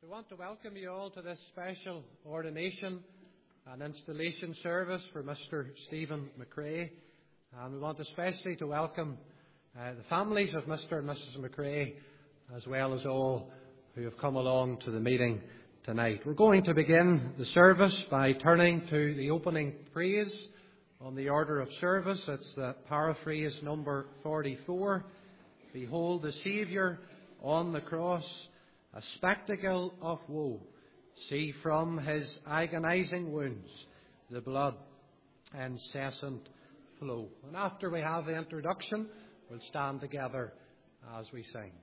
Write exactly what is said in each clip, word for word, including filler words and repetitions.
We want to welcome you all to this special ordination and installation service for Mister Stephen McRae. And we want especially to welcome uh, the families of Mister and Missus McRae, as well as all who have come along to the meeting tonight. We're going to begin the service by turning to the opening phrase on the order of service. It's the paraphrase number forty-four. Behold the Saviour on the cross, a spectacle of woe. See from his agonizing wounds the blood incessant flow. And after we have the introduction, we'll stand together as we sing.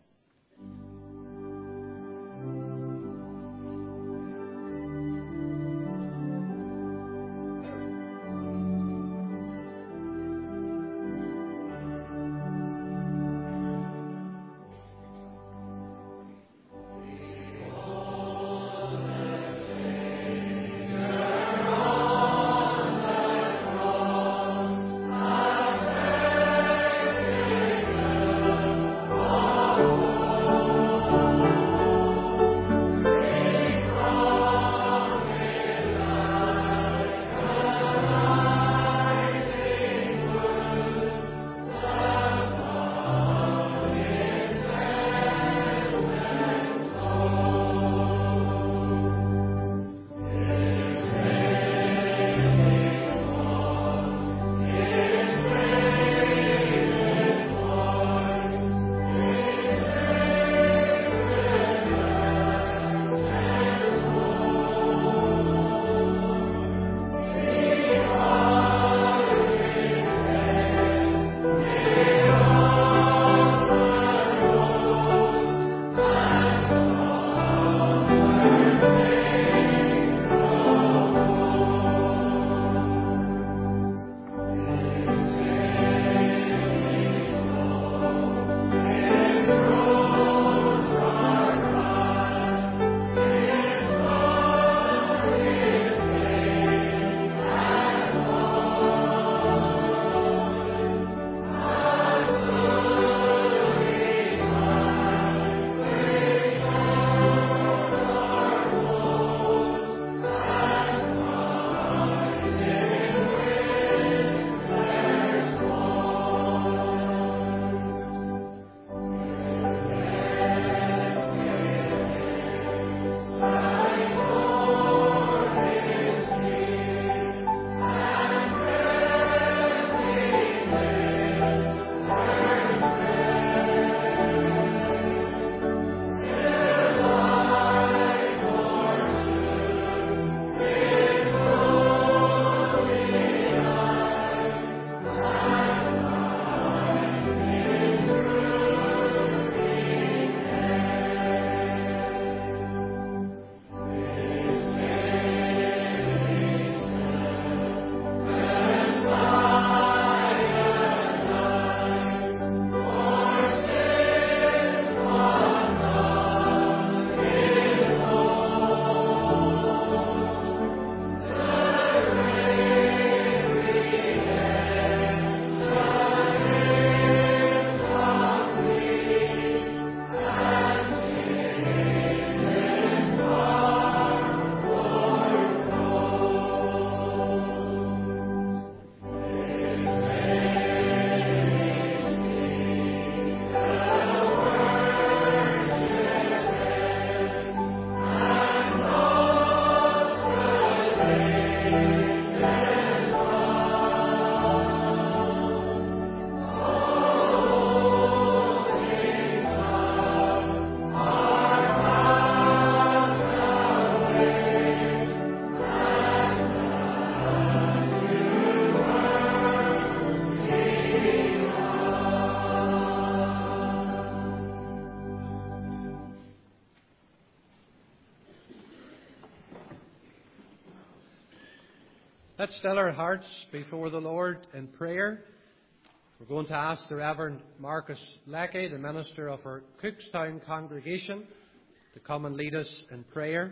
Let's still our hearts before the Lord in prayer. We're going to ask the Reverend Marcus Leckie, the minister of our Cookstown congregation, to come and lead us in prayer.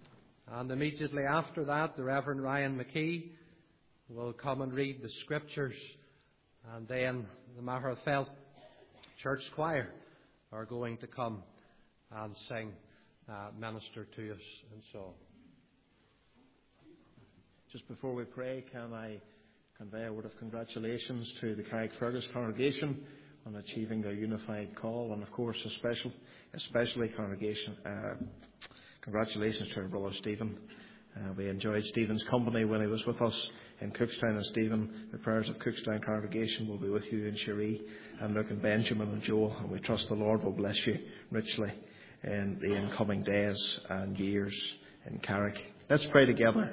And immediately after that, the Reverend Ryan McKee will come and read the scriptures. And then the Magherafelt Church Choir are going to come and sing uh, minister to us and so. Just before we pray, can I convey a word of congratulations to the Carrickfergus congregation on achieving their unified call, and of course, a special, especially congregation. Uh, congratulations to our brother Stephen. Uh, we enjoyed Stephen's company when he was with us in Cookstown, and Stephen, the prayers of Cookstown congregation will be with you in Cherie, and Luke and Benjamin and Joel, and we trust the Lord will bless you richly in the incoming days and years in Carrick. Let's pray together.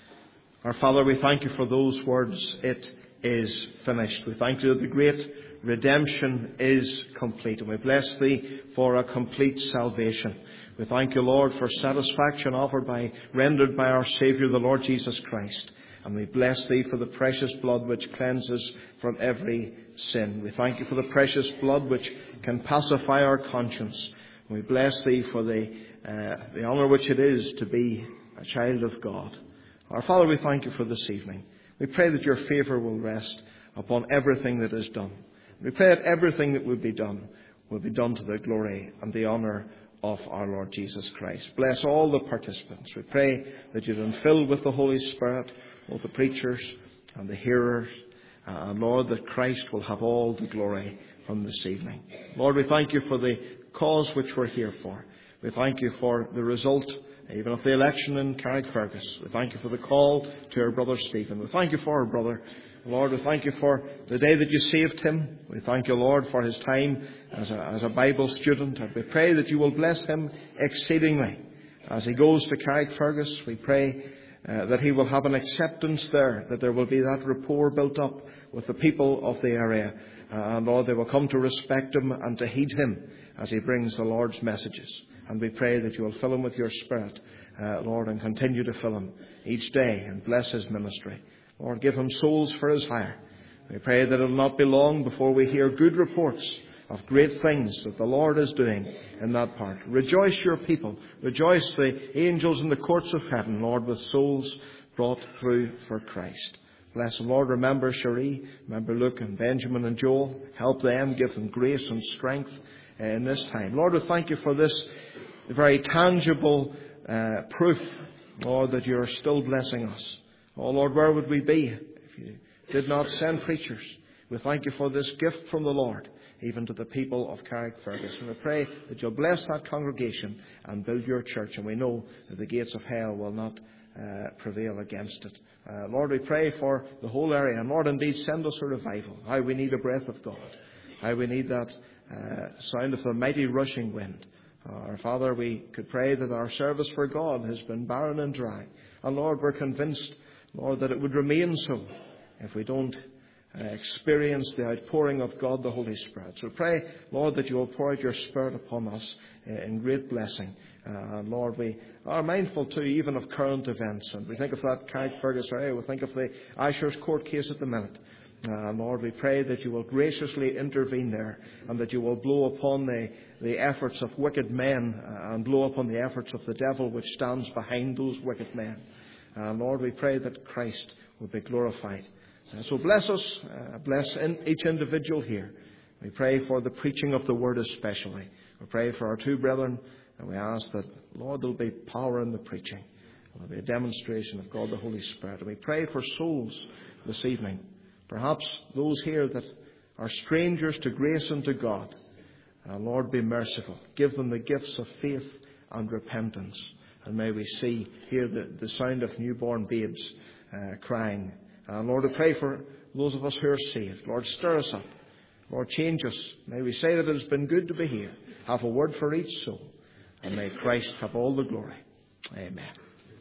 Our Father, we thank you for those words, "It is finished." We thank you that the great redemption is complete, and we bless thee for a complete salvation. We thank you, Lord, for satisfaction offered by, rendered by our Saviour, the Lord Jesus Christ. And we bless thee for the precious blood which cleanses from every sin. We thank you for the precious blood which can pacify our conscience. And we bless thee for the, uh, the honour which it is to be a child of God. Our Father, we thank you for this evening. We pray that your favour will rest upon everything that is done. We pray that everything that will be done will be done to the glory and the honour of our Lord Jesus Christ. Bless all the participants. We pray that you will fill with the Holy Spirit both the preachers and the hearers. And Lord, that Christ will have all the glory from this evening. Lord, we thank you for the cause which we're here for. We thank you for the result even of the election in Carrickfergus. We thank you for the call to our brother Stephen. We thank you for our brother. Lord, we thank you for the day that you saved him. We thank you, Lord, for his time as a, as a Bible student. And we pray that you will bless him exceedingly. As he goes to Carrickfergus, we pray uh, that he will have an acceptance there, that there will be that rapport built up with the people of the area. Uh, and Lord, they will come to respect him and to heed him as he brings the Lord's messages. And we pray that you will fill him with your Spirit, uh, Lord, and continue to fill him each day and bless his ministry. Lord, give him souls for his hire. We pray that it will not be long before we hear good reports of great things that the Lord is doing in that part. Rejoice your people. Rejoice the angels in the courts of heaven, Lord, with souls brought through for Christ. Bless them, Lord. Remember Cherie, remember Luke and Benjamin and Joel. Help them, give them grace and strength in this time. Lord, we thank you for this very tangible uh, proof, Lord, that you are still blessing us. Oh, Lord, where would we be if you did not send preachers? We thank you for this gift from the Lord, even to the people of Carrickfergus. And we pray that you'll bless that congregation and build your church. And we know that the gates of hell will not uh, prevail against it. Uh, Lord, we pray for the whole area. And Lord, indeed, send us a revival. How we need a breath of God. How we need that uh, sound of the mighty rushing wind. Uh, our Father, we could pray that our service for God has been barren and dry. And Lord, we're convinced, Lord, that it would remain so if we don't uh, experience the outpouring of God, the Holy Spirit. So pray, Lord, that you will pour out your Spirit upon us uh, in great blessing. Uh, and Lord, we are mindful too even of current events. And we think of that Carrickfergus area. We think of the Ashers court case at the minute. Uh, Lord, we pray that you will graciously intervene there, and that you will blow upon the, the efforts of wicked men, uh, and blow upon the efforts of the devil which stands behind those wicked men. Uh, Lord, we pray that Christ will be glorified. Uh, so bless us, uh, bless in each individual here. We pray for the preaching of the word especially. We pray for our two brethren, and we ask that, Lord, there will be power in the preaching. There will be a demonstration of God the Holy Spirit. And we pray for souls this evening. Perhaps those here that are strangers to grace and to God. Uh, Lord, be merciful. Give them the gifts of faith and repentance. And may we see, hear the, the sound of newborn babes uh, crying. And Lord, I pray for those of us who are saved. Lord, stir us up. Lord, change us. May we say that it has been good to be here. Have a word for each soul. And may Christ have all the glory. Amen.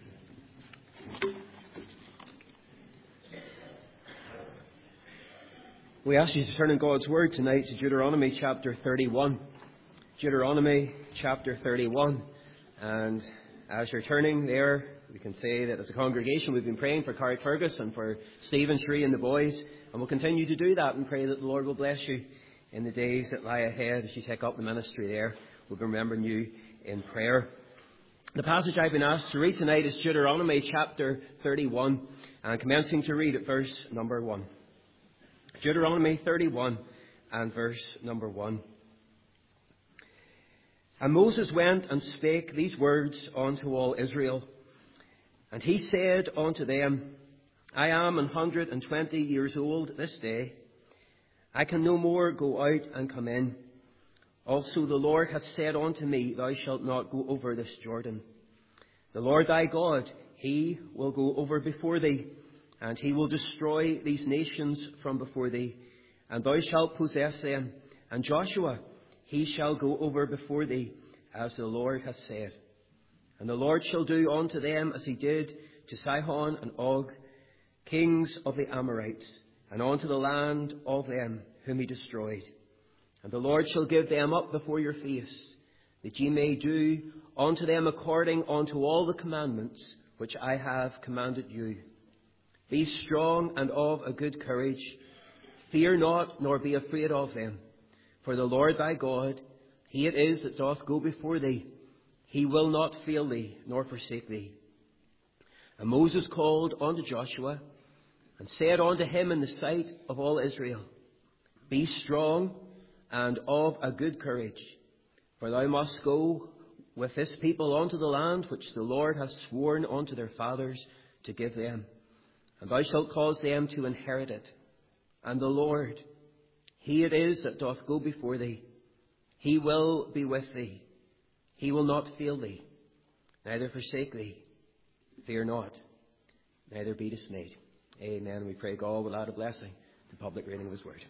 We ask you to turn in God's Word tonight to Deuteronomy chapter thirty-one. Deuteronomy chapter thirty-one. And as you're turning there, we can say that as a congregation we've been praying for Carrickfergus and for Stephen, Shree and the boys. And we'll continue to do that and pray that the Lord will bless you in the days that lie ahead as you take up the ministry there. We'll be remembering you in prayer. The passage I've been asked to read tonight is Deuteronomy chapter thirty-one. And commencing to read at verse number one. Deuteronomy thirty-one and verse number one. And Moses went and spake these words unto all Israel. And he said unto them, I am an hundred and twenty years old this day. I can no more go out and come in. Also the Lord hath said unto me, Thou shalt not go over this Jordan. The Lord thy God, he will go over before thee, and he will destroy these nations from before thee, and thou shalt possess them. And Joshua, he shall go over before thee, as the Lord hath said. And the Lord shall do unto them as he did to Sihon and Og, kings of the Amorites, and unto the land of them whom he destroyed. And the Lord shall give them up before your face, that ye may do unto them according unto all the commandments which I have commanded you. Be strong and of a good courage. Fear not, nor be afraid of them. For the Lord thy God, he it is that doth go before thee. He will not fail thee, nor forsake thee. And Moses called unto Joshua, and said unto him in the sight of all Israel, Be strong and of a good courage, for thou must go with this people unto the land which the Lord hath sworn unto their fathers to give them. And thou shalt cause them to inherit it. And the Lord, he it is that doth go before thee. He will be with thee. He will not fail thee, neither forsake thee. Fear not, neither be dismayed. Amen. We pray God will add a blessing to the public reading of his word.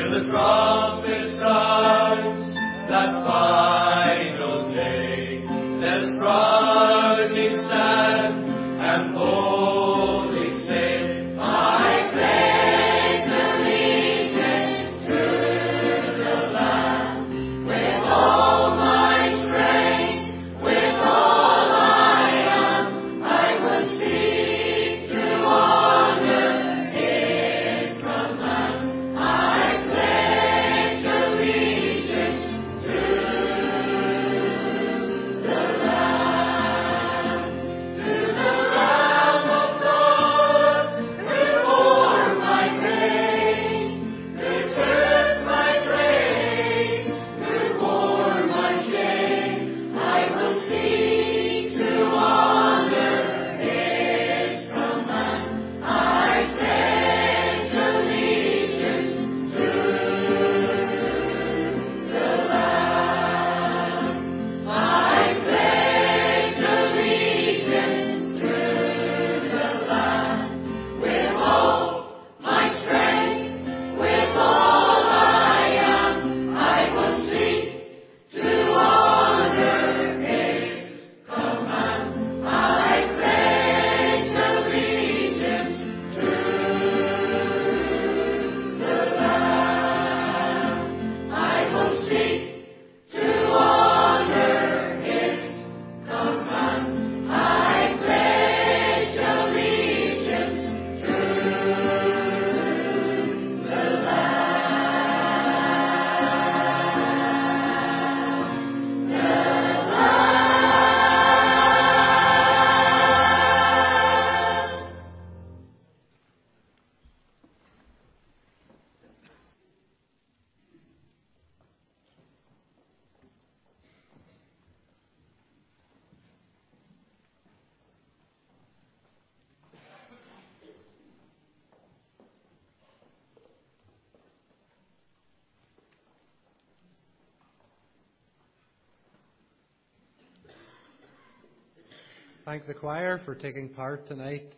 Thank the choir for taking part tonight.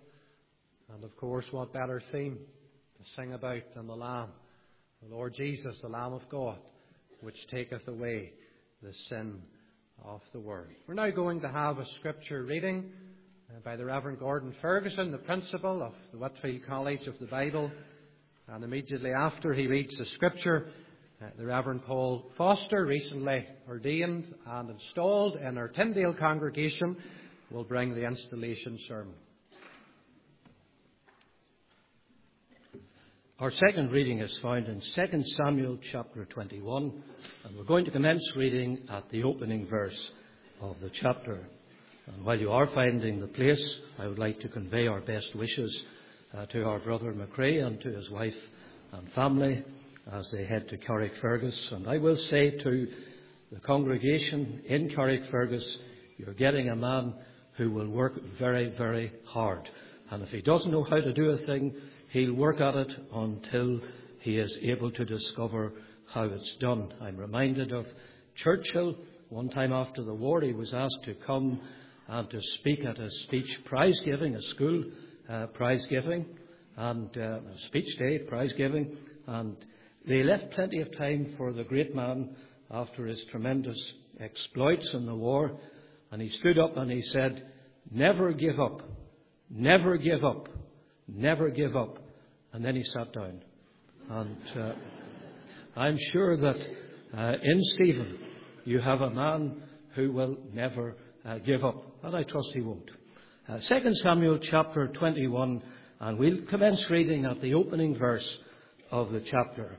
And of course, what better theme to sing about than the Lamb, the Lord Jesus, the Lamb of God, which taketh away the sin of the world. We're now going to have a scripture reading by the Reverend Gordon Ferguson, the principal of the Whitfield College of the Bible. And immediately after he reads the scripture, uh, the Reverend Paul Foster, recently ordained and installed in our Tyndale congregation, will bring the installation sermon. Our second reading is found in Second Samuel chapter twenty-one, and we're going to commence reading at the opening verse of the chapter. And while you are finding the place, I would like to convey our best wishes uh, to our brother McRae and to his wife and family as they head to Carrickfergus. And I will say to the congregation in Carrickfergus, you're getting a man who will work very, very hard. And if he doesn't know how to do a thing, he'll work at it until he is able to discover how it's done. I'm reminded of Churchill. One time after the war, he was asked to come and to speak at a speech prize giving, a school uh, prize giving, and uh, a speech day prize giving. And they left plenty of time for the great man after his tremendous exploits in the war. And he stood up and he said, "Never give up, never give up, never give up." And then he sat down. And uh, I'm sure that uh, in Stephen you have a man who will never uh, give up. And I trust he won't. Uh, Second Samuel chapter twenty-one, and we'll commence reading at the opening verse of the chapter.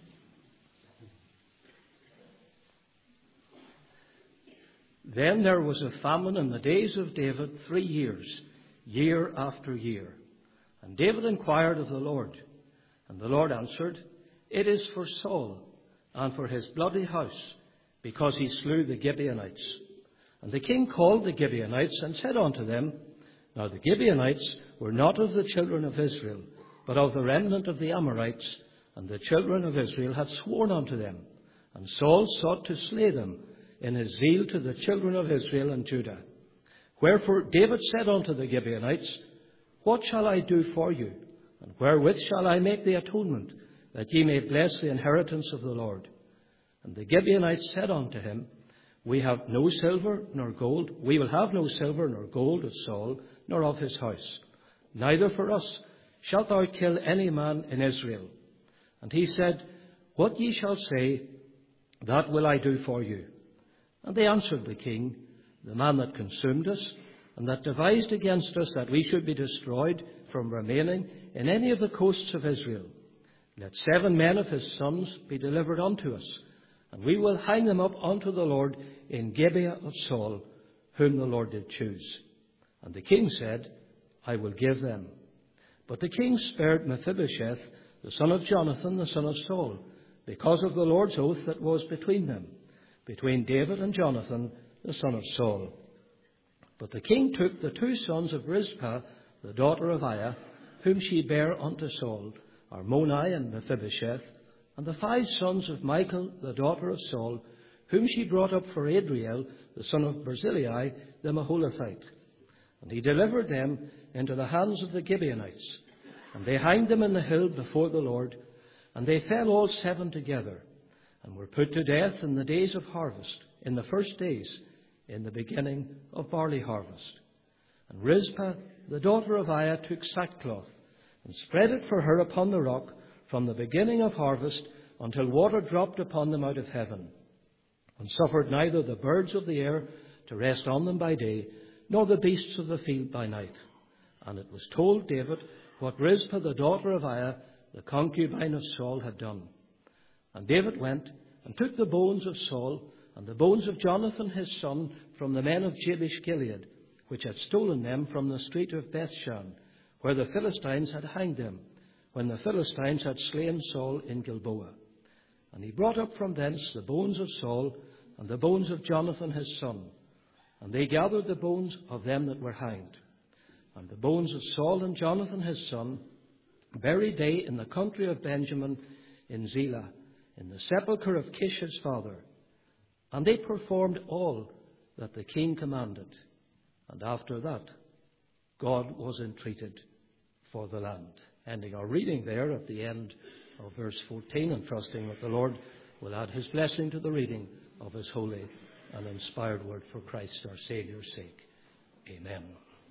Then there was a famine in the days of David three years, year after year. And David inquired of the Lord. And the Lord answered, "It is for Saul and for his bloody house, because he slew the Gibeonites." And the king called the Gibeonites and said unto them, Now the Gibeonites were not of the children of Israel, but of the remnant of the Amorites, and the children of Israel had sworn unto them. And Saul sought to slay them in his zeal to the children of Israel and Judah. Wherefore David said unto the Gibeonites, What shall I do for you? And wherewith shall I make the atonement, that ye may bless the inheritance of the Lord. And the Gibeonites said unto him, We have no silver nor gold. We will have no silver nor gold of Saul, nor of his house. Neither for us shalt thou kill any man in Israel. And he said, What ye shall say, that will I do for you. And they answered the king, The man that consumed us, and that devised against us that we should be destroyed from remaining in any of the coasts of Israel, let seven men of his sons be delivered unto us, and we will hang them up unto the Lord in Gibeah of Saul, whom the Lord did choose. And the king said, I will give them. But the king spared Mephibosheth, the son of Jonathan, the son of Saul, because of the Lord's oath that was between them, between David and Jonathan, the son of Saul. But the king took the two sons of Rizpah, the daughter of Aiah, whom she bare unto Saul, Armoni and Mephibosheth, and the five sons of Michal, the daughter of Saul, whom she brought up for Adriel, the son of Barzillai, the Maholathite. And he delivered them into the hands of the Gibeonites. And they hanged them in the hill before the Lord, and they fell all seven together, and were put to death in the days of harvest, in the first days, in the beginning of barley harvest. And Rizpah, the daughter of Aiah, took sackcloth, and spread it for her upon the rock, from the beginning of harvest until water dropped upon them out of heaven, and suffered neither the birds of the air to rest on them by day, nor the beasts of the field by night. And it was told David what Rizpah, the daughter of Aiah, the concubine of Saul, had done. And David went and took the bones of Saul and the bones of Jonathan his son from the men of Jabesh Gilead, which had stolen them from the street of Bethshan, where the Philistines had hanged them, when the Philistines had slain Saul in Gilboa. And he brought up from thence the bones of Saul and the bones of Jonathan his son. And they gathered the bones of them that were hanged. And the bones of Saul and Jonathan his son buried they in the country of Benjamin in Zelah, in the sepulchre of Kish his father. And they performed all that the king commanded. And after that, God was entreated for the land. Ending our reading there at the end of verse fourteen, and trusting that the Lord will add his blessing to the reading of his holy and inspired word for Christ our Saviour's sake. Amen.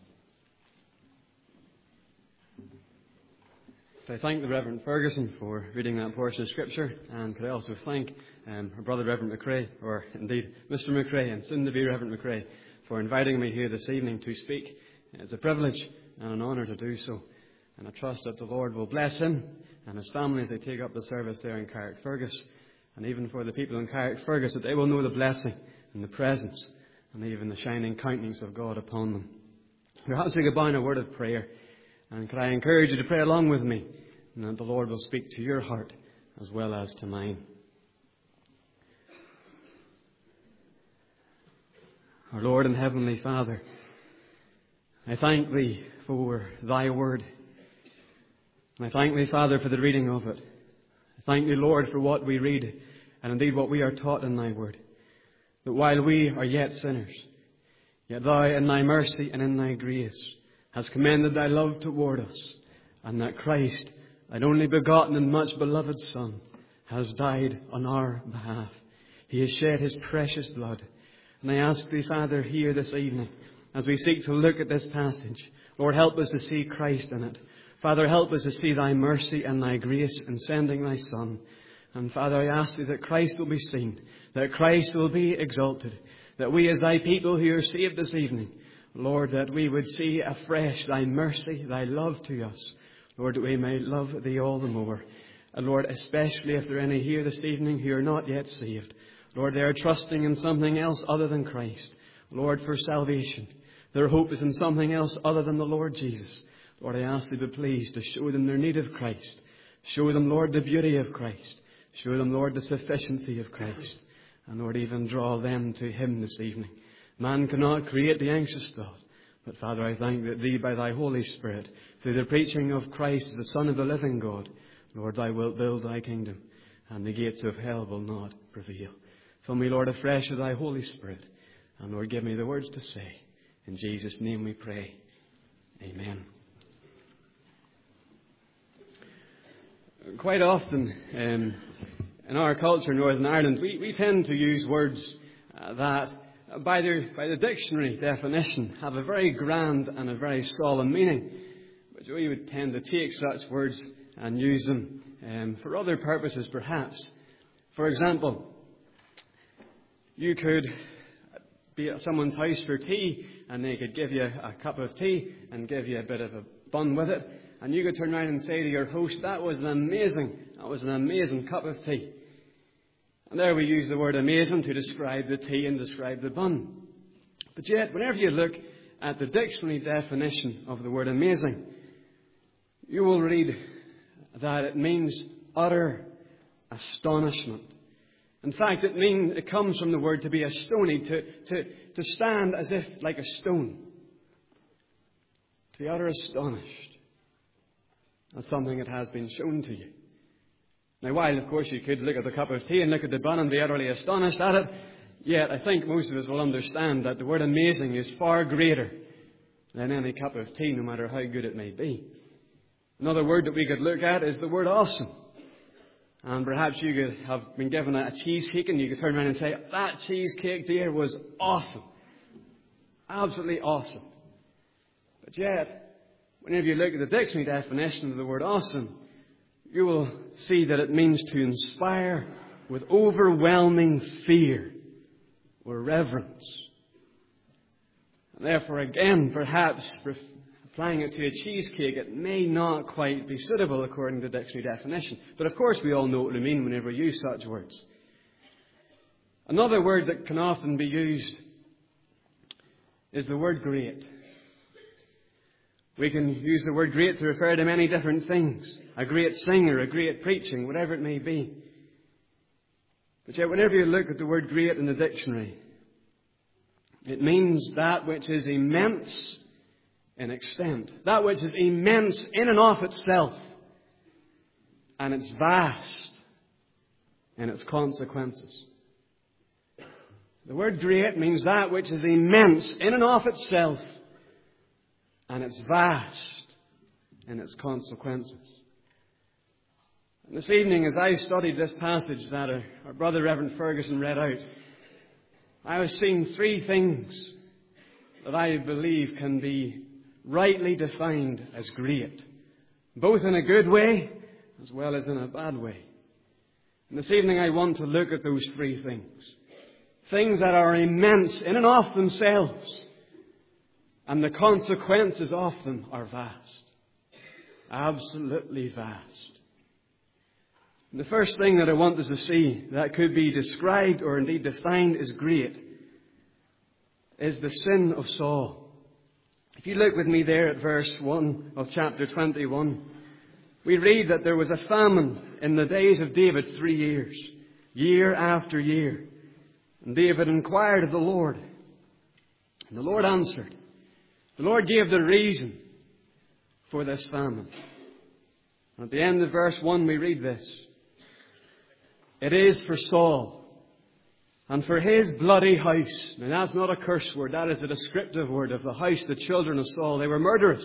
Could I thank the Reverend Ferguson for reading that portion of Scripture, and could I also thank um, our brother Reverend McRae, or indeed Mister McRae, and soon to be Reverend McRae, for inviting me here this evening to speak. It's a privilege and an honour to do so, and I trust that the Lord will bless him and his family as they take up the service there in Carrickfergus, and even for the people in Carrickfergus, that they will know the blessing and the presence and even the shining countenance of God upon them. Perhaps we could bow in a word of prayer, and could I encourage you to pray along with me, and that the Lord will speak to your heart as well as to mine. Our Lord and Heavenly Father, I thank Thee for Thy word. And I thank Thee, Father, for the reading of it. I thank Thee, Lord, for what we read, and indeed what we are taught in Thy word. That while we are yet sinners, yet Thou in Thy mercy and in Thy grace hast commended Thy love toward us, and that Christ, Thine only begotten and much beloved Son, has died on our behalf. He has shed His precious blood. And I ask Thee, Father, here this evening, as we seek to look at this passage, Lord, help us to see Christ in it. Father, help us to see Thy mercy and Thy grace in sending Thy Son. And Father, I ask Thee that Christ will be seen, that Christ will be exalted, that we as Thy people who are saved this evening, Lord, that we would see afresh Thy mercy, Thy love to us. Lord, that we may love Thee all the more. And Lord, especially if there are any here this evening who are not yet saved, Lord, they are trusting in something else other than Christ. Lord, for salvation. Their hope is in something else other than the Lord Jesus. Lord, I ask Thee to please to show them their need of Christ. Show them, Lord, the beauty of Christ. Show them, Lord, the sufficiency of Christ. And Lord, even draw them to Him this evening. Man cannot create the anxious thought. But Father, I thank that Thee, by Thy Holy Spirit, through the preaching of Christ as the Son of the living God, Lord, Thou wilt build Thy kingdom, and the gates of hell will not prevail. Fill me, Lord, afresh with Thy Holy Spirit. And Lord, give me the words to say. In Jesus' name we pray. Amen. Quite often um, in our culture in Northern Ireland, we, we tend to use words uh, that, uh, by, their, by the dictionary definition, have a very grand and a very solemn meaning. But we would tend to take such words and use them um, for other purposes, perhaps. For example, you could be at someone's house for tea, and they could give you a cup of tea and give you a bit of a bun with it. And you could turn around and say to your host, that was an amazing, that was an amazing cup of tea. And there we use the word amazing to describe the tea and describe the bun. But yet, whenever you look at the dictionary definition of the word amazing, you will read that it means utter astonishment. In fact, it means, it comes from the word to be astonied, to, to, to stand as if like a stone. To be utter astonished. That's something that has been shown to you. Now, while, of course, you could look at the cup of tea and look at the bun and be utterly astonished at it, yet I think most of us will understand that the word amazing is far greater than any cup of tea, no matter how good it may be. Another word that we could look at is the word awesome. And perhaps you could have been given a cheesecake and you could turn around and say, that cheesecake, dear, was awesome. Absolutely awesome. But yet, whenever you look at the dictionary definition of the word awesome, you will see that it means to inspire with overwhelming fear or reverence. And therefore, again, perhaps applying it to a cheesecake, it may not quite be suitable according to the dictionary definition. But of course, we all know what we mean whenever we use such words. Another word that can often be used is the word great. We can use the word great to refer to many different things. A great singer, a great preaching, whatever it may be. But yet, whenever you look at the word great in the dictionary, it means that which is immense in extent. That which is immense in and of itself. And it's vast in its consequences. The word great means that which is immense in and of itself. And it's vast in its consequences. And this evening, as I studied this passage that our, our brother Reverend Ferguson read out, I was seeing three things that I believe can be rightly defined as great, both in a good way as well as in a bad way. And this evening I want to look at those three things. Things that are immense in and of themselves, and the consequences of them are vast. Absolutely vast. And the first thing that I want us to see that could be described or indeed defined as great is the sin of Saul. If you look with me there at verse one of chapter twenty-one, we read that there was a famine in the days of David three years, year after year. And David inquired of the Lord, and the Lord answered. The Lord gave the reason for this famine. And at the end of verse one we read this. It is for Saul and for his bloody house. Now that's not a curse word, that is a descriptive word of the house, the children of Saul. They were murderous.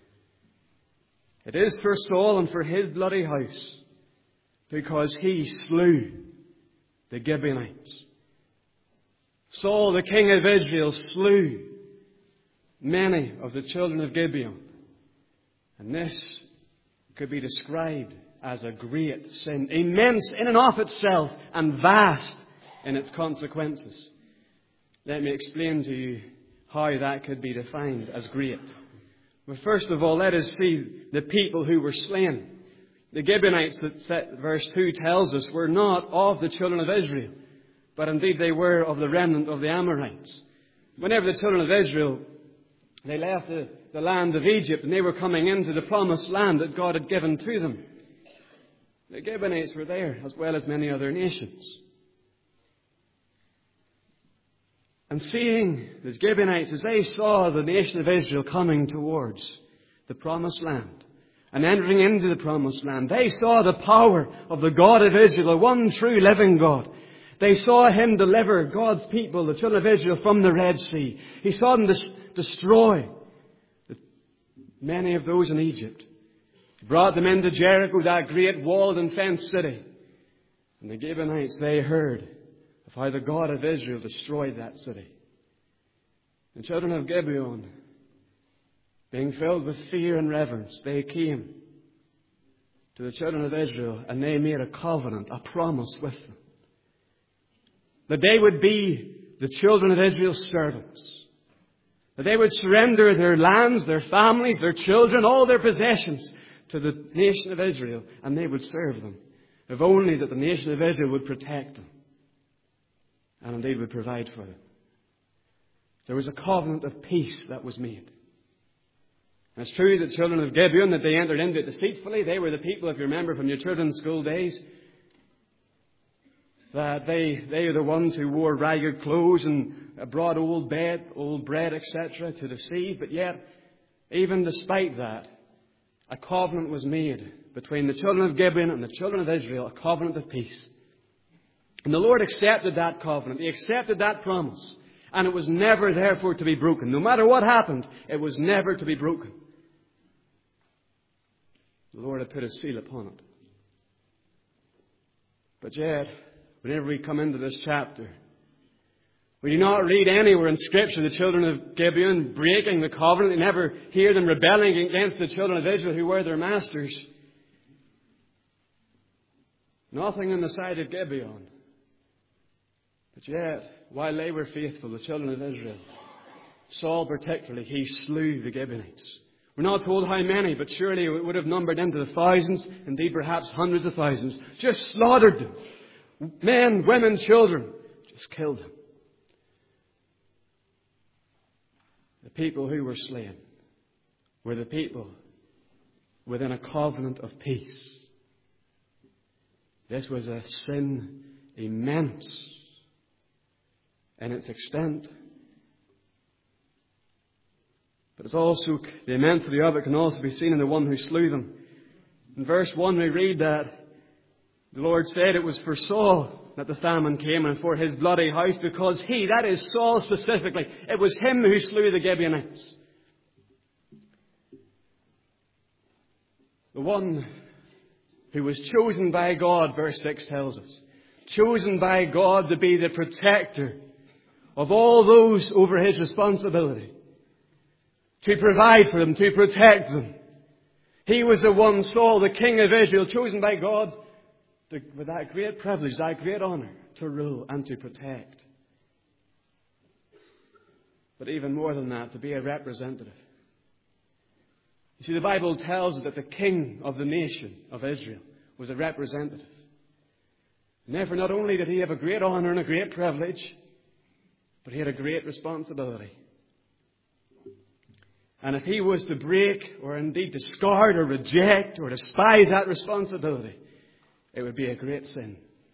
It is for Saul and for his bloody house, because he slew the Gibeonites. Saul, the king of Israel, slew many of the children of Gibeon. And this could be described as a great sin, immense in and of itself and vast in its consequences. Let me explain to you how that could be defined as great. Well, first of all, let us see the people who were slain. The Gibeonites, that verse two tells us, were not of the children of Israel, but indeed they were of the remnant of the Amorites. Whenever the children of Israel, they left the, the land of Egypt and they were coming into the promised land that God had given to them, the Gibeonites were there, as well as many other nations. And seeing the Gibeonites, as they saw the nation of Israel coming towards the promised land and entering into the promised land, they saw the power of the God of Israel, the one true living God. They saw Him deliver God's people, the children of Israel, from the Red Sea. He saw them des- destroy many of those in Egypt. He brought them into Jericho, that great walled and fenced city. And the Gibeonites, they heard of how the God of Israel destroyed that city. The children of Gibeon, being filled with fear and reverence, they came to the children of Israel and they made a covenant, a promise with them, that they would be the children of Israel's servants, that they would surrender their lands, their families, their children, all their possessions to the nation of Israel, and they would serve them, if only that the nation of Israel would protect them and indeed would provide for them. There was a covenant of peace that was made. And it's true that the children of Gibeon, that they entered into it deceitfully. They were the people, if you remember from your children's school days, that they, they are the ones who wore ragged clothes and brought old bed, old bread, et cetera to deceive. But yet, even despite that, a covenant was made between the children of Gibeon and the children of Israel, a covenant of peace. And the Lord accepted that covenant. He accepted that promise. And it was never, therefore, to be broken. No matter what happened, it was never to be broken. The Lord had put His seal upon it. But yet, whenever we come into this chapter, we do not read anywhere in Scripture the children of Gibeon breaking the covenant. We never hear them rebelling against the children of Israel who were their masters. Nothing in the sight of Gibeon. But yet, while they were faithful, the children of Israel, Saul particularly, he slew the Gibeonites. We're not told how many, but surely it would have numbered into the thousands, indeed perhaps hundreds of thousands. Just slaughtered them. Men, women, children. Just killed them. The people who were slain were the people within a covenant of peace. This was a sin immense in its extent. But it's also, the immensity of it can also be seen in the one who slew them. In verse one we read that the Lord said it was for Saul that the famine came and for his bloody house, because he, that is Saul specifically, it was him who slew the Gibeonites. The one who was chosen by God, verse six tells us, chosen by God to be the protector of all those over his responsibility, to provide for them, to protect them. He was the one, Saul, the king of Israel, chosen by God to, with that great privilege, that great honour, to rule and to protect. But even more than that, to be a representative. You see, the Bible tells us that the king of the nation of Israel was a representative. And therefore, not only did he have a great honour and a great privilege, but he had a great responsibility. And if he was to break, or indeed discard, or reject, or despise that responsibility, it would be a great sin.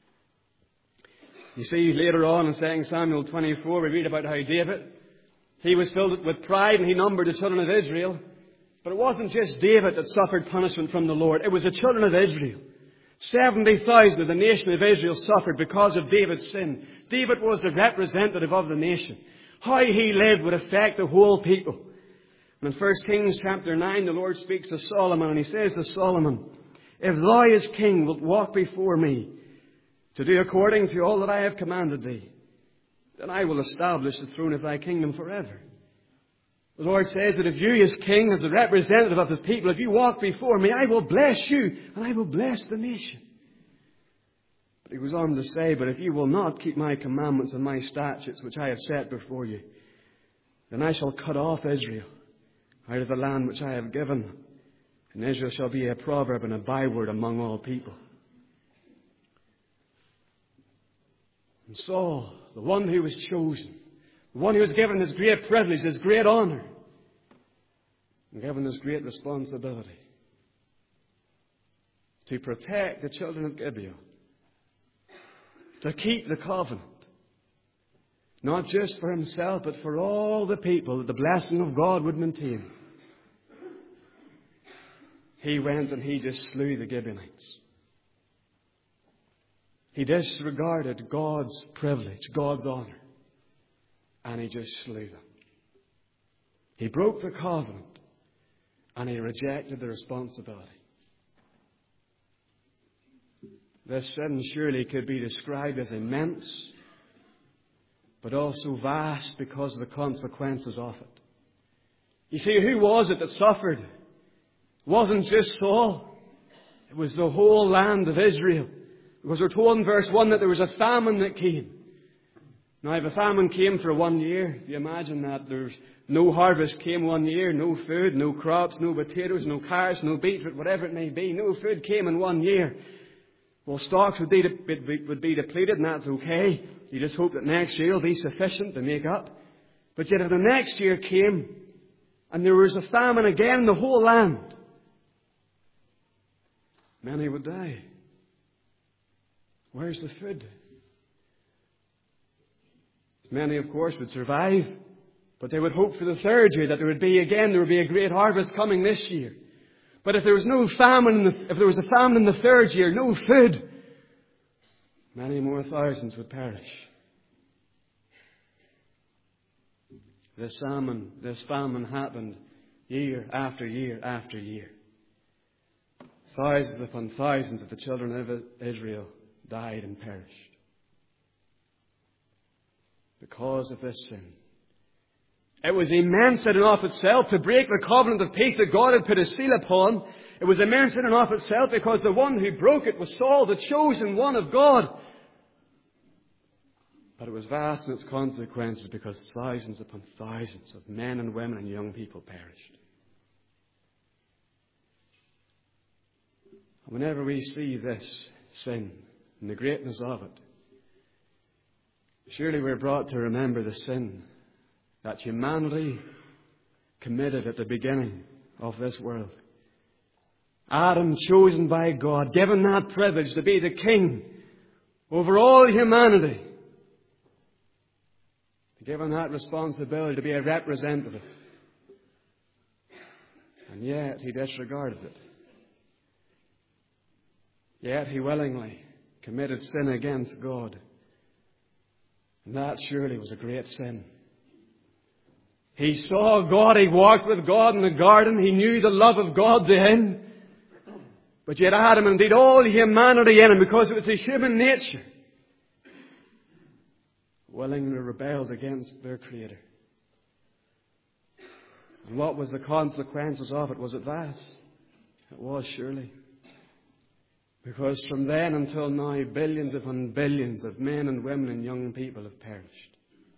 You see, later on in Second Samuel twenty-four, we read about how David, he was filled with pride and he numbered the children of Israel. But it wasn't just David that suffered punishment from the Lord. It was the children of Israel. seventy thousand of the nation of Israel suffered because of David's sin. David was the representative of the nation. How he lived would affect the whole people. And in First Kings chapter nine, the Lord speaks to Solomon, and he says to Solomon, if thou as king wilt walk before me to do according to all that I have commanded thee, then I will establish the throne of thy kingdom forever. The Lord says that if you as king, as a representative of the people, if you walk before me, I will bless you and I will bless the nation. But he goes on to say, but if you will not keep my commandments and my statutes which I have set before you, then I shall cut off Israel out of the land which I have given. And Israel shall be a proverb and a byword among all people. And Saul, the one who was chosen, the one who was given this great privilege, this great honour, and given this great responsibility to protect the children of Gibeon, to keep the covenant, not just for himself, but for all the people, that the blessing of God would maintain. He went and he just slew the Gibeonites. He disregarded God's privilege, God's honour, and he just slew them. He broke the covenant and he rejected the responsibility. This sin surely could be described as immense, but also vast because of the consequences of it. You see, who was it that suffered? It wasn't just Saul. It was the whole land of Israel. Because we're told in verse one that there was a famine that came. Now, if a famine came for one year, if you imagine that there's no harvest came one year, no food, no crops, no potatoes, no cars, no beetroot, whatever it may be, no food came in one year. Well, stocks would be, would be depleted, and that's okay. You just hope that next year will be sufficient to make up. But yet if the next year came, and there was a famine again in the whole land, many would die. Where's the food? Many, of course, would survive, but they would hope for the third year that there would be again, there would be a great harvest coming this year. But if there was no famine, in the, if there was a famine in the third year, no food, many more thousands would perish. This famine, this famine happened year after year after year. Thousands upon thousands of the children of Israel died and perished because of this sin. It was immense in and of itself to break the covenant of peace that God had put a seal upon. It was immense in and of itself because the one who broke it was Saul, the chosen one of God. But it was vast in its consequences because thousands upon thousands of men and women and young people perished. Whenever we see this sin and the greatness of it, surely we're brought to remember the sin that humanity committed at the beginning of this world. Adam, chosen by God, given that privilege to be the king over all humanity, given that responsibility to be a representative. And yet he disregarded it. Yet he willingly committed sin against God. And that surely was a great sin. He saw God, he walked with God in the garden, he knew the love of God to him. But yet Adam, indeed all humanity in him, because it was a human nature, willingly rebelled against their Creator. And what was the consequences of it? Was it vast? It was surely. Because from then until now, billions upon billions of men and women and young people have perished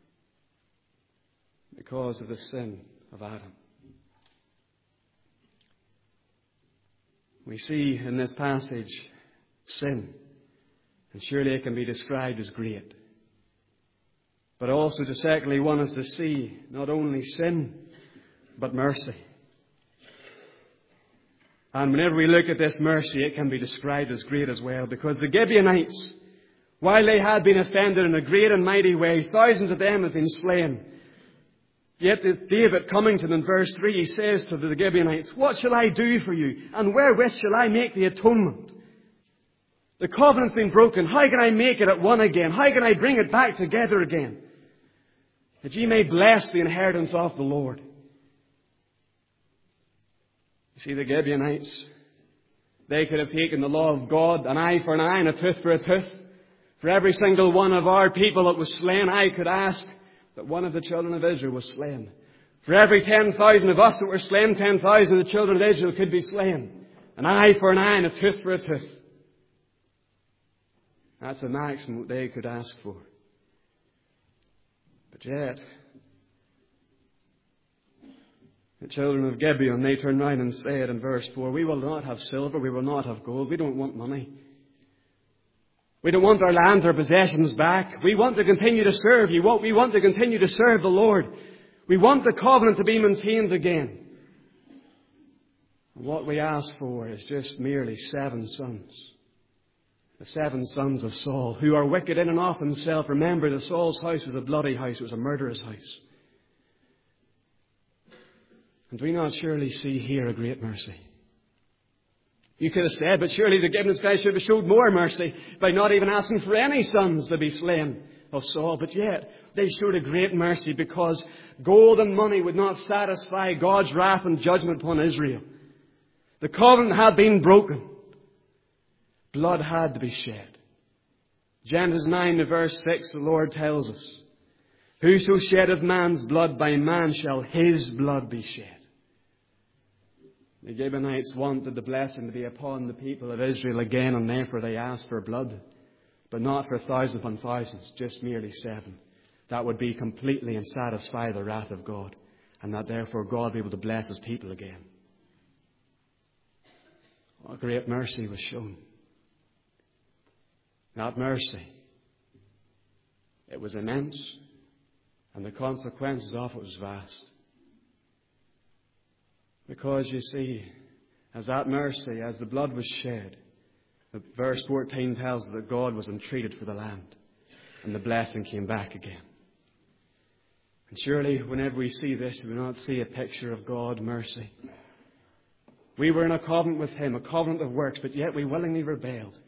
because of the sin of Adam. We see in this passage sin, and surely it can be described as great. But also to secondly want us to see not only sin, but mercy. And whenever we look at this mercy, it can be described as great as well. Because the Gibeonites, while they had been offended in a great and mighty way, thousands of them had been slain. Yet David, coming to them in verse three, he says to the Gibeonites, "What shall I do for you? And wherewith shall I make the atonement? The covenant's been broken. How can I make it at one again? How can I bring it back together again? That ye may bless the inheritance of the Lord." You see, the Gibeonites, they could have taken the law of God, an eye for an eye and a tooth for a tooth. For every single one of our people that was slain, I could ask that one of the children of Israel was slain. For every ten thousand of us that were slain, ten thousand of the children of Israel could be slain. An eye for an eye and a tooth for a tooth. That's the maximum they could ask for. But yet, the children of Gibeon, they turned round and said in verse four, "We will not have silver, we will not have gold, we don't want money. We don't want our land, our possessions back. We want to continue to serve you. We want to continue to serve the Lord. We want the covenant to be maintained again." And what we ask for is just merely seven sons. The seven sons of Saul, who are wicked in and of themselves. Remember that Saul's house was a bloody house. It was a murderous house. And do we not surely see here a great mercy? You could have said, but surely the Gibeonites guys should have showed more mercy by not even asking for any sons to be slain of Saul. But yet, they showed a great mercy because gold and money would not satisfy God's wrath and judgment upon Israel. The covenant had been broken. Blood had to be shed. Genesis nine, verse six, the Lord tells us, whoso sheddeth man's blood, by man shall his blood be shed. The Gibeonites wanted the blessing to be upon the people of Israel again, and therefore they asked for blood. But not for thousands upon thousands, just merely seven. That would be completely and satisfy the wrath of God, and that therefore God would be able to bless His people again. What great mercy was shown. That mercy, it was immense, and the consequences of it was vast. Because you see, as that mercy, as the blood was shed, verse fourteen tells us that God was entreated for the land, and the blessing came back again. And surely, whenever we see this, we do not see a picture of God's mercy. We were in a covenant with Him, a covenant of works, but yet we willingly rebelled.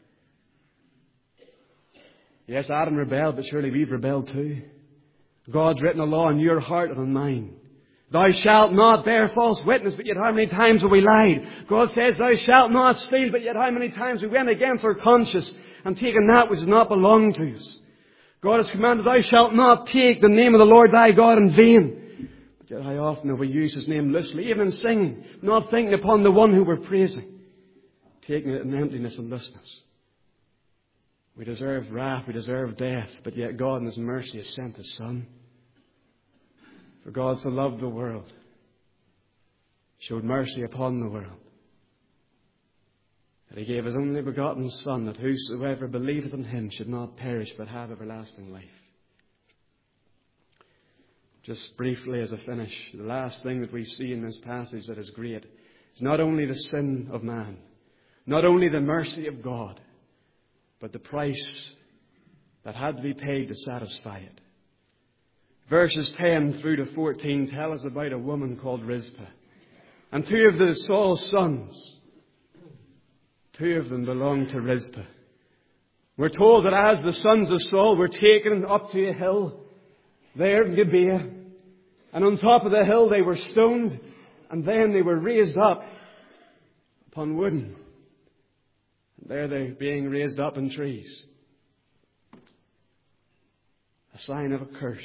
Yes, Adam rebelled, but surely we've rebelled too. God's written a law in your heart and on mine. Thou shalt not bear false witness, but yet how many times have we lied? God says, thou shalt not steal, but yet how many times we went against our conscience and taken that which does not belong to us. God has commanded, thou shalt not take the name of the Lord thy God in vain. But yet how often have we used His name loosely, even in singing, not thinking upon the one who we're praising, taking it in emptiness and looseness. We deserve wrath, we deserve death, but yet God in His mercy has sent His Son. For God so loved the world, showed mercy upon the world, that He gave His only begotten Son, that whosoever believeth in Him should not perish but have everlasting life. Just briefly as a finish, the last thing that we see in this passage that is great is not only the sin of man, not only the mercy of God, but the price that had to be paid to satisfy it. Verses ten through to fourteen tell us about a woman called Rizpah. And two of the Saul's sons, two of them belonged to Rizpah. We're told that as the sons of Saul were taken up to a hill there in Gibeah, and on top of the hill they were stoned, and then they were raised up upon wooden. And there they're being raised up in trees. A sign of a curse.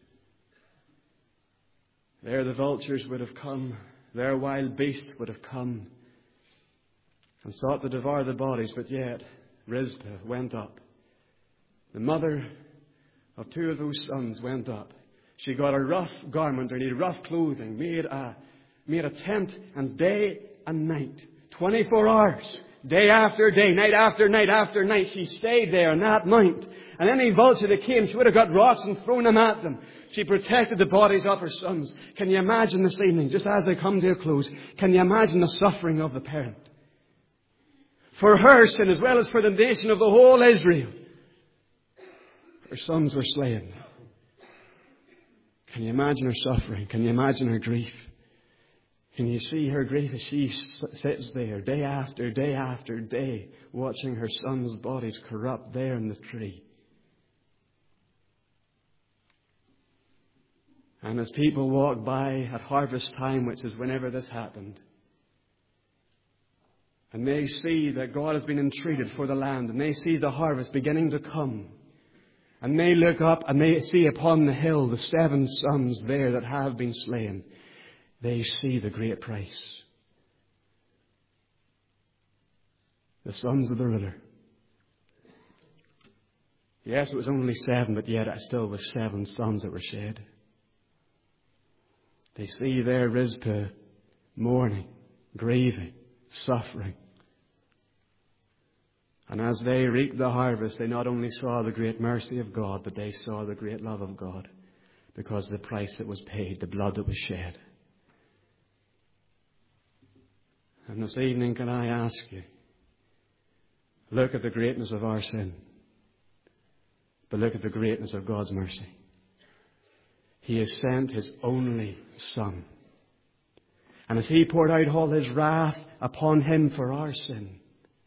There the vultures would have come, their wild beasts would have come and sought to devour the bodies, but yet Rizpah went up. The mother of two of those sons went up. She got a rough garment, or needed rough clothing, made a, made a tent, and day and night, twenty-four hours, day after day, night after night after night, she stayed there on that mount. And any vulture that came, she would have got rocks and thrown them at them. She protected the bodies of her sons. Can you imagine this evening, just as I come to a close, can you imagine the suffering of the parent? For her sin, as well as for the nation of the whole Israel, her sons were slain. Can you imagine her suffering? Can you imagine her grief? Can you see her grief as she sits there day after day after day, watching her sons' bodies corrupt there in the tree? And as people walk by at harvest time, which is whenever this happened, and they see that God has been entreated for the land, and they see the harvest beginning to come, and they look up and they see upon the hill the seven sons there that have been slain, they see the great price. The sons of the ruler. Yes, it was only seven, but yet it still was seven sons that were shed. They see there Rizpah mourning, grieving, suffering. And as they reaped the harvest, they not only saw the great mercy of God, but they saw the great love of God because of the price that was paid, the blood that was shed. And this evening, can I ask you, look at the greatness of our sin, but look at the greatness of God's mercy. He has sent His only Son. And as He poured out all His wrath upon Him for our sin,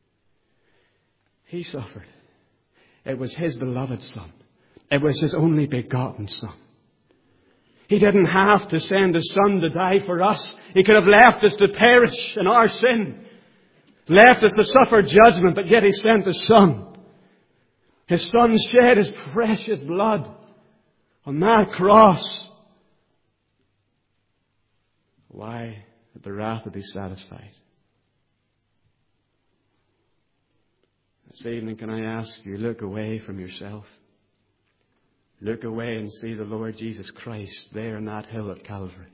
He suffered. It was His beloved Son. It was His only begotten Son. He didn't have to send His Son to die for us. He could have left us to perish in our sin. left us to suffer judgment, but yet He sent His Son. His Son shed His precious blood on that cross. Why? That the wrath would be satisfied. This evening, can I ask you, look away from yourself. Look away and see the Lord Jesus Christ there on that hill at Calvary.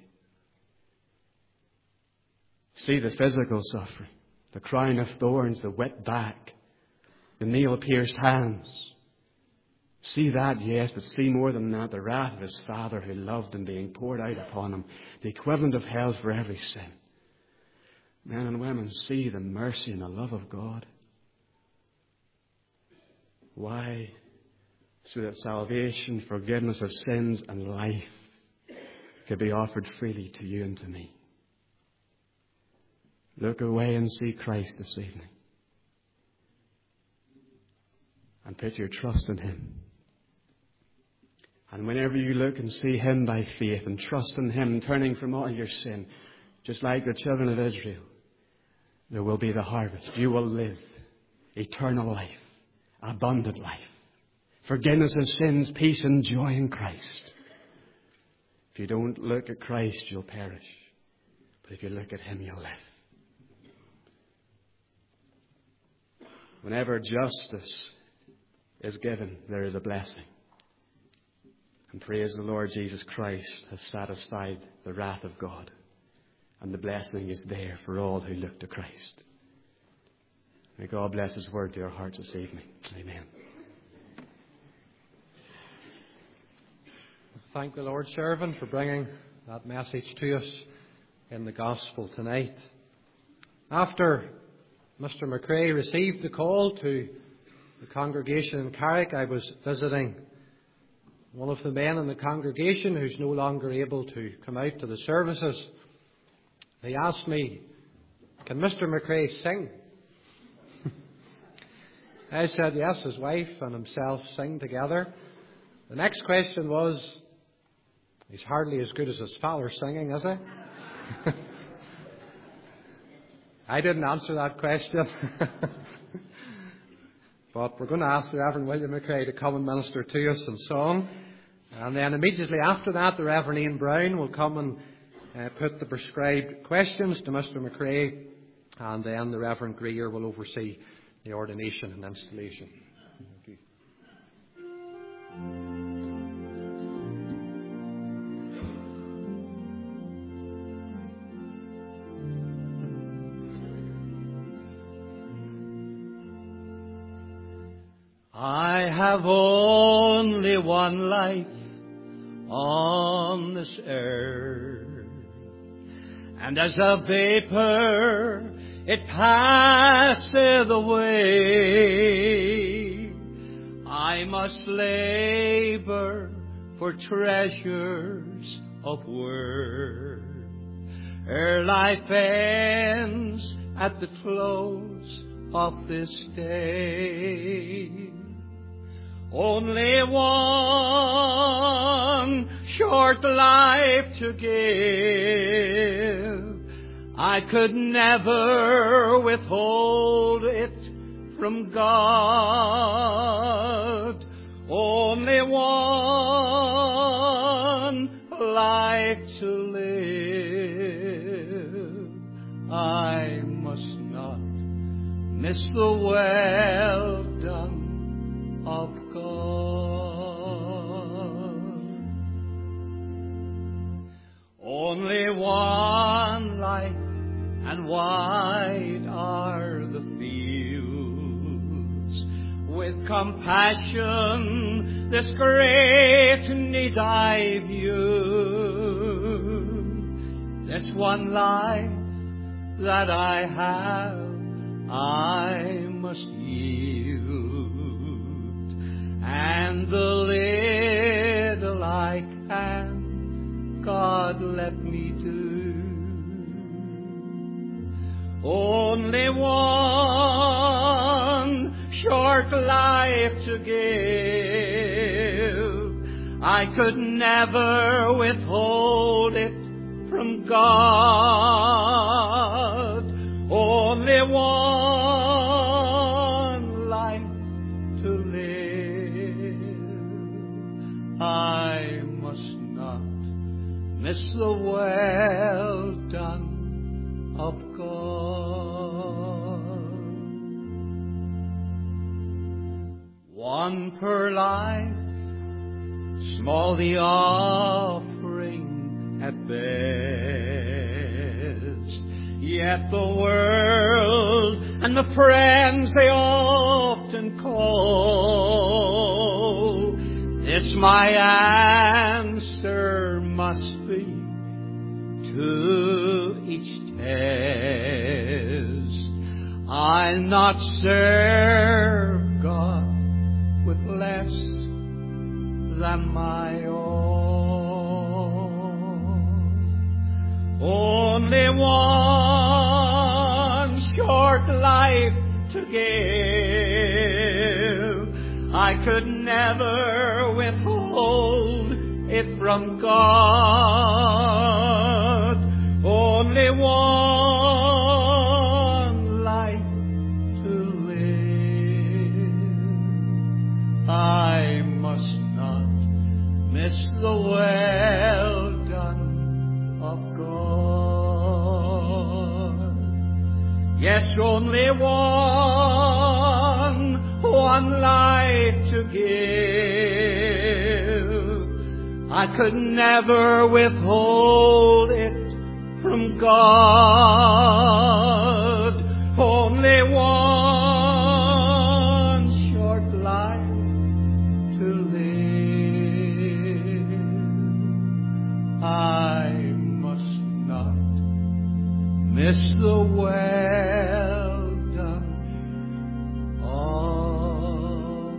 See the physical suffering, the crown of thorns, the whipped back, the nail-pierced hands. See that, yes, but see more than that, the wrath of His Father who loved Him being poured out upon Him, the equivalent of hell for every sin. Men and women, see the mercy and the love of God. Why? So that salvation, forgiveness of sins, and life could be offered freely to you and to me. Look away and see Christ this evening. And put your trust in Him. And whenever you look and see Him by faith and trust in Him, turning from all your sin, just like the children of Israel, there will be the harvest. You will live eternal life, abundant life, forgiveness of sins, peace and joy in Christ. If you don't look at Christ, you'll perish. But if you look at Him, you'll live. Whenever justice is given, there is a blessing. And praise the Lord, Jesus Christ has satisfied the wrath of God. And the blessing is there for all who look to Christ. May God bless His word to our hearts this evening. Amen. Thank the Lord's servant for bringing that message to us in the gospel tonight. After Mister McCrae received the call to the congregation in Carrick, I was visiting one of the men in the congregation who's no longer able to come out to the services. He asked me, "Can Mister McCrae sing?" I said yes, his wife and himself sing together. The next question was, he's hardly as good as his father singing, is he? I didn't answer that question. But we're going to ask the Reverend William McCrae to come and minister to us in song. And then immediately after that, the Reverend Ian Brown will come and uh, put the prescribed questions to Mister McCrae. And then the Reverend Greer will oversee the ordination and installation. Thank you. I have only one life on this earth, and as a vapor it passeth away. I must labor for treasures of worth ere life ends at the close of this day. Only one short life to give, I could never withhold it from God. Only one life to live, I must not miss the well done of God. Only one life, and wide are the fields. With compassion this great need I view. This one life that I have, I must yield, and the little I can, God let me do. Only one short life to give, I could never withhold it from God. Only one I must not miss the well done of God. One per life, small the offering at best, yet the world and the friends they often call. This my answer must be to each test. I'll not serve God with less than my own. Only one short life to give, I could never withhold it from God. Only one life to live. I must not miss the well done of God. Yes, only one, one life to give. I could never withhold it from God. Only one short life to live. I must not miss the well done of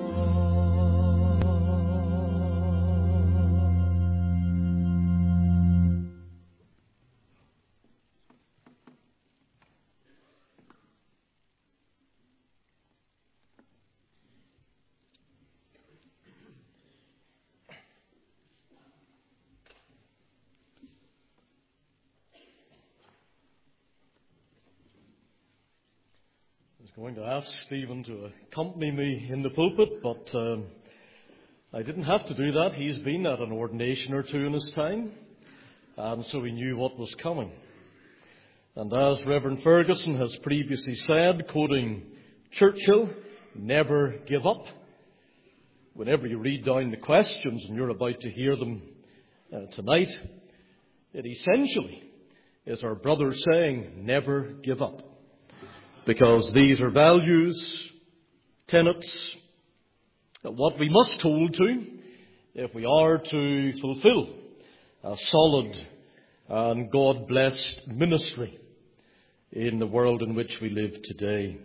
I was going to ask Stephen to accompany me in the pulpit, but um, I didn't have to do that. He's been at an ordination or two in his time, and so he knew what was coming. And as Reverend Ferguson has previously said, quoting Churchill, never give up. Whenever you read down the questions, and you're about to hear them uh, tonight, it essentially is our brother saying, never give up. Because these are values, tenets, what we must hold to if we are to fulfill a solid and God-blessed ministry in the world in which we live today.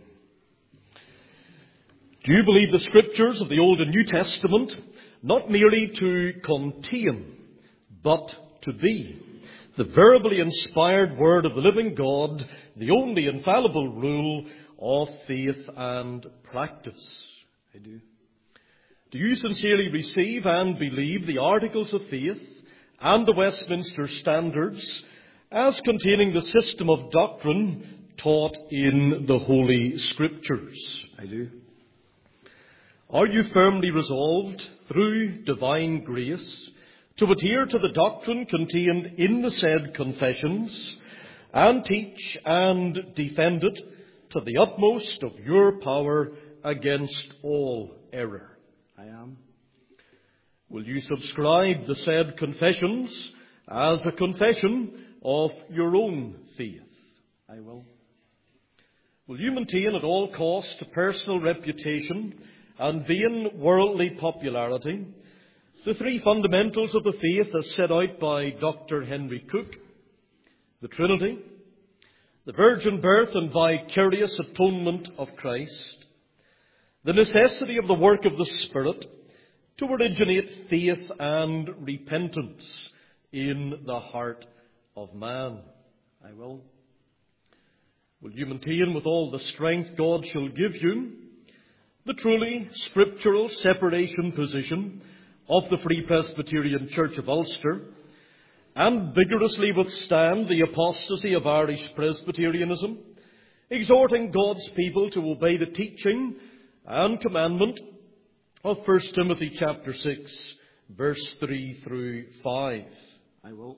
Do you believe the Scriptures of the Old and New Testament not merely to contain, but to be the verbally inspired Word of the living God, the only infallible rule of faith and practice? I do. Do you sincerely receive and believe the Articles of Faith and the Westminster Standards as containing the system of doctrine taught in the Holy Scriptures? I do. Are you firmly resolved, through divine grace, to adhere to the doctrine contained in the said confessions, and teach and defend it to the utmost of your power against all error? I am. Will you subscribe the said confessions as a confession of your own faith? I will. Will you maintain at all cost personal reputation and vain worldly popularity the three fundamentals of the faith as set out by Doctor Henry Cook: the Trinity, the virgin birth and vicarious atonement of Christ, the necessity of the work of the Spirit to originate faith and repentance in the heart of man? I will. Will you maintain with all the strength God shall give you the truly scriptural separation position of the Free Presbyterian Church of Ulster, and vigorously withstand the apostasy of Irish Presbyterianism, exhorting God's people to obey the teaching and commandment of First Timothy chapter six, verse three through five. I will.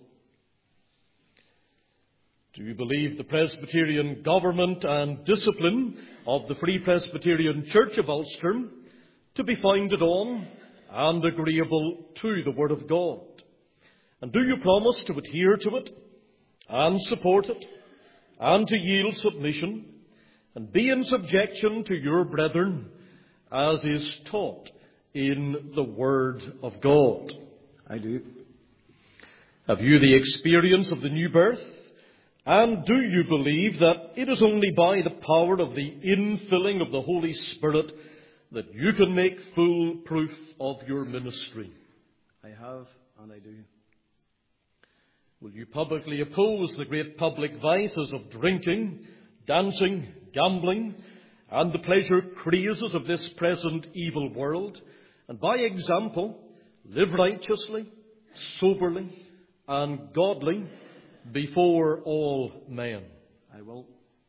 Do you believe the Presbyterian government and discipline of the Free Presbyterian Church of Ulster to be founded on and agreeable to the Word of God? And do you promise to adhere to it and support it and to yield submission and be in subjection to your brethren as is taught in the Word of God? I do. Have you the experience of the new birth? And do you believe that it is only by the power of the infilling of the Holy Spirit that you can make full proof of your ministry? I have, and I do. Will you publicly oppose the great public vices of drinking, dancing, gambling, and the pleasure crazes of this present evil world, and by example live righteously, soberly, and godly before all men? I will.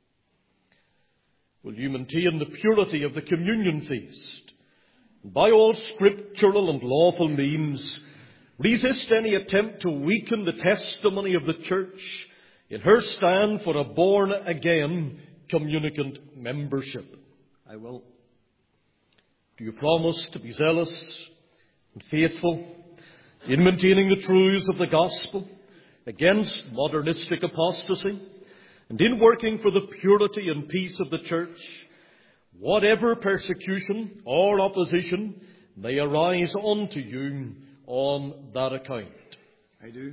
Will you maintain the purity of the communion feast, and by all scriptural and lawful means resist any attempt to weaken the testimony of the Church in her stand for a born-again communicant membership? I will. Do you promise to be zealous and faithful in maintaining the truths of the gospel against modernistic apostasy, and in working for the purity and peace of the Church, whatever persecution or opposition may arise unto you on that account? I do.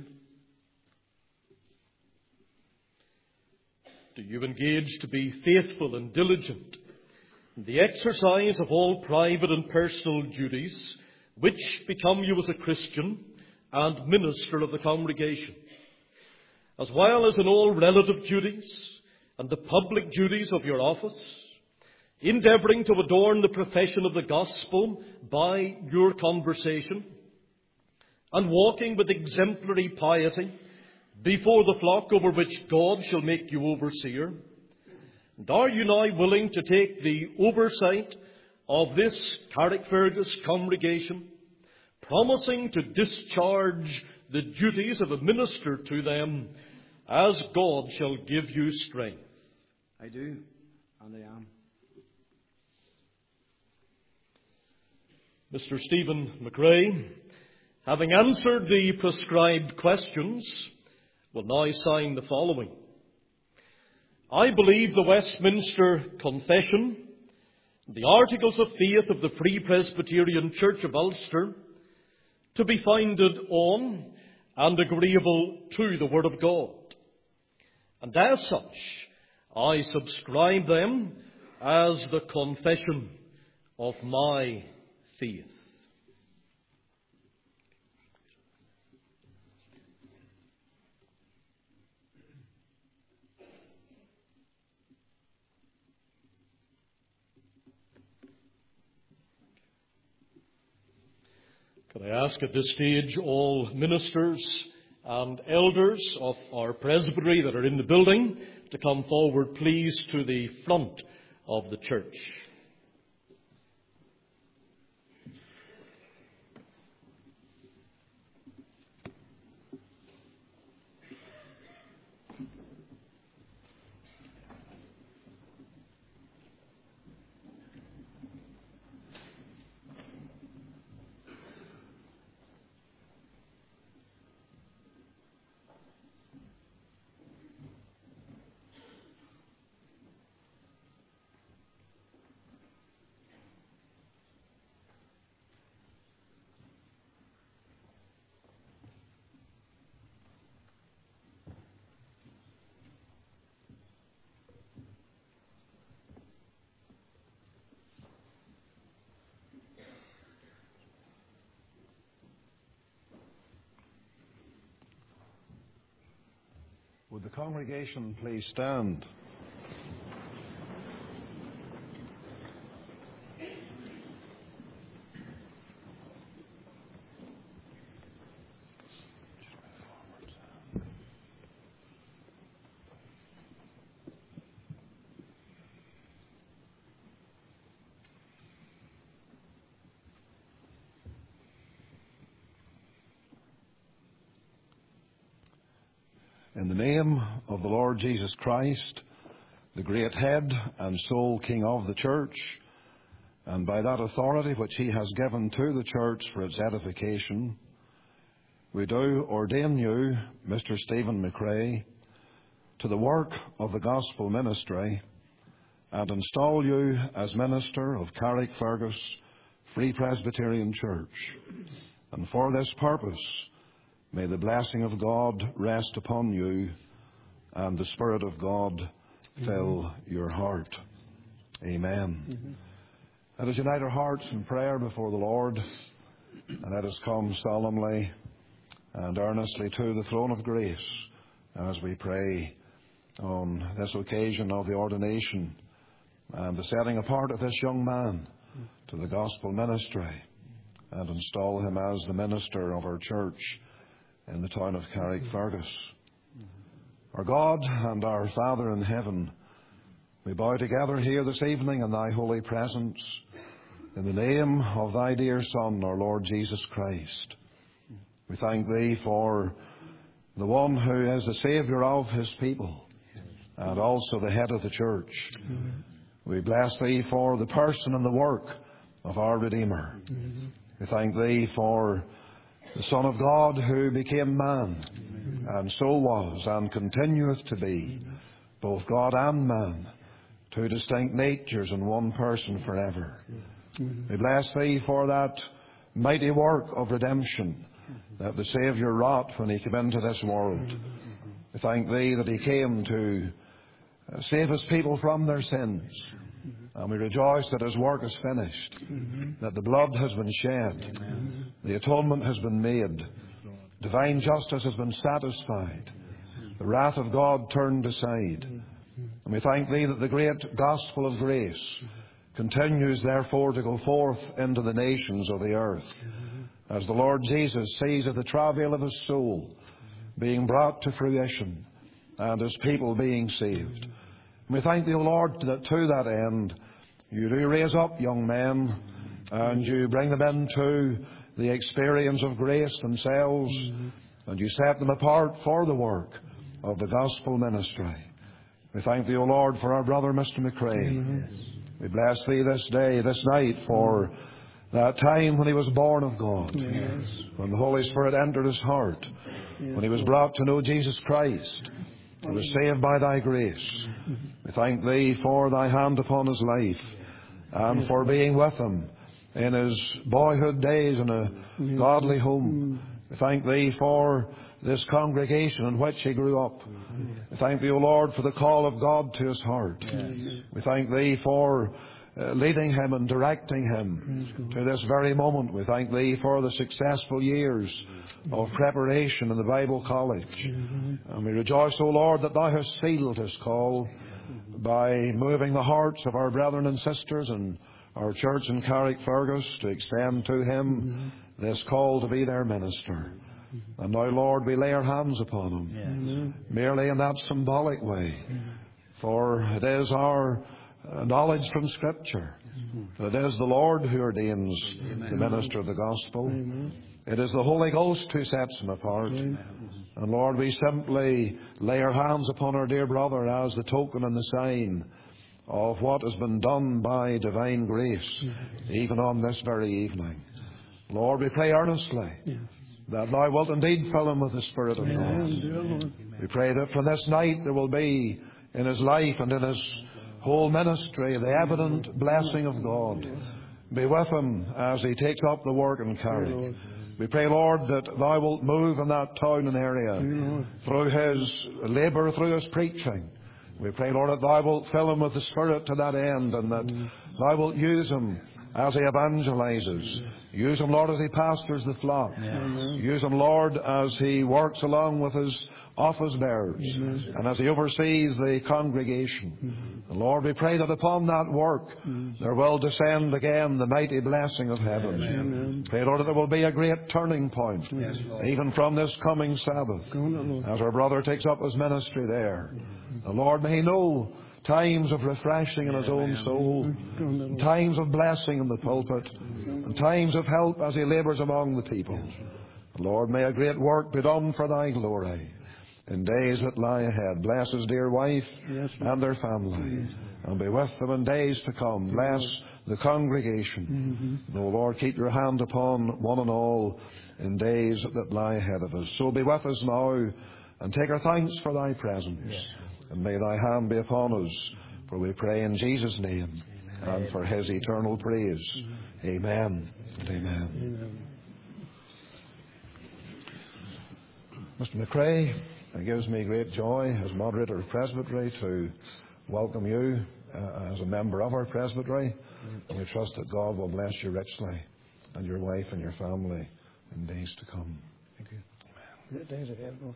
Do you engage to be faithful and diligent in the exercise of all private and personal duties which become you as a Christian and minister of the congregation, as well as in all relative duties and the public duties of your office, endeavouring to adorn the profession of the gospel by your conversation, and walking with exemplary piety before the flock over which God shall make you overseer? And are you now willing to take the oversight of this Carrickfergus congregation, promising to discharge the duties of a minister to them as God shall give you strength? I do, and I am. Mister Stephen McRae, having answered the prescribed questions, will now sign the following. I believe the Westminster Confession, the Articles of Faith of the Free Presbyterian Church of Ulster, to be founded on and agreeable to the Word of God. And as such, I subscribe them as the confession of my faith. Could I ask at this stage all ministers and elders of our presbytery that are in the building to come forward, please, to the front of the church. Would the congregation please stand? In the name of the Lord Jesus Christ, the great head and sole King of the Church, and by that authority which he has given to the Church for its edification, we do ordain you, Mister Stephen McRae, to the work of the gospel ministry and install you as minister of Carrickfergus Free Presbyterian Church. And for this purpose, may the blessing of God rest upon you and the Spirit of God fill mm-hmm. your heart. Amen. Mm-hmm. Let us unite our hearts in prayer before the Lord, and let us come solemnly and earnestly to the throne of grace as we pray on this occasion of the ordination and the setting apart of this young man to the gospel ministry, and install him as the minister of our church in the town of Carrickfergus. Our God and our Father in heaven, we bow together here this evening in thy holy presence in the name of thy dear Son, our Lord Jesus Christ. We thank thee for the one who is the Saviour of his people and also the head of the church. We bless thee for the person and the work of our Redeemer. We thank thee for the Son of God who became man, and so was and continueth to be both God and man, two distinct natures in one person forever. We bless thee for that mighty work of redemption that the Saviour wrought when he came into this world. We thank thee that he came to save his people from their sins. And we rejoice that his work is finished, mm-hmm. that the blood has been shed, Amen. The atonement has been made, divine justice has been satisfied, the wrath of God turned aside. And we thank thee that the great gospel of grace continues therefore to go forth into the nations of the earth, as the Lord Jesus sees of the travail of his soul being brought to fruition and his people being saved. We thank thee, O Lord, that to that end you do raise up young men and you bring them into the experience of grace themselves, mm-hmm. and you set them apart for the work of the gospel ministry. We thank thee, O Lord, for our brother Mister McRae. Mm-hmm. We bless thee this day, this night, for that time when he was born of God, yes. when the Holy Spirit entered his heart, yes. when he was brought to know Jesus Christ. He was saved by thy grace. We thank thee for thy hand upon his life and for being with him in his boyhood days in a godly home. We thank thee for this congregation in which he grew up. We thank thee, O Lord, for the call of God to his heart. We thank thee for Uh, leading him and directing him to this very moment. We thank thee for the successful years of preparation in the Bible College. And we rejoice, O Lord, that thou hast sealed his call by moving the hearts of our brethren and sisters and our church in Carrickfergus to extend to him this call to be their minister. And now, Lord, we lay our hands upon him, merely in that symbolic way, for it is our Uh, knowledge from Scripture that it is the Lord who ordains Amen. The minister of the gospel. Amen. It is the Holy Ghost who sets him apart. Amen. And Lord, we simply lay our hands upon our dear brother as the token and the sign of what has been done by divine grace, even on this very evening. Lord, we pray earnestly that thou wilt indeed fill him with the Spirit of God. We pray that from this night there will be in his life and in his whole ministry the evident blessing of God. Be with him as he takes up the work in Carrick. We pray, Lord, that thou wilt move in that town and area through his labour, through his preaching. We pray, Lord, that thou wilt fill him with the Spirit to that end, and that thou wilt use him as he evangelizes. Use him, Lord, as he pastors the flock. Use him, Lord, as he works along with his office bearers, Amen. And as he oversees the congregation. Mm-hmm. And Lord, we pray that upon that work mm-hmm. there will descend again the mighty blessing of heaven. Amen. Pray, Lord, that there will be a great turning point, yes, even from this coming Sabbath, on, as our brother takes up his ministry there. Mm-hmm. The Lord, may he know times of refreshing in his own soul, and times of blessing in the pulpit, and times of help as he labours among the people. Lord, may a great work be done for thy glory. in days that lie ahead. Bless his dear wife Yes, and their family, and be with them in days to come. Bless the congregation. Mm-hmm. O Lord, keep your hand upon one and all in days that lie ahead of us. So be with us now, and take our thanks for thy presence. Yes. And may thy hand be upon us, for we pray in Jesus' name, amen, and for his eternal praise. Mm-hmm. Amen and amen. Amen. Mister McRae, it gives me great joy as moderator of Presbytery to welcome you uh, as a member of our Presbytery. And we trust that God will bless you richly, and your wife and your family in days to come. Thank you. Amen. Days ahead, Lord.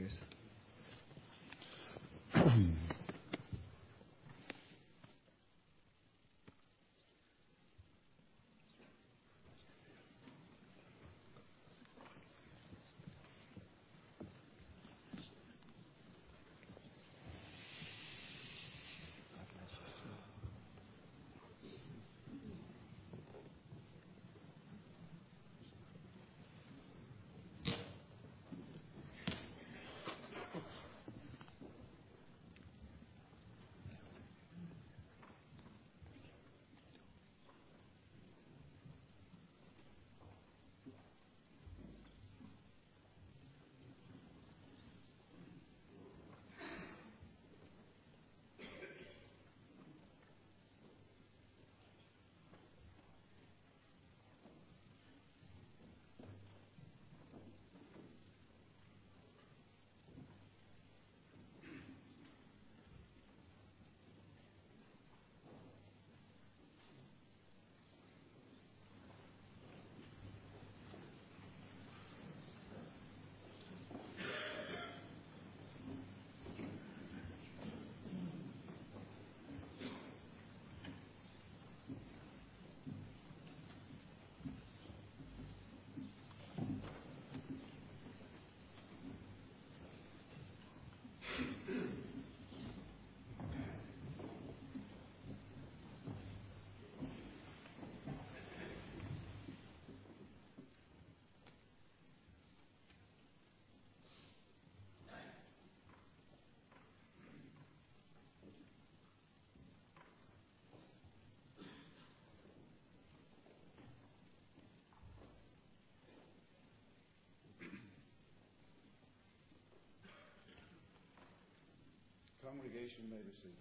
Congregation may be seated.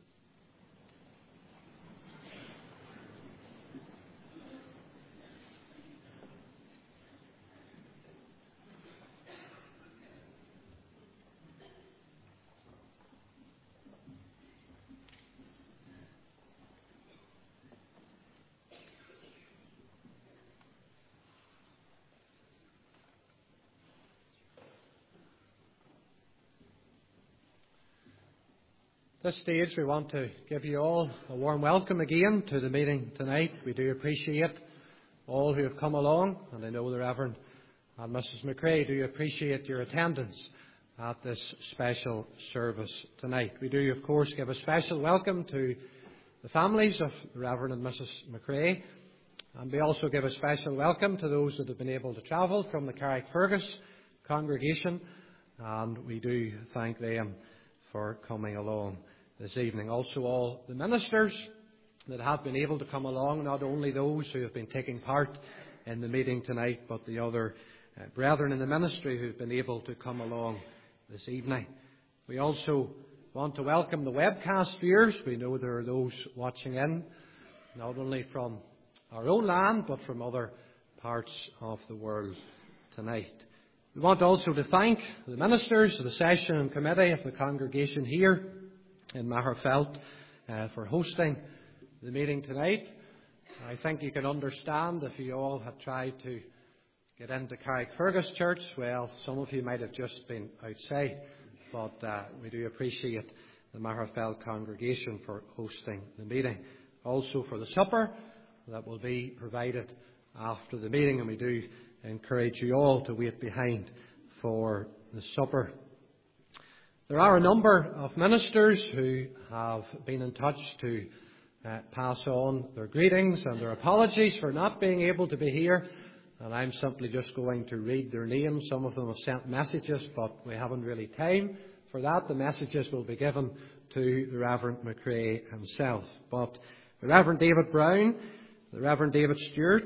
At this stage, we want to give you all a warm welcome again to the meeting tonight. We do appreciate all who have come along, and I know the Reverend and Missus McRae do appreciate your attendance at this special service tonight. We do, of course, give a special welcome to the families of the Reverend and Missus McRae, and we also give a special welcome to those that have been able to travel from the Carrickfergus congregation, and we do thank them for coming along this evening. Also all the ministers that have been able to come along, not only those who have been taking part in the meeting tonight, but the other uh, brethren in the ministry who have been able to come along this evening. We also want to welcome the webcast viewers. We know there are those watching in, not only from our own land, but from other parts of the world tonight. We want also to thank the ministers, the session and committee of the congregation here in Magherafelt uh, for hosting the meeting tonight. I think you can understand if you all had tried to get into Carrickfergus Church, well, some of you might have just been outside, but uh, we do appreciate the Magherafelt congregation for hosting the meeting. Also for the supper that will be provided after the meeting, and we do encourage you all to wait behind for the supper. There are a number of ministers who have been in touch to uh, pass on their greetings and their apologies for not being able to be here, and I'm simply just going to read their names. Some of them have sent messages, but we haven't really time for that, the messages will be given to the Reverend McRae himself. But the Reverend David Brown, the Reverend David Stewart,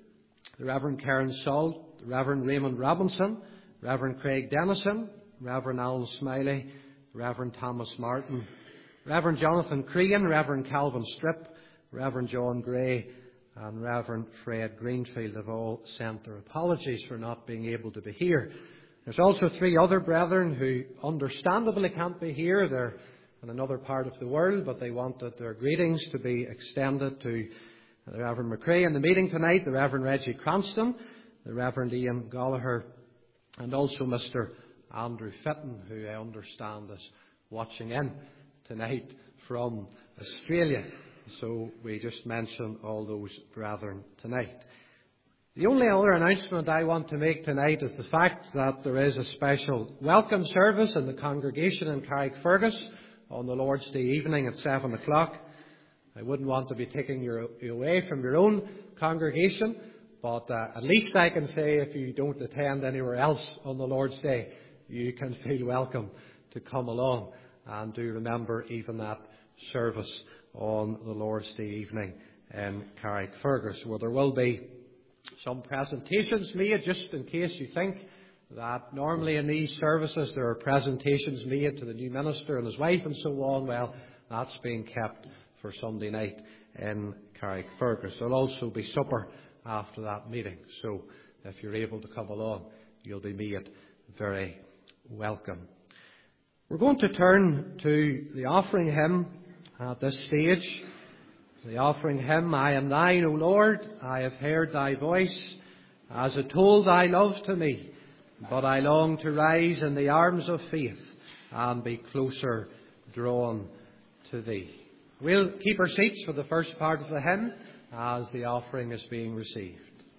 the Reverend Karen Salt, the Reverend Raymond Robinson, Reverend Craig Dennison, Reverend Alan Smiley, Reverend Thomas Martin, Reverend Jonathan Crean, Reverend Calvin Strip, Reverend John Gray, and Reverend Fred Greenfield have all sent their apologies for not being able to be here. There's also three other brethren who understandably can't be here. They're in another part of the world, but they wanted their greetings to be extended to the Reverend McRae in the meeting tonight, the Reverend Reggie Cranston, the Reverend Ian Gallagher, and also Mister Andrew Fitton, who I understand is watching in tonight from Australia. So we just mention all those brethren tonight. The only other announcement I want to make tonight is the fact that there is a special welcome service in the congregation in Carrickfergus on the Lord's Day evening at seven o'clock. I wouldn't want to be taking you away from your own congregation, but uh, at least I can say if you don't attend anywhere else on the Lord's Day, you can feel welcome to come along and do remember even that service on the Lord's Day evening in Carrickfergus, where there will be some presentations made, just in case you think that normally in these services there are presentations made to the new minister and his wife and so on. Well, that's being kept for Sunday night in Carrickfergus. There will also be supper after that meeting, so if you're able to come along, you'll be made very welcome. We're going to turn to the offering hymn at this stage. The offering hymn, I am thine, O Lord, I have heard thy voice, as it told thy love to me, but I long to rise in the arms of faith and be closer drawn to thee. We'll keep our seats for the first part of the hymn as the offering is being received.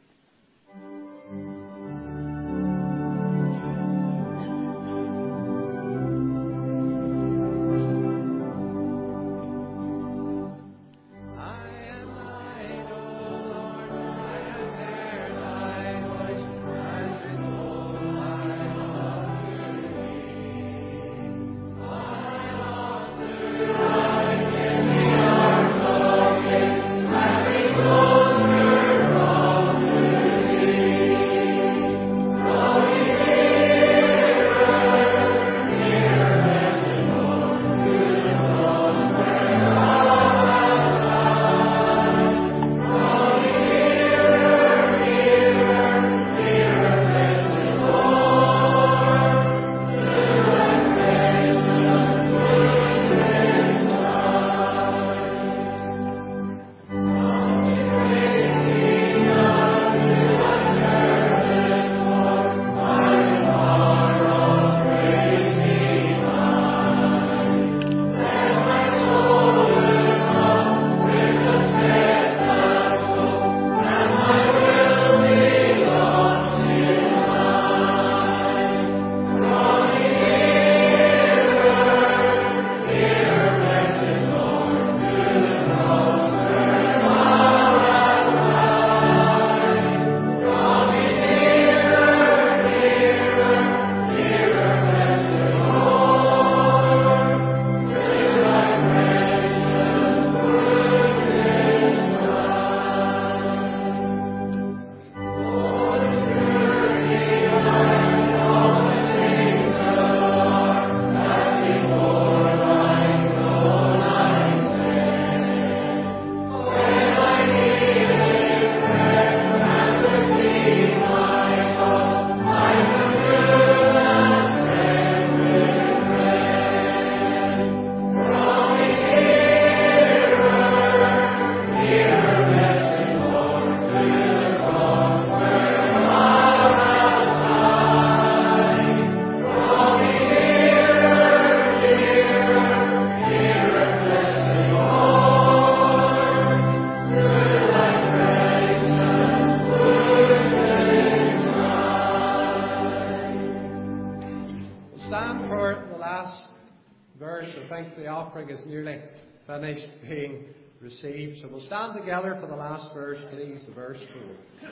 Finished being received. So we'll stand together for the last verse, please, the verse four.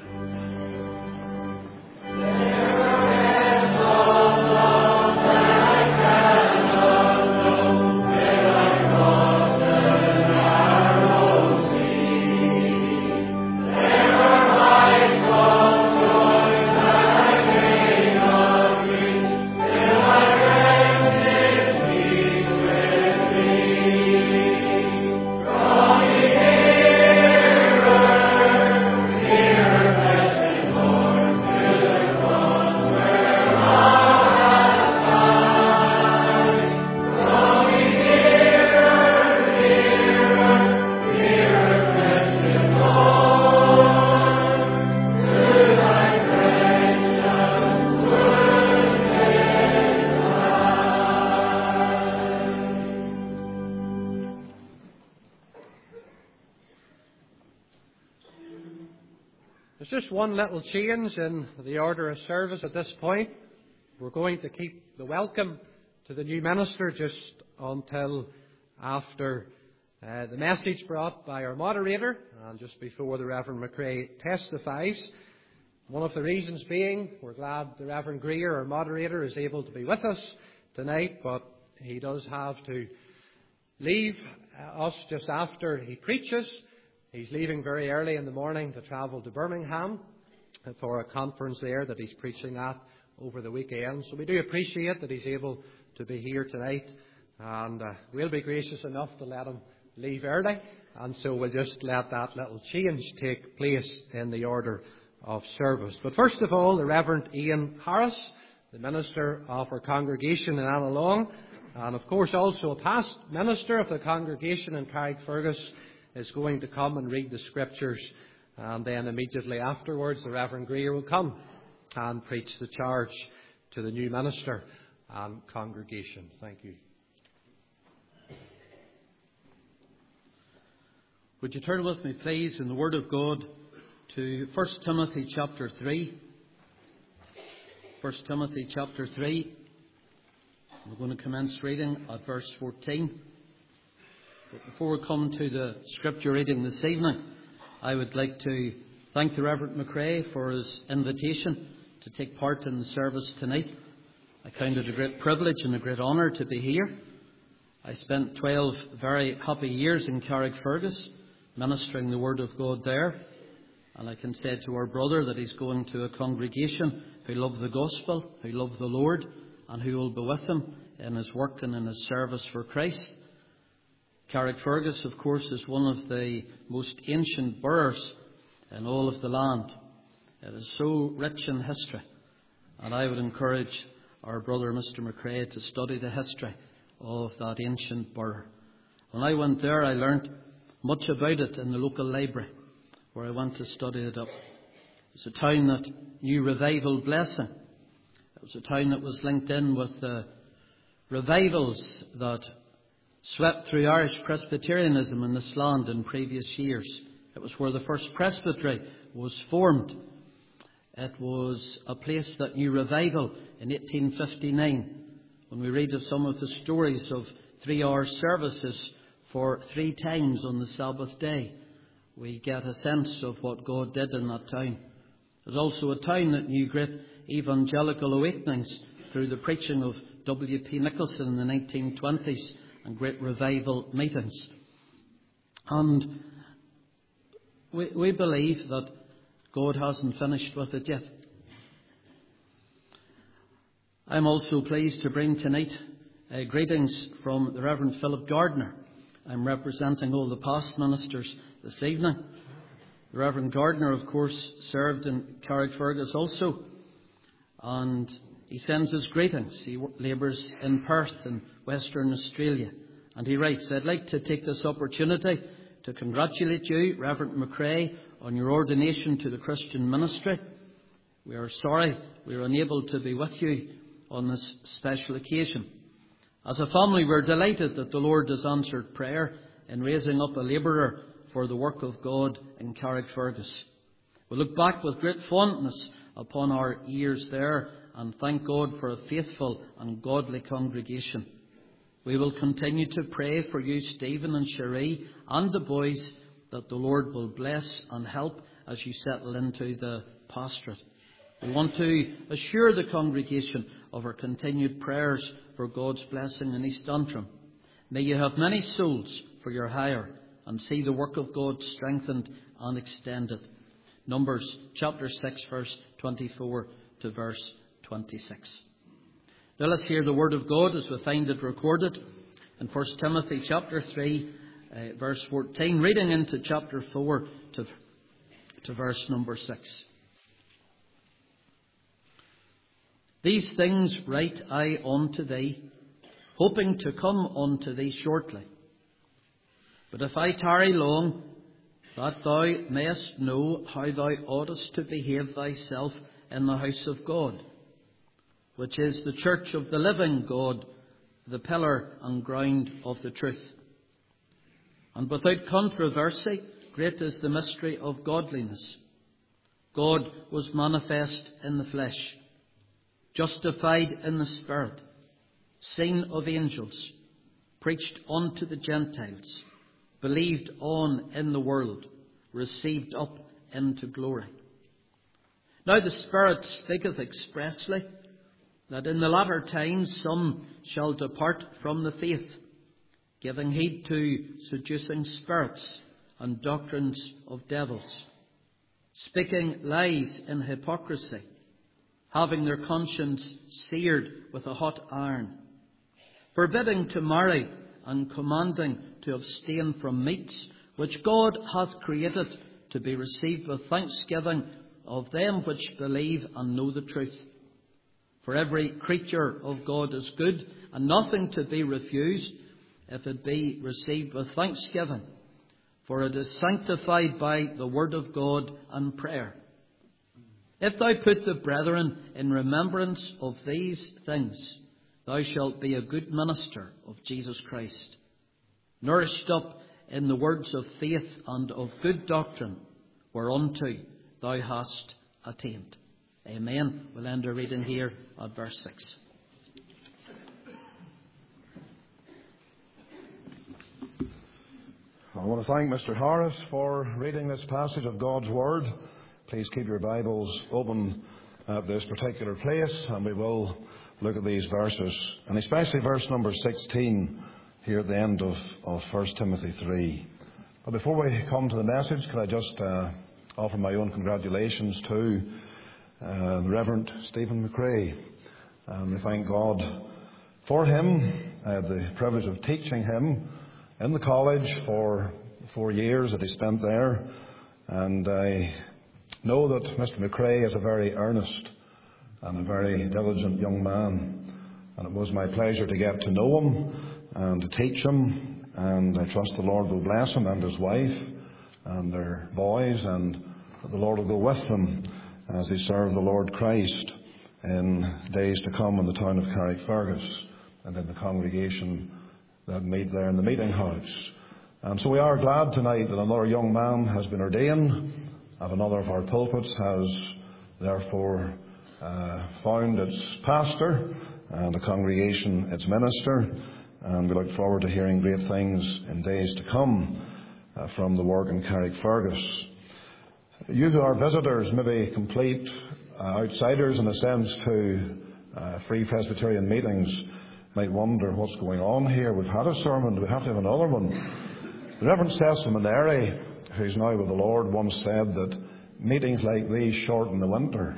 There is no love like that. just one little change in the order of service at this point. We're going to keep the welcome to the new minister just until after uh, the message brought by our moderator and just before the Reverend McRae testifies. One of the reasons being, we're glad the Reverend Greer, our moderator, is able to be with us tonight, but he does have to leave us just after he preaches. He's leaving very early in the morning to travel to Birmingham for a conference there that he's preaching at over the weekend. So we do appreciate that he's able to be here tonight, and uh, we'll be gracious enough to let him leave early, and so we'll just let that little change take place in the order of service. But first of all, the Reverend Ian Harris, the minister of our congregation in Annalong, and of course also a past minister of the congregation in Carrickfergus, is going to come and read the scriptures, and then immediately afterwards the Reverend Greer will come and preach the charge to the new minister and congregation. Thank you. Would you turn with me, please, in the Word of God to First Timothy chapter three. First Timothy chapter three. We're going to commence reading at verse fourteen. But before we come to the scripture reading this evening, I would like to thank the Reverend McRae for his invitation to take part in the service tonight. I count it a great privilege and a great honour to be here. I spent twelve very happy years in Carrickfergus, ministering the Word of God there. And I can say to our brother that he's going to a congregation who love the gospel, who love the Lord, and who will be with him in his work and in his service for Christ. Carrickfergus, of course, is one of the most ancient boroughs in all of the land. It is so rich in history, and I would encourage our brother Mister McRae to study the history of that ancient borough. When I went there, I learnt much about it in the local library, where I went to study it up. It was a town that knew revival blessing. It was a town that was linked in with the revivals that swept through Irish Presbyterianism in this land in previous years. It was where the first presbytery was formed. It was a place that knew revival in eighteen fifty-nine, when we read of some of the stories of three-hour services for three times on the Sabbath day. We get a sense of what God did in that town. It was also a town that knew great evangelical awakenings through the preaching of W P Nicholson in the nineteen twenties and great revival meetings. And we, we believe that God hasn't finished with it yet. I'm also pleased to bring tonight uh, greetings from the Reverend Philip Gardner. I'm representing all the past ministers this evening. The Reverend Gardner, of course, served in Carrickfergus also, and he sends his greetings. He labours in Perth in Western Australia, and he writes, "I'd like to take this opportunity to congratulate you, Reverend McRae, on your ordination to the Christian ministry. We are sorry we are unable to be with you on this special occasion. As a family, we're delighted that the Lord has answered prayer in raising up a labourer for the work of God in Carrickfergus. We look back with great fondness upon our years there and thank God for a faithful and godly congregation. We will continue to pray for you, Stephen and Cherie, and the boys, that the Lord will bless and help as you settle into the pastorate. We want to assure the congregation of our continued prayers for God's blessing in East Antrim. May you have many souls for your hire and see the work of God strengthened and extended." Numbers chapter six, verse twenty-four to verse twenty-six. Now let's hear the word of God as we find it recorded in First Timothy chapter three, uh, verse fourteen, reading into chapter four to, to verse number six. "These things write I unto thee, hoping to come unto thee shortly. But if I tarry long, that thou mayest know how thou oughtest to behave thyself in the house of God, which is the church of the living God, the pillar and ground of the truth. And without controversy, great is the mystery of godliness. God was manifest in the flesh, justified in the Spirit, seen of angels, preached unto the Gentiles, believed on in the world, received up into glory. Now the Spirit speaketh expressly that in the latter times some shall depart from the faith, giving heed to seducing spirits and doctrines of devils, speaking lies in hypocrisy, having their conscience seared with a hot iron, forbidding to marry and commanding to abstain from meats which God hath created to be received with thanksgiving of them which believe and know the truth. For every creature of God is good, and nothing to be refused, if it be received with thanksgiving, for it is sanctified by the word of God and prayer. If thou put the brethren in remembrance of these things, thou shalt be a good minister of Jesus Christ, nourished up in the words of faith and of good doctrine, whereunto thou hast attained. Amen. We'll end our reading here at verse six. I want to thank Mister Harris for reading this passage of God's Word. Please keep your Bibles open at this particular place, and we will look at these verses, and especially verse number sixteen here at the end of, of First Timothy three. But before we come to the message, can I just uh, offer my own congratulations to uh, the Reverend Stephen McRae. And we thank God for him. I had the privilege of teaching him in the college for four years that he spent there, and I know that Mister McRae is a very earnest and a very diligent young man, and it was my pleasure to get to know him and to teach him, and I trust the Lord will bless him and his wife and their boys, and that the Lord will go with them as they serve the Lord Christ in days to come in the town of Carrickfergus and in the congregation that meet there in the meeting house. And so we are glad tonight that another young man has been ordained, and another of our pulpits has therefore uh, found its pastor and the congregation its minister, and we look forward to hearing great things in days to come uh, from the work in Carrickfergus. You who are visitors, maybe complete uh, outsiders in a sense to uh, Free Presbyterian meetings, might wonder what's going on here. We've had a sermon, do we have to have another one? The Reverend Cecil Maneri, who's now with the Lord, once said that meetings like these shorten the winter.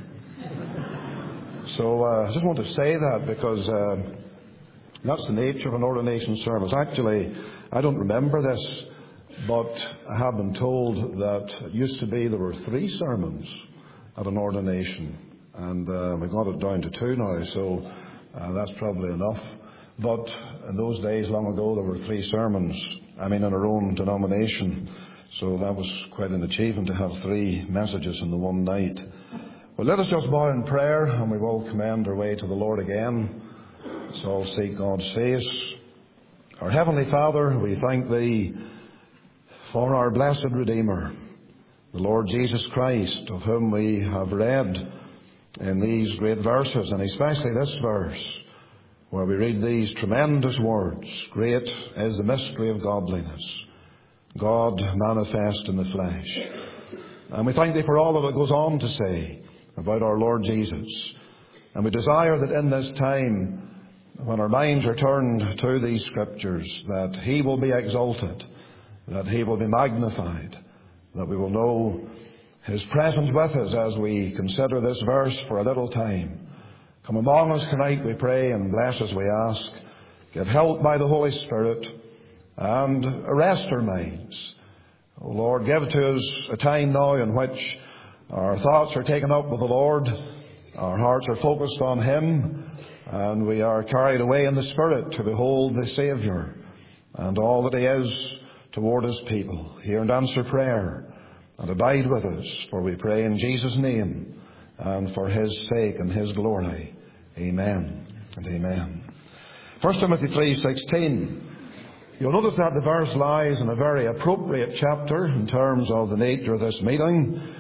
So uh, I just want to say that because uh, that's the nature of an ordination service. Actually, I don't remember this, but I have been told that it used to be there were three sermons at an ordination, and uh, we got it down to two now, so uh, that's probably enough. But in those days, long ago, there were three sermons, I mean, in our own denomination. So that was quite an achievement to have three messages in the one night. Well, let us just bow in prayer, and we will commend our way to the Lord again. Let's all seek God's face. Our Heavenly Father, we thank Thee for our blessed Redeemer, the Lord Jesus Christ, of whom we have read in these great verses, and especially this verse, where we read these tremendous words: great is the mystery of godliness, God manifest in the flesh. And we thank Thee for all that it goes on to say about our Lord Jesus. And we desire that in this time, when our minds are turned to these Scriptures, that He will be exalted, that He will be magnified, that we will know His presence with us as we consider this verse for a little time. Come among us tonight, we pray, and bless us, we ask. Give help by the Holy Spirit, and arrest our minds. O Lord, give to us a time now in which our thoughts are taken up with the Lord, our hearts are focused on Him, and we are carried away in the Spirit to behold the Saviour and all that He is toward His people. Hear and answer prayer, and abide with us, for we pray in Jesus' name and for His sake and His glory. Amen and amen. First Timothy three sixteen. You'll notice that the verse lies in a very appropriate chapter in terms of the nature of this meeting.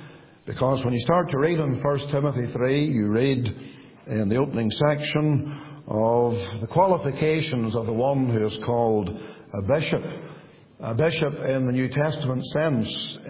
Because when you start to read in First Timothy three, you read in the opening section of the qualifications of the one who is called a bishop. A bishop in the New Testament sense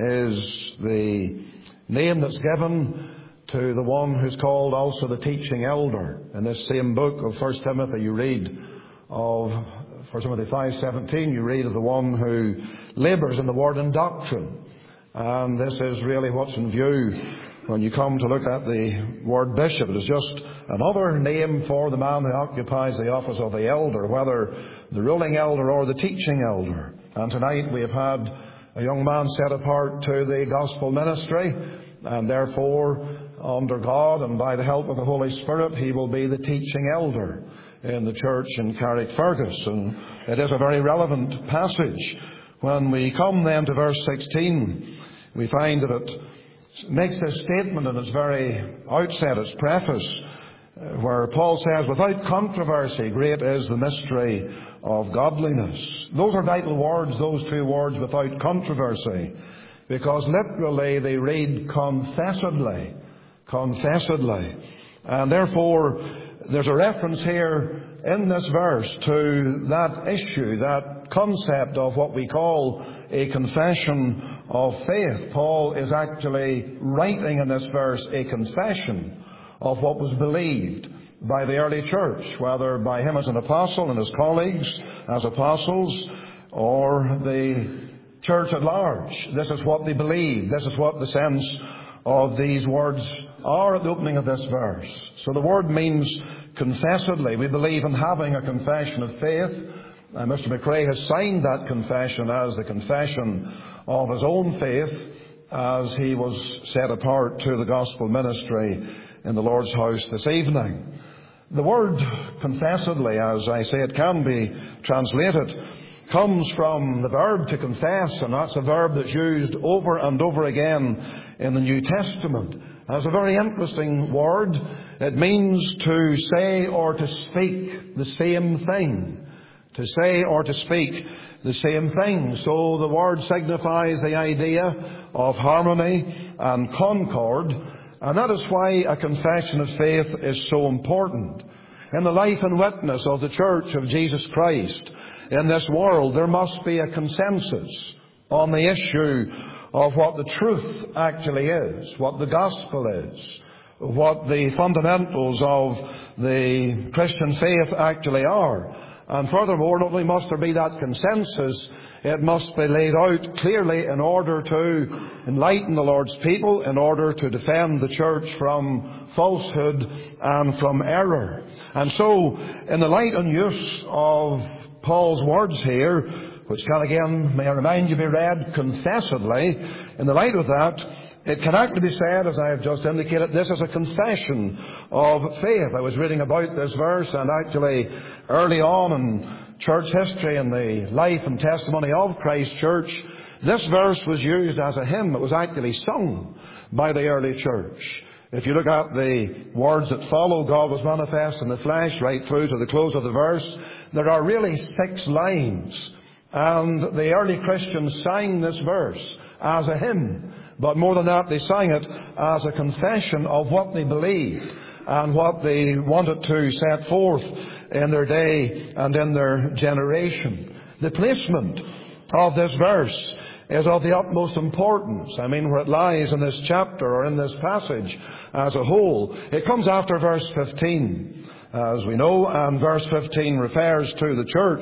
is the name that's given to the one who's called also the teaching elder. In this same book of First Timothy, you read of First Timothy five seventeen, you read of the one who labours in the word and doctrine. And this is really what's in view when you come to look at the word bishop. It is just another name for the man who occupies the office of the elder, whether the ruling elder or the teaching elder. And tonight we have had a young man set apart to the gospel ministry, and therefore, under God and by the help of the Holy Spirit, he will be the teaching elder in the church in Carrickfergus. And it is a very relevant passage. When we come then to verse sixteen, we find that it makes this statement in its very outset, its preface, where Paul says, without controversy, great is the mystery of godliness. Those are vital words, those two words, without controversy, because literally they read confessedly, confessedly. And therefore, there's a reference here in this verse to that issue, that concept of what we call a confession of faith. Paul is actually writing in this verse a confession of what was believed by the early church, whether by him as an apostle and his colleagues as apostles, or the church at large. This is what they believed. This is what the sense of these words are at the opening of this verse. So the word means confessedly. We believe in having a confession of faith. And Mister McRae has signed that confession as the confession of his own faith as he was set apart to the gospel ministry in the Lord's house this evening. The word confessedly, as I say, it can be translated, comes from the verb to confess, and that's a verb that's used over and over again in the New Testament. That's a very interesting word. It means to say or to speak the same thing. To say or to speak the same thing. So the word signifies the idea of harmony and concord, and that is why a confession of faith is so important. In the life and witness of the Church of Jesus Christ in this world, there must be a consensus on the issue of what the truth actually is, what the gospel is, what the fundamentals of the Christian faith actually are. And furthermore, not only must there be that consensus, it must be laid out clearly in order to enlighten the Lord's people, in order to defend the church from falsehood and from error. And so, in the light and use of Paul's words here, which can again, may I remind you, be read confessedly, in the light of that, it can actually be said, as I have just indicated, this is a confession of faith. I was reading about this verse, and actually early on in church history, in the life and testimony of Christ Church, this verse was used as a hymn. It was actually sung by the early church. If you look at the words that follow, God was manifest in the flesh, right through to the close of the verse, there are really six lines. And the early Christians sang this verse as a hymn. But more than that, they sang it as a confession of what they believed and what they wanted to set forth in their day and in their generation. The placement of this verse is of the utmost importance. I mean, where it lies in this chapter or in this passage as a whole. It comes after verse fifteen, as we know, and verse fifteen refers to the church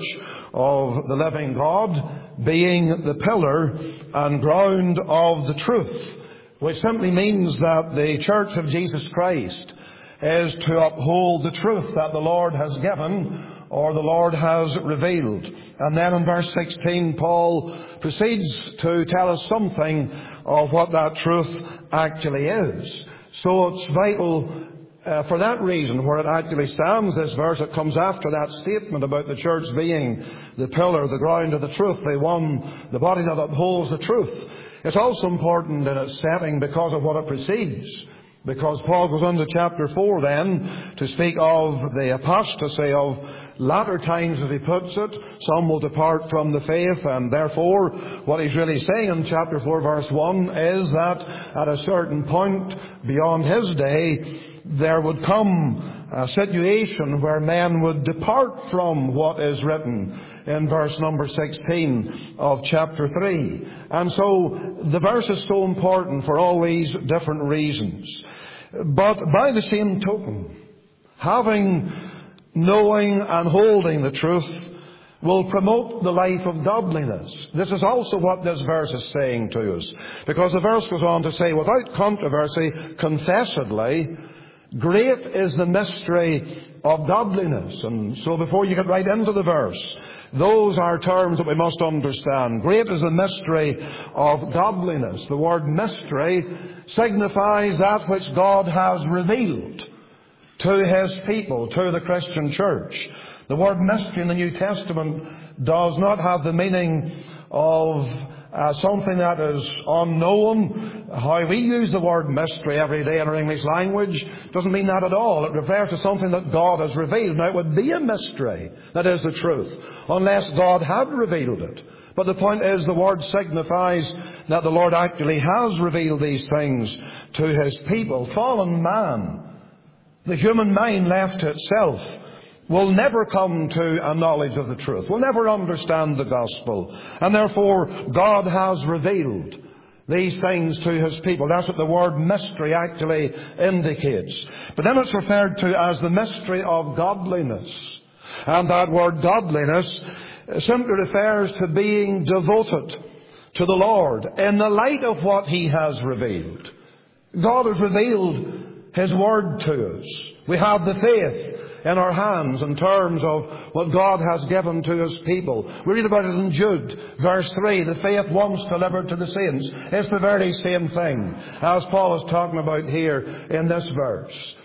of the living God being the pillar and ground of the truth, which simply means that the church of Jesus Christ is to uphold the truth that the Lord has given or the Lord has revealed. And then in verse sixteen, Paul proceeds to tell us something of what that truth actually is. So it's vital Uh, for that reason, where it actually stands, this verse, it comes after that statement about the church being the pillar, the ground of the truth, the one, the body that upholds the truth. It's also important in its setting because of what it precedes. Because Paul goes on to chapter four then to speak of the apostasy of latter times, as he puts it. Some will depart from the faith, and therefore what he's really saying in chapter four verse one is that at a certain point beyond his day there would come a situation where men would depart from what is written in verse number sixteen of chapter three. And so the verse is so important for all these different reasons. But by the same token, having, knowing and holding the truth will promote the life of godliness. This is also what this verse is saying to us. Because the verse goes on to say, without controversy, confessedly, great is the mystery of godliness. And so before you get right into the verse, those are terms that we must understand. Great is the mystery of godliness. The word mystery signifies that which God has revealed to His people, to the Christian church. The word mystery in the New Testament does not have the meaning of Uh, something that is unknown. How we use the word mystery every day in our English language doesn't mean that at all. It refers to something that God has revealed. Now, it would be a mystery, that is the truth, unless God had revealed it. But the point is, the word signifies that the Lord actually has revealed these things to His people. Fallen man, the human mind left to itself, will never come to a knowledge of the truth, will never understand the gospel. And therefore, God has revealed these things to His people. That's what the word mystery actually indicates. But then it's referred to as the mystery of godliness. And that word godliness simply refers to being devoted to the Lord in the light of what He has revealed. God has revealed His word to us. We have the faith in our hands in terms of what God has given to His people. We read about it in Jude, verse three, the faith once delivered to the saints. It's the very same thing as Paul is talking about here in this verse.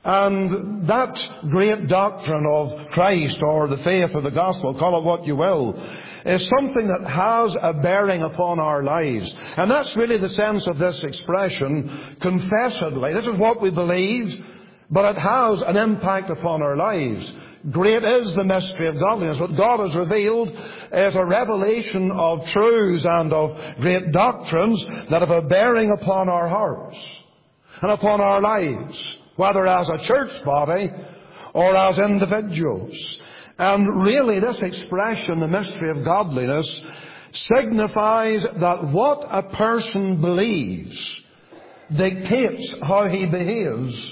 And that great doctrine of Christ, or the faith of the gospel, call it what you will, is something that has a bearing upon our lives. And that's really the sense of this expression, confessedly. This is what we believe, but it has an impact upon our lives. Great is the mystery of godliness. What God has revealed is a revelation of truths and of great doctrines that have a bearing upon our hearts and upon our lives, whether as a church body or as individuals. And really this expression, the mystery of godliness, signifies that what a person believes dictates how he behaves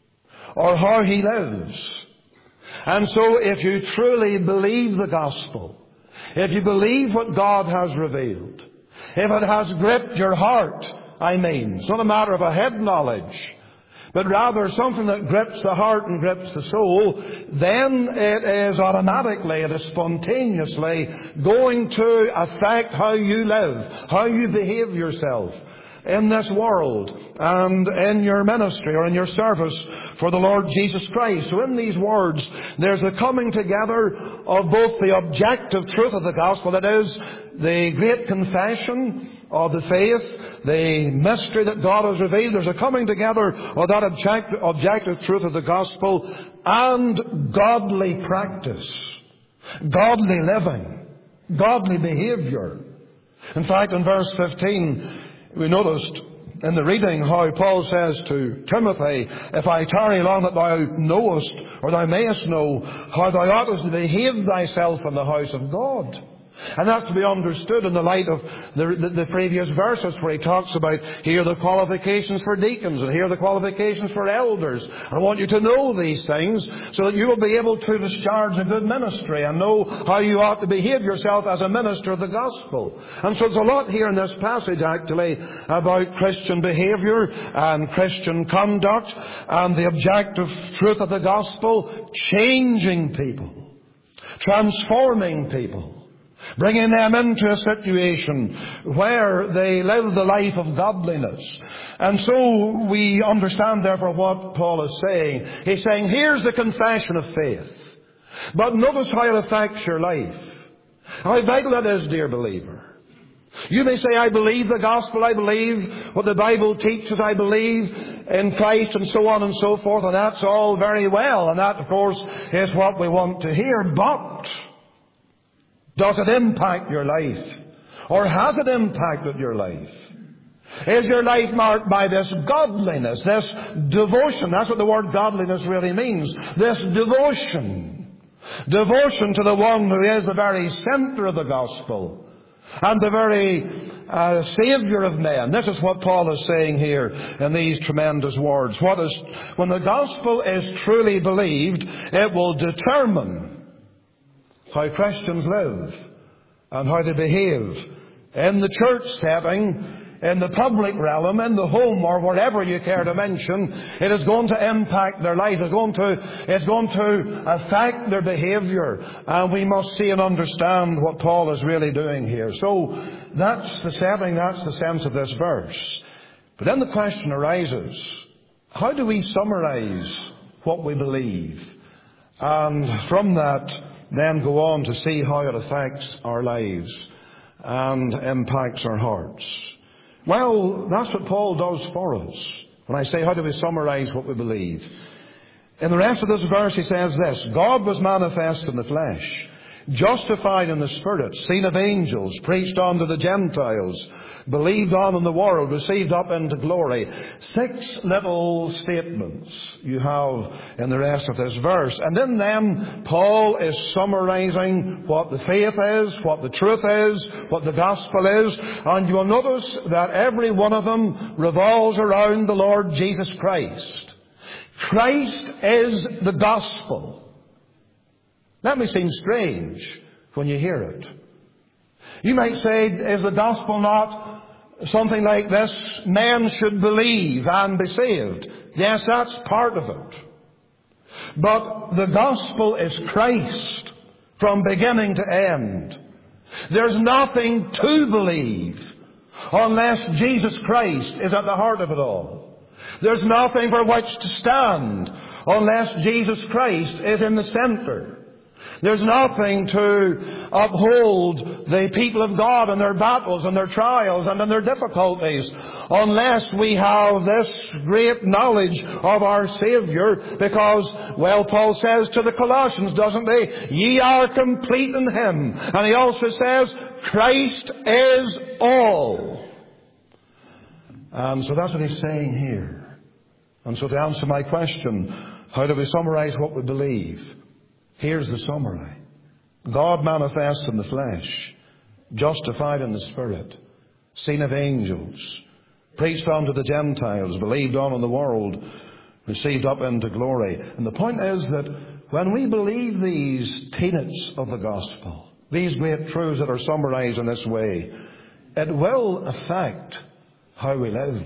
or how he lives. And so if you truly believe the gospel, if you believe what God has revealed, if it has gripped your heart, I mean, it's not a matter of a head knowledge, but rather something that grips the heart and grips the soul, then it is automatically, it is spontaneously going to affect how you live, how you behave yourself in this world and in your ministry or in your service for the Lord Jesus Christ. So in these words, there's a coming together of both the objective truth of the gospel, that is, the great confession of the faith, the mystery that God has revealed. There's a coming together of that object, objective truth of the gospel and godly practice, godly living, godly behavior. In fact, in verse fifteen, we noticed in the reading how Paul says to Timothy, if I tarry long, that thou knowest, or thou mayest know, how thou oughtest to behave thyself in the house of God. And that's to be understood in the light of the, the, the previous verses where he talks about here the qualifications for deacons and here the qualifications for elders. I want you to know these things so that you will be able to discharge a good ministry and know how you ought to behave yourself as a minister of the gospel. And so there's a lot here in this passage actually about Christian behavior and Christian conduct and the objective truth of the gospel, changing people, transforming people, bringing them into a situation where they live the life of godliness. And so we understand therefore what Paul is saying. He's saying, here's the confession of faith. But notice how it affects your life. How vital it is, dear believer. You may say, I believe the gospel, I believe what the Bible teaches, I believe in Christ and so on and so forth, and that's all very well, and that, of course, is what we want to hear. But does it impact your life? Or has it impacted your life? Is your life marked by this godliness, this devotion? That's what the word godliness really means. This devotion. Devotion to the one who is the very center of the gospel and the very uh, Saviour of men. This is what Paul is saying here in these tremendous words. What is, when the gospel is truly believed, it will determine how Christians live and how they behave in the church setting, in the public realm, in the home, or wherever you care to mention. It is going to impact their life. It's going to, it's going to affect their behaviour. And we must see and understand what Paul is really doing here. So that's the setting, that's the sense of this verse. But then the question arises, how do we summarise what we believe? And from that, then go on to see how it affects our lives and impacts our hearts. Well, that's what Paul does for us. When I say, how do we summarise what we believe? In the rest of this verse he says this: God was manifest in the flesh, justified in the Spirit, seen of angels, preached unto the Gentiles, believed on in the world, received up into glory. Six little statements you have in the rest of this verse. And in them, Paul is summarising what the faith is, what the truth is, what the gospel is. And you will notice that every one of them revolves around the Lord Jesus Christ. Christ is the gospel. That may seem strange when you hear it. You might say, is the gospel not something like this? Men should believe and be saved. Yes, that's part of it. But the gospel is Christ from beginning to end. There's nothing to believe unless Jesus Christ is at the heart of it all. There's nothing for which to stand unless Jesus Christ is in the center. There's nothing to uphold the people of God in their battles and their trials and in their difficulties unless we have this great knowledge of our Saviour, because, well, Paul says to the Colossians, doesn't he? Ye are complete in Him. And he also says, Christ is all. And so that's what he's saying here. And so to answer my question, how do we summarise what we believe? Here's the summary. God manifest in the flesh, justified in the Spirit, seen of angels, preached unto the Gentiles, believed on in the world, received up into glory. And the point is that when we believe these tenets of the gospel, these great truths that are summarised in this way, it will affect how we live.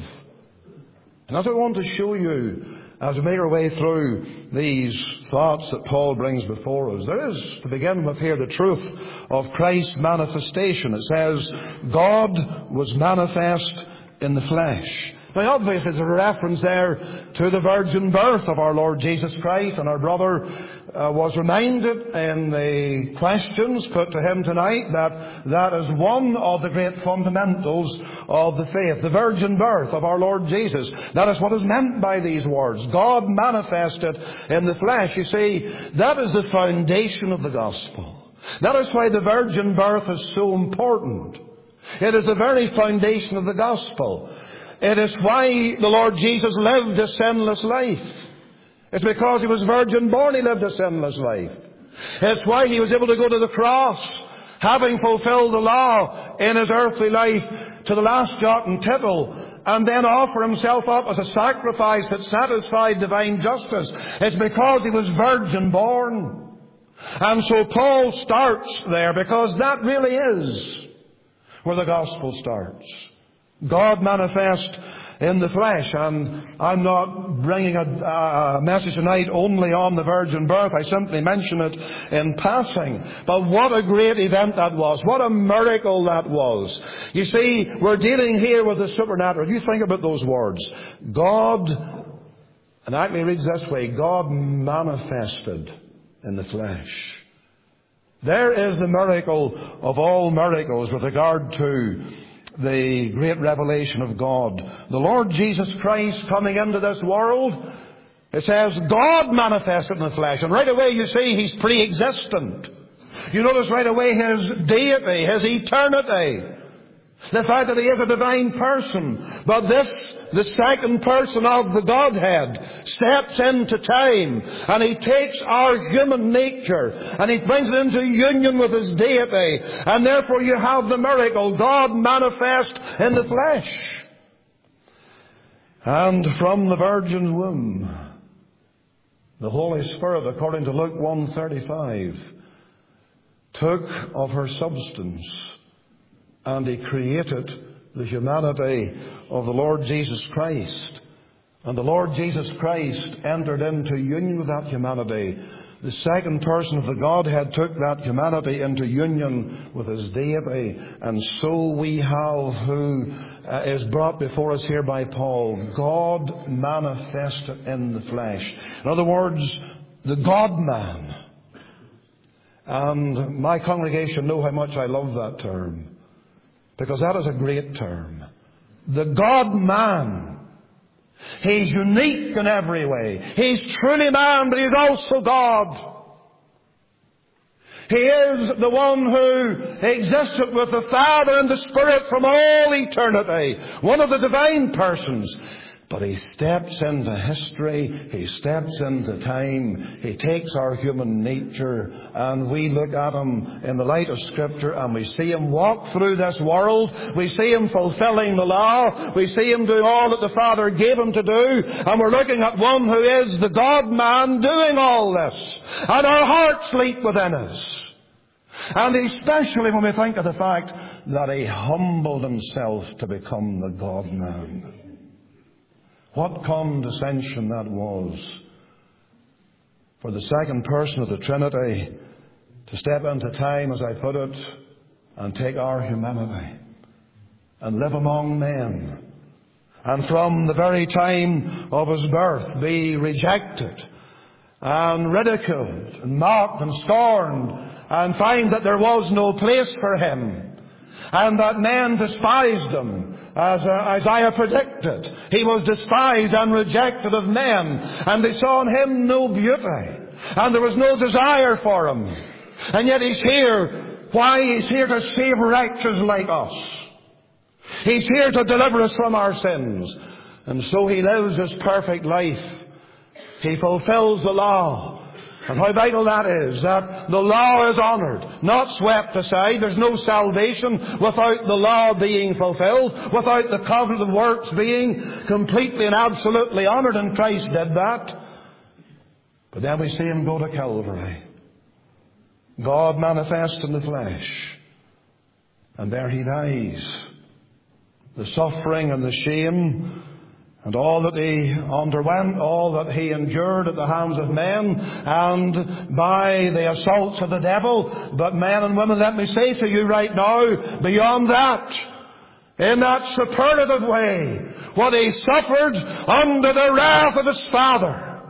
And that's what I want to show you as we make our way through these thoughts that Paul brings before us. There is, to begin with here, the truth of Christ's manifestation. It says, God was manifest in the flesh. Now, obviously, there's a reference there to the virgin birth of our Lord Jesus Christ, and our brother uh, was reminded in the questions put to him tonight that that is one of the great fundamentals of the faith, the virgin birth of our Lord Jesus. That is what is meant by these words. God manifested in the flesh. You see, that is the foundation of the gospel. That is why the virgin birth is so important. It is the very foundation of the gospel. It is why the Lord Jesus lived a sinless life. It's because He was virgin born He lived a sinless life. It's why He was able to go to the cross, having fulfilled the law in His earthly life to the last jot and tittle, and then offer Himself up as a sacrifice that satisfied divine justice. It's because He was virgin born. And so Paul starts there, because that really is where the gospel starts. God manifest in the flesh. And I'm not bringing a, a message tonight only on the virgin birth. I simply mention it in passing. But what a great event that was. What a miracle that was. You see, we're dealing here with the supernatural. You think about those words. God, and actually reads this way, God manifested in the flesh. There is the miracle of all miracles with regard to the great revelation of God. The Lord Jesus Christ coming into this world, it says God manifested in the flesh. And right away you see He's pre-existent. You notice right away His deity, His eternity. The fact that He is a divine person. But this, the second person of the Godhead, steps into time and He takes our human nature and He brings it into union with His deity. And therefore you have the miracle, God manifest in the flesh. And from the virgin's womb, the Holy Spirit, according to Luke one thirty-five, took of her substance, and He created the humanity of the Lord Jesus Christ. And the Lord Jesus Christ entered into union with that humanity. The second person of the Godhead took that humanity into union with His deity. And so we have who uh, is brought before us here by Paul, God manifested in the flesh. In other words, the God-man. And my congregation know how much I love that term, because that is a great term. The God-man. He's unique in every way. He's truly man, but He's also God. He is the one who existed with the Father and the Spirit from all eternity. One of the divine persons. But He steps into history, He steps into time, He takes our human nature, and we look at Him in the light of Scripture, and we see Him walk through this world, we see Him fulfilling the law, we see Him do all that the Father gave Him to do, and we're looking at one who is the God-man doing all this, and our hearts leap within us. And especially when we think of the fact that He humbled Himself to become the God-man. What condescension that was for the second person of the Trinity to step into time, as I put it, and take our humanity and live among men, and from the very time of His birth be rejected and ridiculed and mocked and scorned, and find that there was no place for Him, and that men despised Him. As uh, Isaiah predicted, He was despised and rejected of men, and they saw in Him no beauty, and there was no desire for Him. And yet He's here. Why? He's here to save wretches like us. He's here to deliver us from our sins. And so He lives His perfect life. He fulfills the law. And how vital that is, that the law is honoured, not swept aside. There's no salvation without the law being fulfilled, without the covenant of works being completely and absolutely honoured, and Christ did that. But then we see Him go to Calvary. God manifest in the flesh. And there He dies. The suffering and the shame and all that He underwent, all that He endured at the hands of men and by the assaults of the devil. But men and women, let me say to you right now, beyond that, in that superlative way, what He suffered under the wrath of His Father.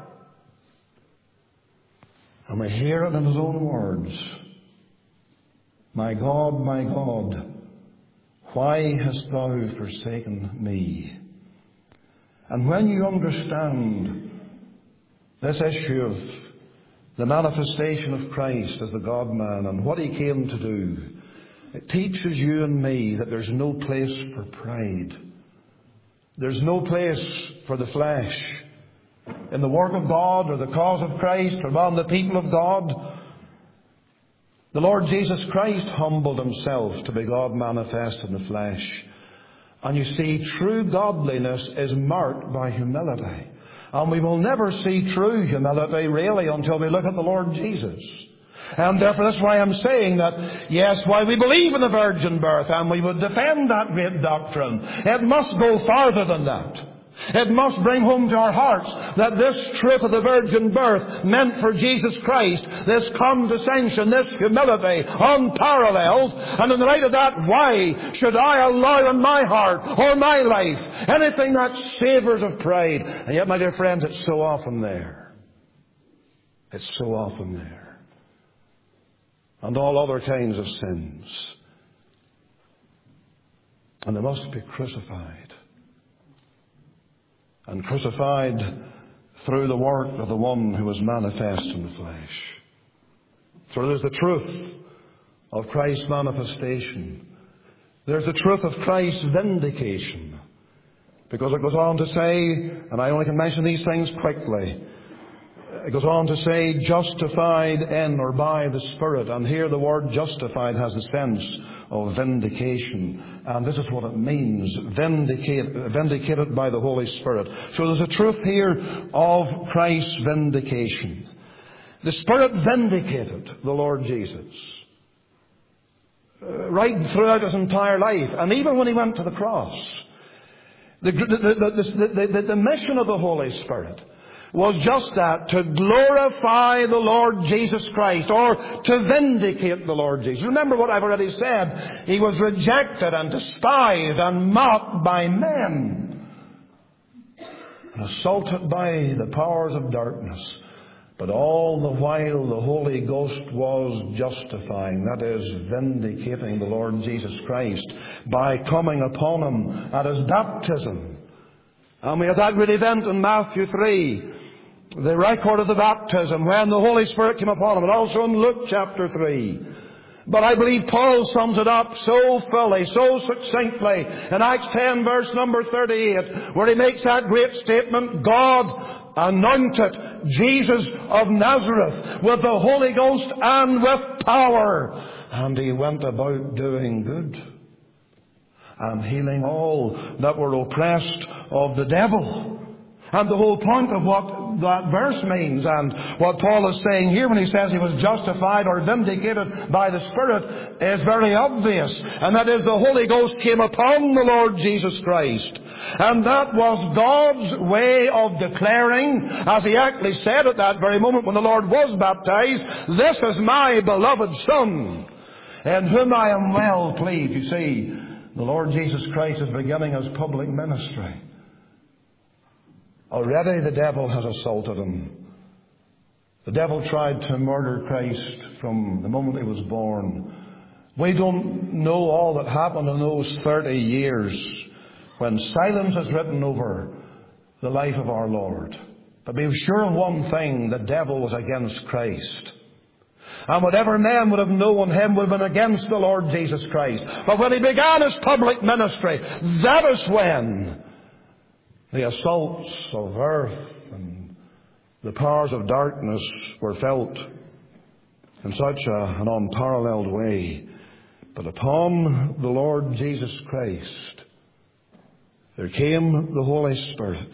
And we hear it in His own words. My God, my God, why hast Thou forsaken me? And when you understand this issue of the manifestation of Christ as the God-man and what He came to do, it teaches you and me that there's no place for pride. There's no place for the flesh in the work of God or the cause of Christ or among the people of God. The Lord Jesus Christ humbled Himself to be God manifest in the flesh. And you see, true godliness is marked by humility. And we will never see true humility really until we look at the Lord Jesus. And therefore that's why I'm saying that, yes, while we believe in the virgin birth and we would defend that great doctrine, it must go farther than that. It must bring home to our hearts that this truth of the virgin birth meant for Jesus Christ, this condescension, this humility, unparalleled. And in the light of that, why should I allow in my heart or my life anything that savours of pride? And yet, my dear friends, it's so often there. It's so often there. And all other kinds of sins. And they must be crucified. And crucified through the work of the one who was manifest in the flesh. So there's the truth of Christ's manifestation. There's the truth of Christ's vindication. Because it goes on to say, and I only can mention these things quickly, it goes on to say, justified in or by the Spirit. And here the word justified has the sense of vindication. And this is what it means, vindicate, vindicated by the Holy Spirit. So there's a truth here of Christ's vindication. The Spirit vindicated the Lord Jesus. Uh, right throughout his entire life. And even when he went to the cross. The, the, the, the, the, the mission of the Holy Spirit was just that, to glorify the Lord Jesus Christ, or to vindicate the Lord Jesus. Remember what I've already said. He was rejected and despised and mocked by men, assaulted by the powers of darkness. But all the while the Holy Ghost was justifying, that is, vindicating the Lord Jesus Christ by coming upon him at his baptism. And we have that great event in Matthew three, the record of the baptism when the Holy Spirit came upon him, and also in Luke chapter three. But I believe Paul sums it up so fully, so succinctly in Acts ten verse number thirty-eight, where he makes that great statement, God anointed Jesus of Nazareth with the Holy Ghost and with power. And he went about doing good and healing all that were oppressed of the devil. And the whole point of what that verse means, and what Paul is saying here when he says he was justified or vindicated by the Spirit, is very obvious. And that is, the Holy Ghost came upon the Lord Jesus Christ. And that was God's way of declaring, as he actually said at that very moment when the Lord was baptized, "This is my beloved Son, in whom I am well pleased." You see, the Lord Jesus Christ is beginning his public ministry. Already the devil has assaulted him. The devil tried to murder Christ from the moment he was born. We don't know all that happened in those thirty years when silence is written over the life of our Lord. But be sure of one thing, the devil was against Christ. And whatever man would have known him would have been against the Lord Jesus Christ. But when he began his public ministry, that is when the assaults of earth and the powers of darkness were felt in such a, an unparalleled way. But upon the Lord Jesus Christ, there came the Holy Spirit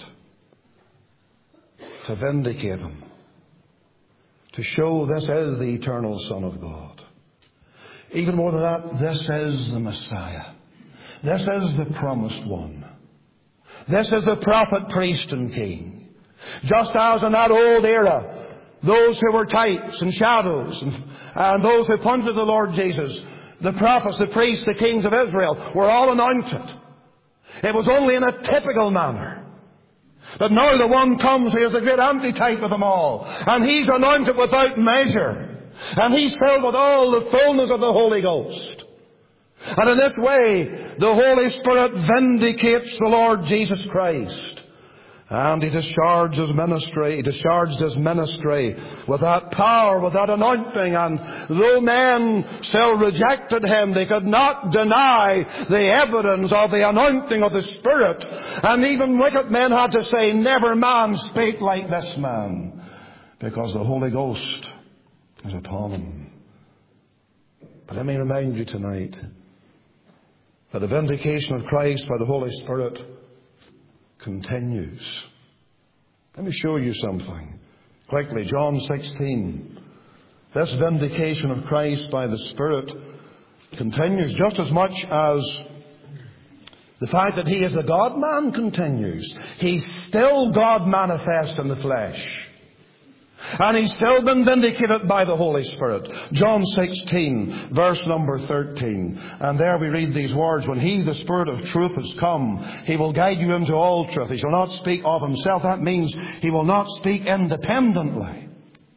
to vindicate him, to show this is the eternal Son of God. Even more than that, this is the Messiah. This is the promised one. This is the prophet, priest, and king. Just as in that old era, those who were types and shadows, and, and those who pointed to the Lord Jesus, the prophets, the priests, the kings of Israel, were all anointed. It was only in a typical manner. But now the one comes who is the great antitype of them all. And he's anointed without measure. And he's filled with all the fullness of the Holy Ghost. And in this way, the Holy Spirit vindicates the Lord Jesus Christ. And he discharged his ministry, he discharged his ministry with that power, with that anointing. And though men still rejected him, they could not deny the evidence of the anointing of the Spirit. And even wicked men had to say, "Never man spake like this man," because the Holy Ghost is upon him. But let me remind you tonight that the vindication of Christ by the Holy Spirit continues. Let me show you something quickly. John sixteen. This vindication of Christ by the Spirit continues just as much as the fact that he is the God-man continues. He's still God manifest in the flesh. And he's still been vindicated by the Holy Spirit. John sixteen, verse number thirteen. And there we read these words, "When he, the Spirit of truth, has come, he will guide you into all truth. He shall not speak of himself." That means he will not speak independently.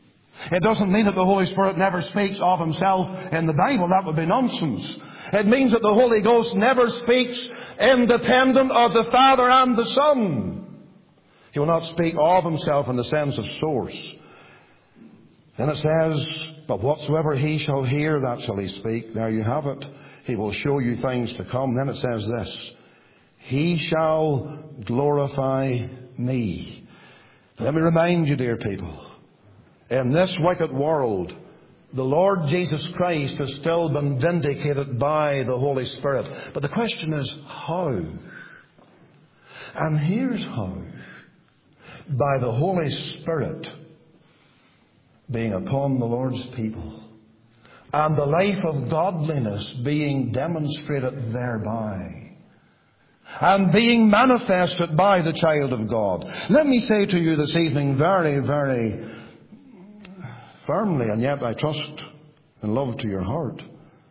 It doesn't mean that the Holy Spirit never speaks of Himself in the Bible. That would be nonsense. It means that the Holy Ghost never speaks independent of the Father and the Son. He will not speak of Himself in the sense of source. Then it says, but whatsoever He shall hear, that shall He speak. There you have it. He will show you things to come. Then it says this, He shall glorify me. Let me remind you, dear people, in this wicked world, the Lord Jesus Christ has still been vindicated by the Holy Spirit. But the question is, how? And here's how. By the Holy Spirit being upon the Lord's people, and the life of godliness being demonstrated thereby, and being manifested by the child of God. Let me say to you this evening very, very firmly, and yet I trust and love to your heart,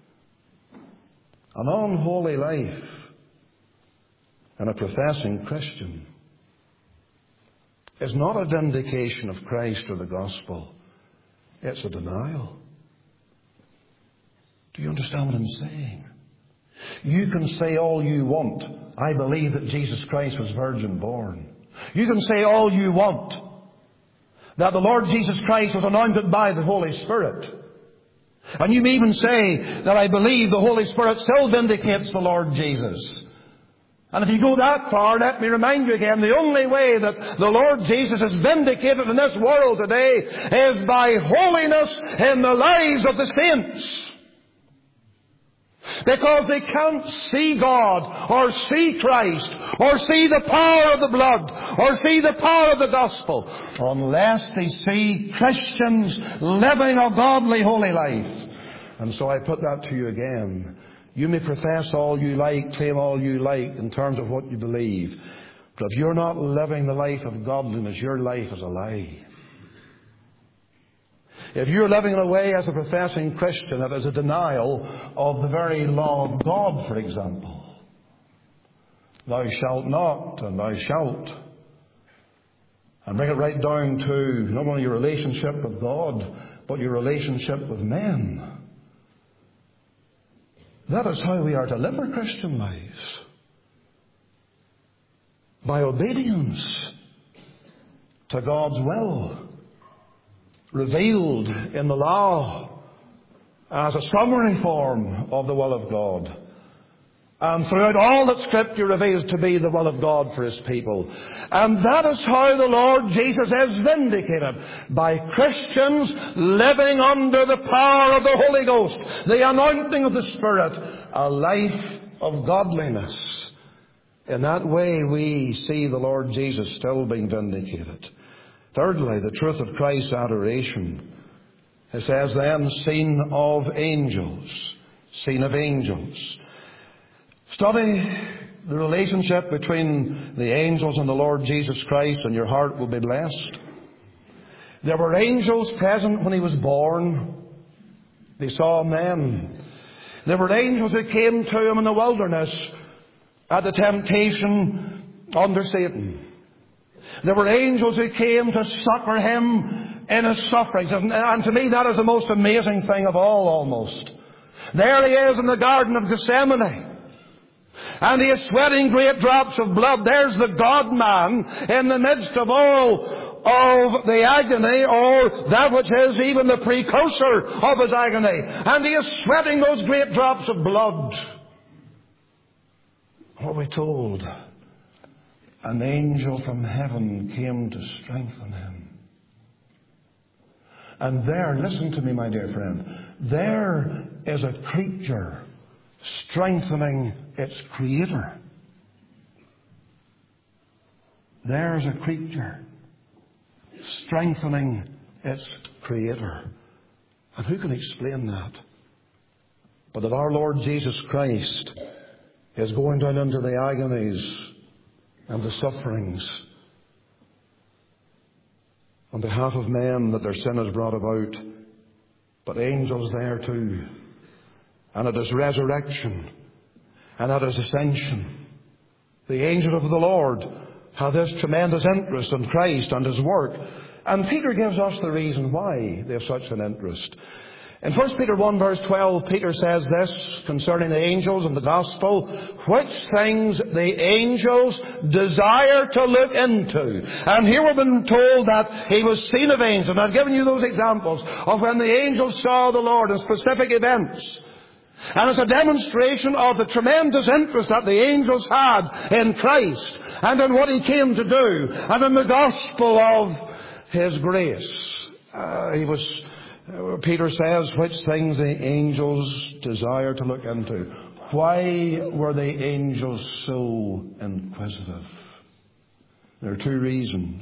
an unholy life and a professing Christian is not a vindication of Christ or the gospel. It's a denial. Do you understand what I'm saying? You can say all you want, I believe that Jesus Christ was virgin born. You can say all you want, that the Lord Jesus Christ was anointed by the Holy Spirit. And you may even say that I believe the Holy Spirit still vindicates the Lord Jesus. And if you go that far, let me remind you again, the only way that the Lord Jesus is vindicated in this world today is by holiness in the lives of the saints. Because they can't see God, or see Christ, or see the power of the blood, or see the power of the gospel, unless they see Christians living a godly, holy life. And so I put that to you again. You may profess all you like, claim all you like in terms of what you believe. But if you're not living the life of godliness, your life is a lie. If you're living in a way as a professing Christian that is a denial of the very law of God, for example, thou shalt not and thou shalt, and bring it right down to not only your relationship with God, but your relationship with men. That is how we are to live our Christian lives. By obedience to God's will, revealed in the law as a summary form of the will of God. And throughout all that Scripture reveals to be the will of God for His people. And that is how the Lord Jesus is vindicated. By Christians living under the power of the Holy Ghost, the anointing of the Spirit, a life of godliness. In that way we see the Lord Jesus still being vindicated. Thirdly, the truth of Christ's adoration. It says then, seen of angels. Seen of angels. Study the relationship between the angels and the Lord Jesus Christ, and your heart will be blessed. There were angels present when He was born. They saw men. There were angels who came to Him in the wilderness at the temptation under Satan. There were angels who came to succor Him in His sufferings. And to me that is the most amazing thing of all, almost. There He is in the Garden of Gethsemane. And He is sweating great drops of blood. There's the God-man in the midst of all of the agony, or that which is even the precursor of His agony. And He is sweating those great drops of blood. What are we told? An angel from heaven came to strengthen Him. And there, listen to me, my dear friend, there is a creature strengthening its Creator. There's a creature strengthening its Creator. And who can explain that? But that our Lord Jesus Christ is going down into the agonies and the sufferings on behalf of men that their sin has brought about, but angels there too. And at His resurrection and at His ascension, the angels of the Lord have this tremendous interest in Christ and His work. And Peter gives us the reason why they have such an interest. In First Peter one verse twelve, Peter says this concerning the angels and the gospel, which things the angels desire to look into. And here we've been told that he was seen of angels. And I've given you those examples of when the angels saw the Lord in specific events. And it's a demonstration of the tremendous interest that the angels had in Christ and in what he came to do and in the gospel of his grace. Uh, he was... Peter says, which things the angels desire to look into. Why were the angels so inquisitive? There are two reasons.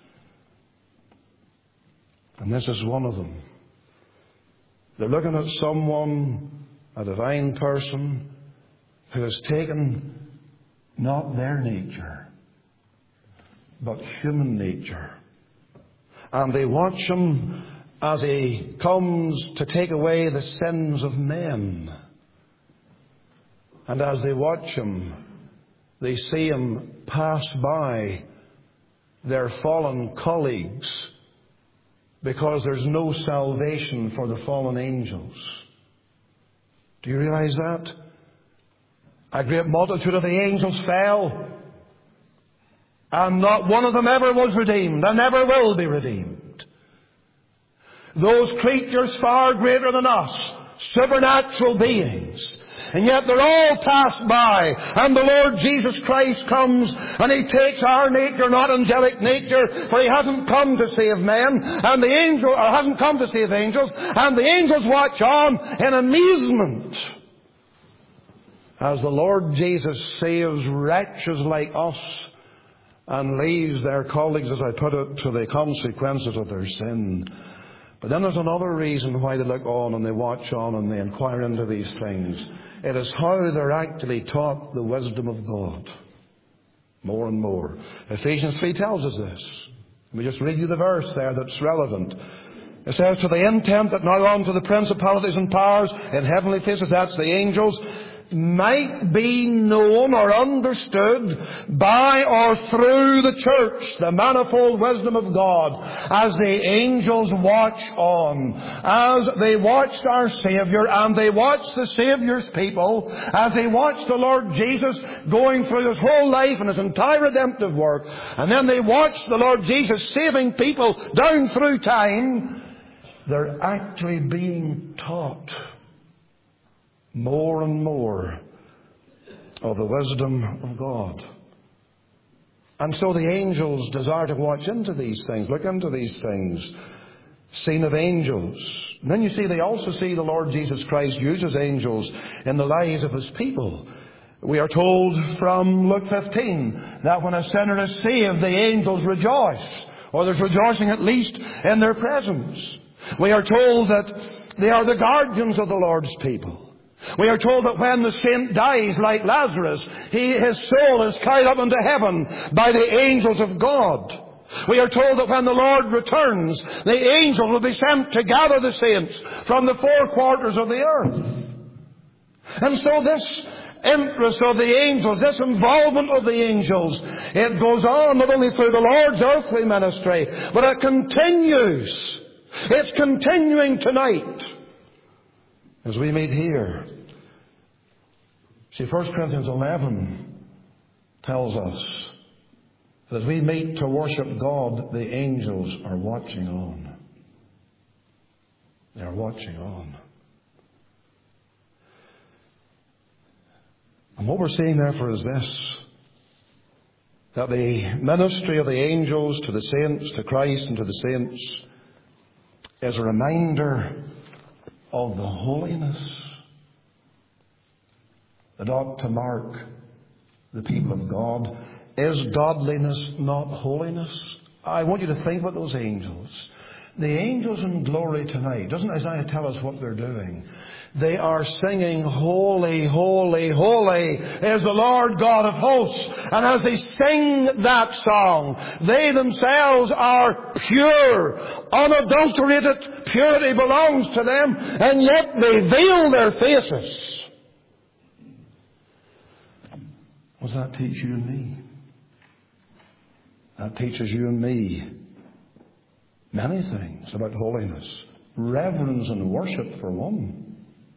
And this is one of them. They're looking at someone, a divine person, who has taken not their nature, but human nature. And they watch him as he comes to take away the sins of men. And as they watch him, they see him pass by their fallen colleagues, because there's no salvation for the fallen angels. Do you realize that? A great multitude of the angels fell, and not one of them ever was redeemed, and never will be redeemed. Those creatures far greater than us, supernatural beings, and yet they're all passed by, and the Lord Jesus Christ comes and he takes our nature, not angelic nature, for he hasn't come to save men, and the angel, or hasn't come to save angels, and the angels watch on in amazement as the Lord Jesus saves wretches like us and leaves their colleagues, as I put it, to the consequences of their sin. But then there's another reason why they look on and they watch on and they inquire into these things. It is how they're actually taught the wisdom of God. More and more. Ephesians three tells us this. Let me just read you the verse there that's relevant. It says, to the intent that now unto the principalities and powers in heavenly places, that's the angels, might be known or understood by or through the church, the manifold wisdom of God, as the angels watch on, as they watched our Savior, and they watched the Savior's people, as they watched the Lord Jesus going through his whole life and his entire redemptive work, and then they watched the Lord Jesus saving people down through time. They're actually being taught more and more of the wisdom of God. And so the angels desire to watch into these things, look into these things. Seen of angels. And then you see, they also see the Lord Jesus Christ uses angels in the lives of his people. We are told from Luke fifteen that when a sinner is saved, the angels rejoice, or there's rejoicing at least in their presence. We are told that they are the guardians of the Lord's people. We are told that when the saint dies, like Lazarus, he, his soul is carried up into heaven by the angels of God. We are told that when the Lord returns, the angels will be sent to gather the saints from the four quarters of the earth. And so this interest of the angels, this involvement of the angels, it goes on not only through the Lord's earthly ministry, but it continues. It's continuing tonight as we meet here. See, First Corinthians eleven tells us that as we meet to worship God, the angels are watching on. They are watching on. And what we're seeing therefore is this, that the ministry of the angels to the saints, to Christ and to the saints, is a reminder of the holiness that ought to mark the people of God. Is godliness not holiness? I want you to think about those angels. The angels in glory tonight, doesn't Isaiah tell us what they're doing? They are singing, holy, holy, holy is the Lord God of hosts. And as they sing that song, they themselves are pure, unadulterated. Purity belongs to them, and yet they veil their faces. What does that teach you and me? That teaches you and me Many things about holiness. Reverence and worship for one.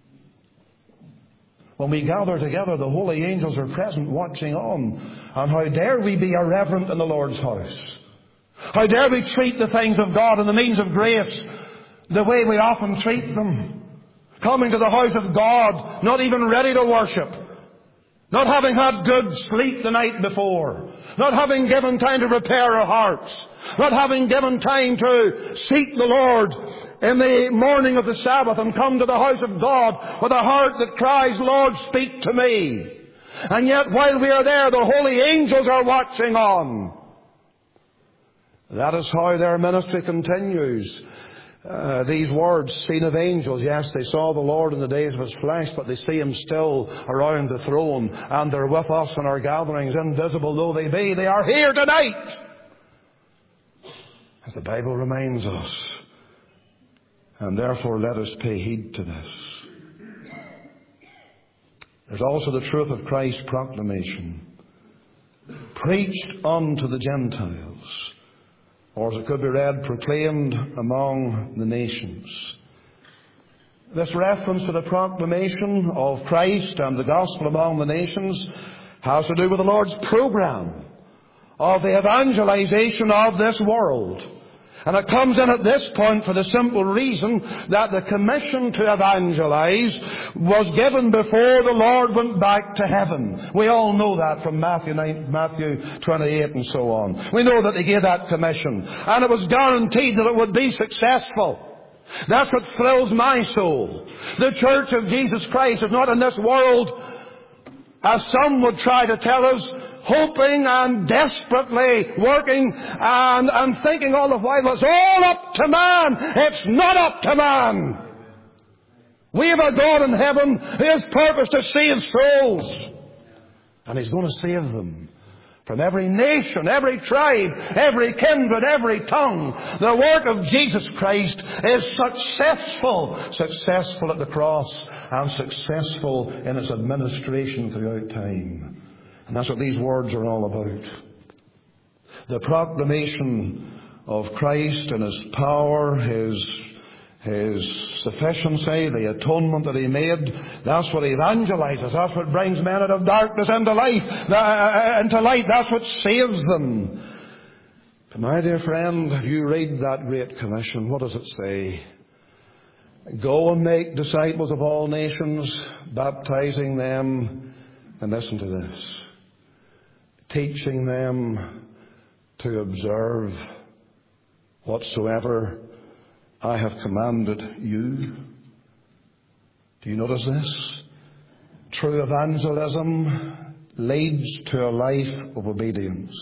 When we gather together, the holy angels are present watching on. And how dare we be irreverent in the Lord's house? How dare we treat the things of God and the means of grace the way we often treat them? Coming to the house of God, not even ready to worship. Not having had good sleep the night before. Not having given time to prepare our hearts. Not having given time to seek the Lord in the morning of the Sabbath and come to the house of God with a heart that cries, Lord, speak to me. And yet while we are there, the holy angels are watching on. That is how their ministry continues. Uh, these words, seen of angels, yes, they saw the Lord in the days of His flesh, but they see Him still around the throne, and they're with us in our gatherings, invisible though they be. They are here tonight, as the Bible reminds us. And therefore let us pay heed to this. There's also the truth of Christ's proclamation, preached unto the Gentiles. Or as it could be read, proclaimed among the nations. This reference to the proclamation of Christ and the gospel among the nations has to do with the Lord's program of the evangelization of this world. And it comes in at this point for the simple reason that the commission to evangelize was given before the Lord went back to heaven. We all know that from Matthew nine, Matthew twenty-eight and so on. We know that they gave that commission. And it was guaranteed that it would be successful. That's what thrills my soul. The Church of Jesus Christ is not in this world, as some would try to tell us, hoping and desperately working and, and thinking all the while it's all up to man. It's not up to man. We have a God in heaven who has purpose to save souls. And He's going to save them from every nation, every tribe, every kindred, every tongue. The work of Jesus Christ is successful, successful at the cross and successful in its administration throughout time. And that's what these words are all about. The proclamation of Christ and His power, His, His sufficiency, the atonement that He made, that's what evangelizes. That's what brings men out of darkness into life, uh, into light. That's what saves them. But my dear friend, if you read that Great Commission, what does it say? Go and make disciples of all nations, baptizing them, and listen to this, teaching them to observe whatsoever I have commanded you. Do you notice this? True evangelism leads to a life of obedience.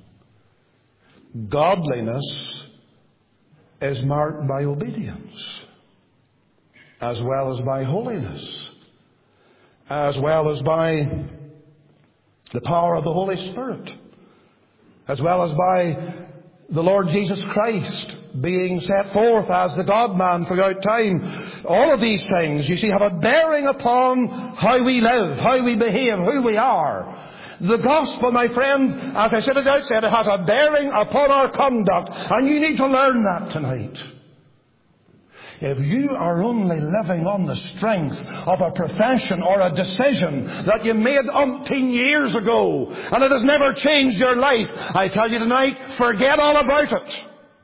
Godliness is marked by obedience, as well as by holiness, as well as by the power of the Holy Spirit, as well as by the Lord Jesus Christ being set forth as the God-man throughout time. All of these things, you see, have a bearing upon how we live, how we behave, who we are. The gospel, my friend, as I said at the outset, it has a bearing upon our conduct, and you need to learn that tonight. If you are only living on the strength of a profession or a decision that you made umpteen years ago and it has never changed your life, I tell you tonight, forget all about it.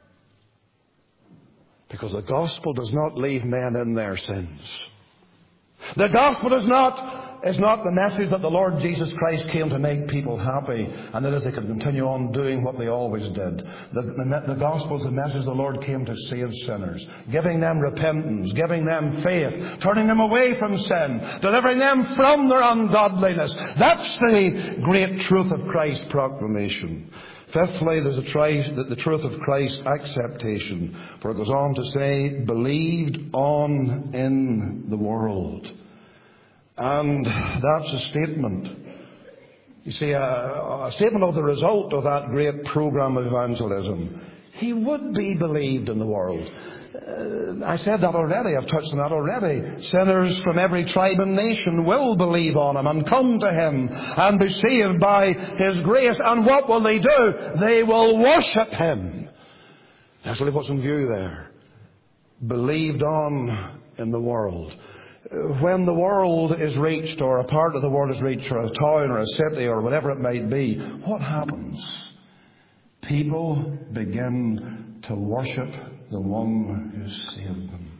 Because the gospel does not leave men in their sins. The gospel is not is not the message that the Lord Jesus Christ came to make people happy and that is they could continue on doing what they always did. The, the, the gospel is the message the Lord came to save sinners, giving them repentance, giving them faith, turning them away from sin, delivering them from their ungodliness. That's the great truth of Christ's proclamation. Fifthly, there's a tri- the, the truth of Christ's acceptation, for it goes on to say, believed on in the world. And that's a statement. You see, a, a statement of the result of that great program of evangelism. He would be believed in the world. Uh, I said that already. I've touched on that already. Sinners from every tribe and nation will believe on Him and come to Him and be saved by His grace. And what will they do? They will worship Him. That's really what's in view there. Believed on in the world. When the world is reached, or a part of the world is reached, or a town or a city or whatever it might be, what happens? People begin to worship the one who saved them.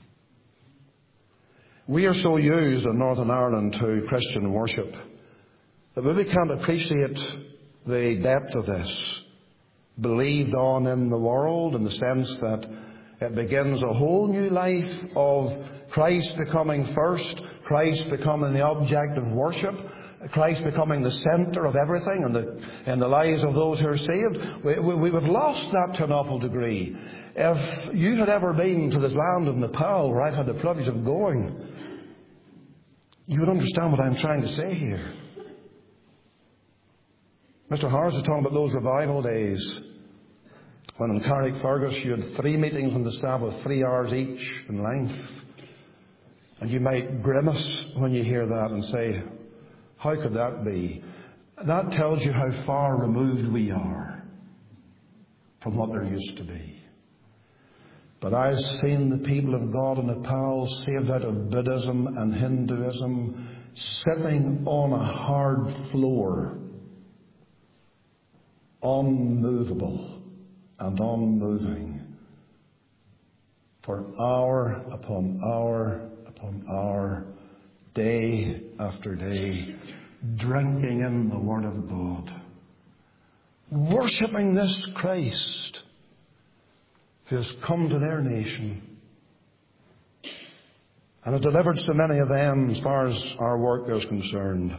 We are so used in Northern Ireland to Christian worship that we can't appreciate the depth of this. Believed on in the world, in the sense that it begins a whole new life of Christ becoming first, Christ becoming the object of worship, Christ becoming the centre of everything in the, in the lives of those who are saved. We, we, we've lost that to an awful degree. If you had ever been to the land of Nepal, where I've had the privilege of going, you would understand what I'm trying to say here. Mister Harris was talking about those revival days when in Carrickfergus you had three meetings on the Sabbath, three hours each in length. And you might grimace when you hear that and say, how could that be? That tells you how far removed we are from what there used to be. But I've seen the people of God in Nepal, saved out of Buddhism and Hinduism, sitting on a hard floor, unmovable and unmoving, for hour upon hour upon hour, day after day, drinking in the Word of God, worshipping this Christ who has come to their nation and has delivered so many of them as far as our work is concerned.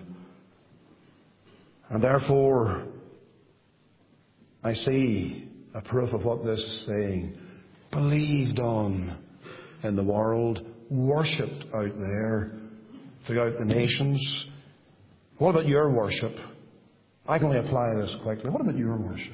And therefore, I see a proof of what this is saying. Believed on in the world, worshipped out there throughout the nations. What about your worship? I can only apply this quickly. What about your worship?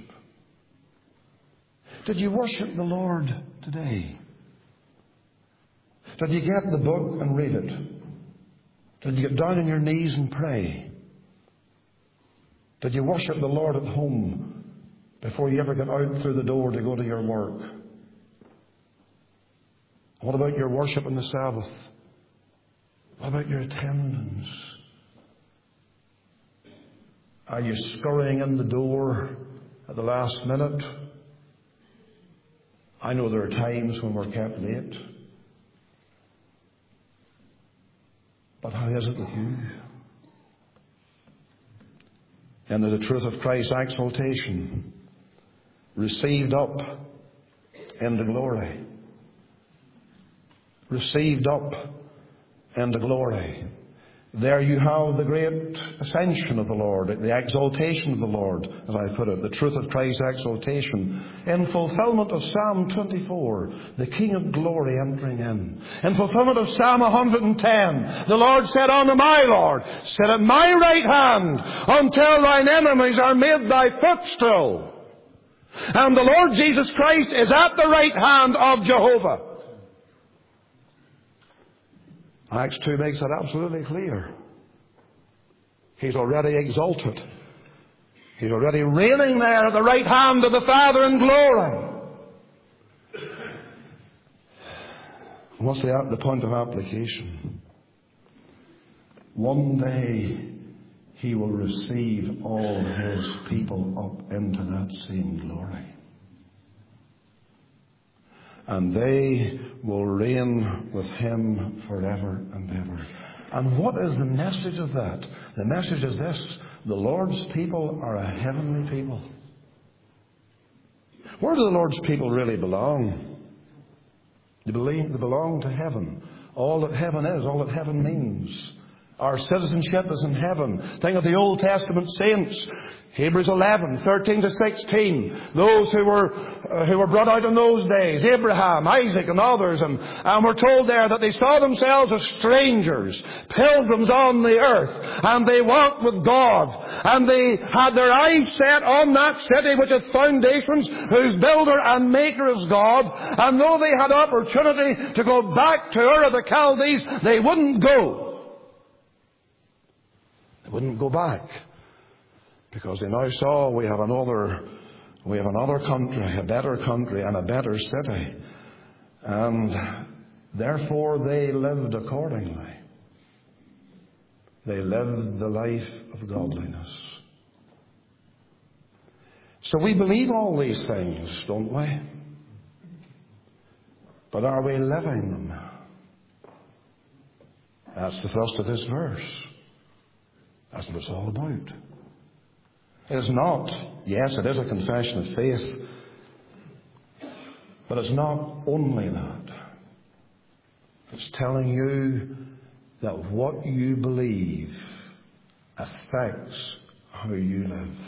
Did you worship the Lord today? Did you get the book and read it? Did you get down on your knees and pray? Did you worship the Lord at home before you ever get out through the door to go to your work? What about your worship on the Sabbath? What about your attendance? Are you scurrying in the door at the last minute? I know there are times when we're kept late. But how is it with you? And the truth of Christ's exaltation, received up into glory. Received up into glory. There you have the great ascension of the Lord, the exaltation of the Lord, as I put it, the truth of Christ's exaltation. In fulfillment of Psalm twenty-four, the King of glory entering in. In fulfillment of Psalm one hundred ten, the Lord said unto my Lord, sit at my right hand until thine enemies are made thy footstool. And the Lord Jesus Christ is at the right hand of Jehovah. Acts two makes that absolutely clear. He's already exalted. He's already reigning there at the right hand of the Father in glory. What's the, the point of application? One day He will receive all His people up into that same glory. And they will reign with Him forever and ever. And what is the message of that? The message is this: the Lord's people are a heavenly people. Where do the Lord's people really belong? They belong to heaven. All that heaven is, all that heaven means. Our citizenship is in heaven. Think of the Old Testament saints. Hebrews eleven, thirteen to sixteen. Those who were uh, who were brought out in those days. Abraham, Isaac and others. And, and we're told there that they saw themselves as strangers, pilgrims on the earth. And they walked with God. And they had their eyes set on that city which hath foundations, whose builder and maker is God. And though they had opportunity to go back to Ur of the Chaldees, they wouldn't go. They wouldn't go back, because they now saw we have another, We have another country, a better country, and a better city. And therefore they lived accordingly. They lived the life of godliness. So we believe all these things, don't we? But are we living them? That's the thrust of this verse. That's what it's all about. It is not, yes, it is a confession of faith, but it's not only that. It's telling you that what you believe affects how you live.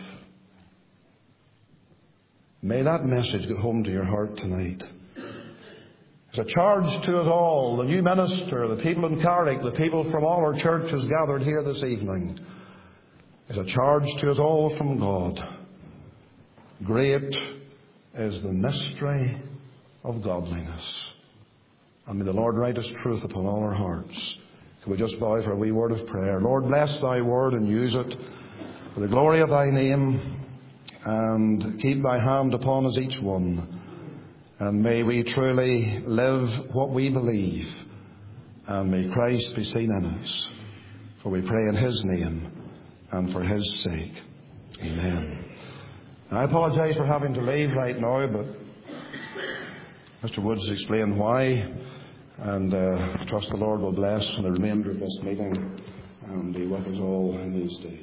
May that message get home to your heart tonight. It's a charge to us all, the new minister, the people in Carrick, the people from all our churches gathered here this evening. It's a charge to us all from God. Great is the mystery of godliness. And may the Lord write His truth upon all our hearts. Can we just bow for a wee word of prayer? Lord, bless Thy word and use it for the glory of Thy name, and keep Thy hand upon us each one. And may we truly live what we believe, and may Christ be seen in us. For we pray in His name and for His sake. Amen. I apologise for having to leave right now, but Mister Woods explained why, and uh, I trust the Lord will bless the remainder of this meeting and be with us all in these days.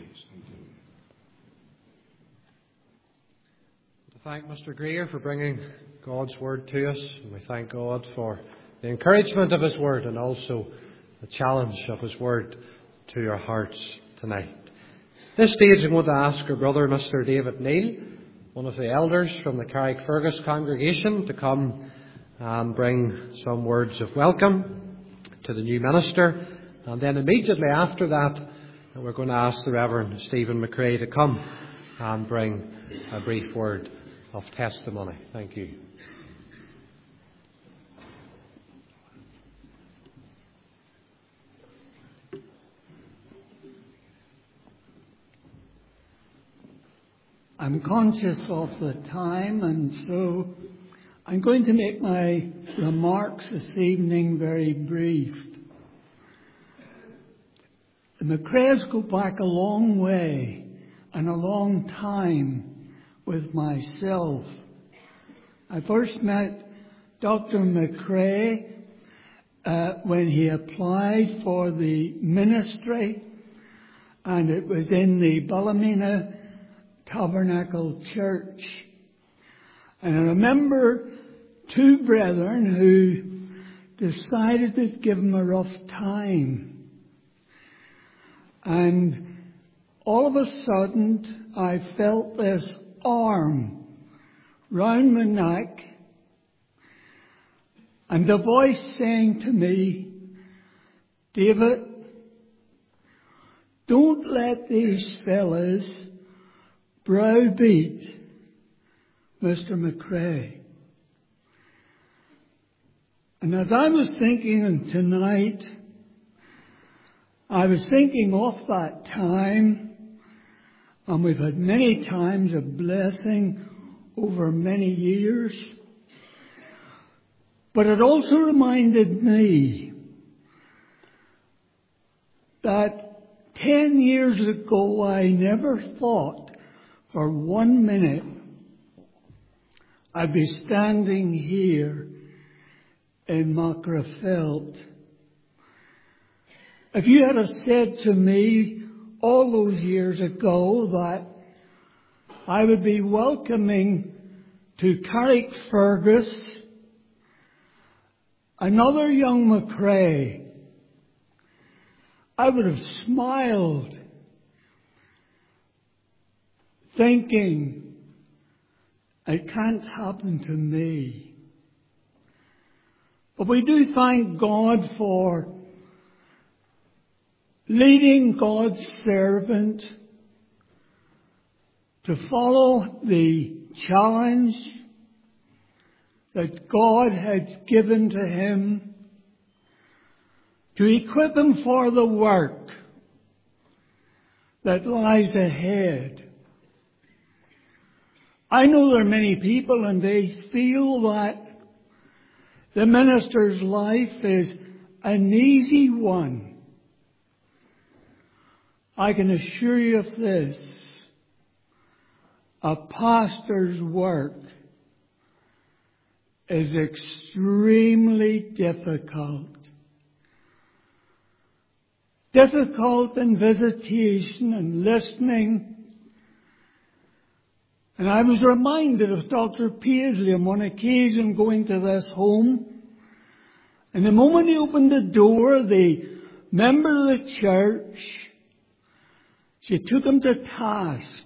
Thank Mister Greer for bringing God's Word to us. And we thank God for the encouragement of His Word and also the challenge of His Word to your hearts tonight. At this stage I'm going to ask our brother Mister David Neal, one of the elders from the Carrickfergus congregation, to come and bring some words of welcome to the new minister. And then immediately after that we're going to ask the Reverend Stephen McCrae to come and bring a brief word of testimony. Thank you. I'm conscious of the time, and so I'm going to make my remarks this evening very brief. The McCraes go back a long way and a long time with myself. I first met Doctor McCrae uh, when he applied for the ministry, and it was in the Ballymena Tabernacle Church. And I remember two brethren who decided to give him a rough time. And all of a sudden I felt this arm round my neck, and the voice saying to me, "David, don't let these fellas browbeat Mister McCrae." And as I was thinking tonight, I was thinking of that time, and we've had many times of blessing over many years. But it also reminded me that ten years ago I never thought for one minute I'd be standing here in Macrafelt. If you had said to me all those years ago that I would be welcoming to Carrickfergus another young McCrae, I would have smiled, thinking, it can't happen to me. But we do thank God for leading God's servant to follow the challenge that God had given to him, to equip him for the work that lies ahead. I know there are many people and they feel that the minister's life is an easy one. I can assure you of this. A pastor's work is extremely difficult. Difficult in visitation and listening. And I was reminded of Doctor Paisley on one occasion going to this home. And the moment he opened the door, the member of the church, she took him to task.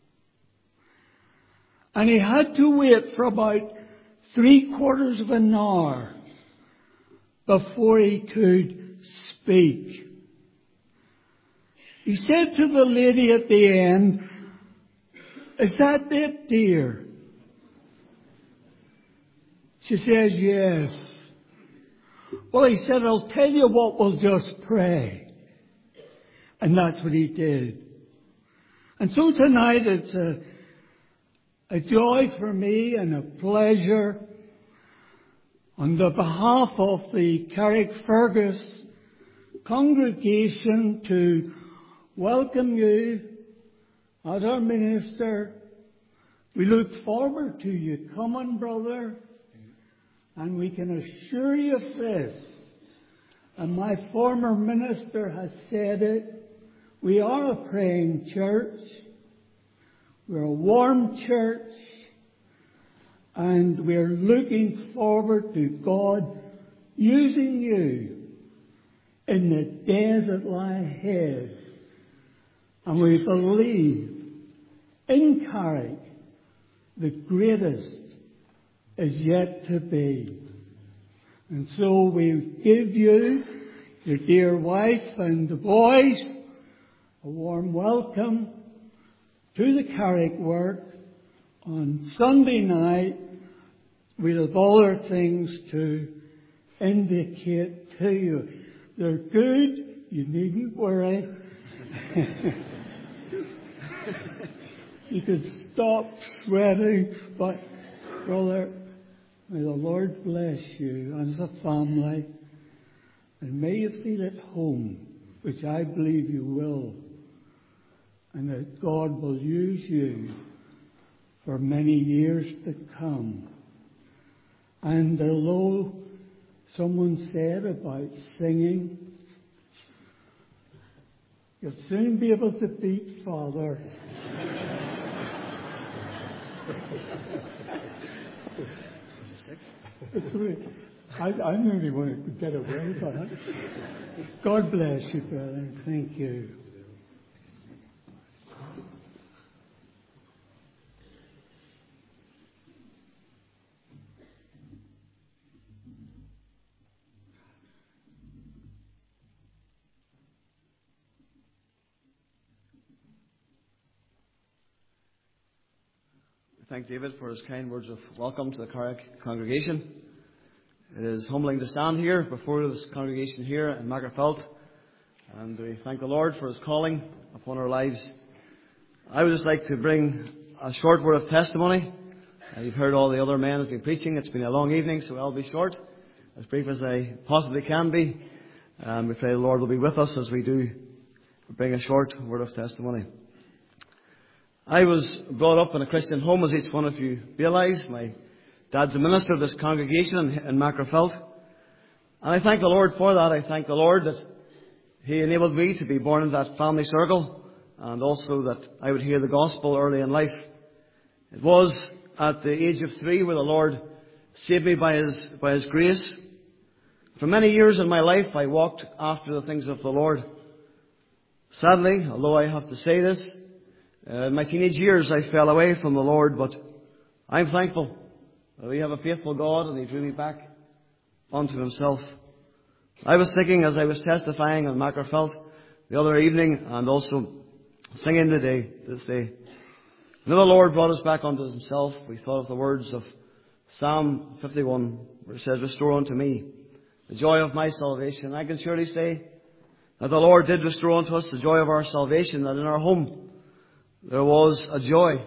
And he had to wait for about three quarters of an hour before he could speak. He said to the lady at the end, "Is that it, dear?" She says, "Yes." Well, he said, "I'll tell you what, we'll just pray." And that's what he did. And so tonight it's a, a joy for me and a pleasure on the behalf of the Carrickfergus congregation to welcome you as our minister. We look forward to you coming, brother. And we can assure you of this. And my former minister has said it. We are a praying church. We're a warm church. And we're looking forward to God using you in the days that lie ahead. And we believe in Carrick the greatest is yet to be. And so we give you, your dear wife and the boys, a warm welcome to the Carrick work on Sunday night. We'll have other things to indicate to you. They're good, you needn't worry. You could stop sweating, but brother, may the Lord bless you and the family, and may you feel at home, which I believe you will, and that God will use you for many years to come. And although someone said about singing, you'll soon be able to beat Father. It's really, I, I nearly wanted to get away, but God bless you, brother. Thank you. Thank David for his kind words of welcome to the Carrick congregation. It is humbling to stand here before this congregation here in Magherafelt, and we thank the Lord for his calling upon our lives. I would just like to bring a short word of testimony. Uh, you've heard all the other men have been preaching. It's been a long evening, so I'll be short, as brief as I possibly can be. Um, we pray the Lord will be with us as we do bring a short word of testimony. I was brought up in a Christian home, as each one of you realise. My dad's a minister of this congregation in, in Magherafelt. And I thank the Lord for that. I thank the Lord that he enabled me to be born in that family circle, and also that I would hear the gospel early in life. It was at the age of three where the Lord saved me by his, by his grace. For many years in my life, I walked after the things of the Lord. Sadly, although I have to say this, Uh, in my teenage years I fell away from the Lord, but I'm thankful that we have a faithful God and he drew me back unto himself. I was thinking as I was testifying on Magherafelt the other evening and also singing today, this day, when the Lord brought us back unto himself, we thought of the words of Psalm fifty-one, where it says, "Restore unto me the joy of my salvation." I can surely say that the Lord did restore unto us the joy of our salvation, that in our home there was a joy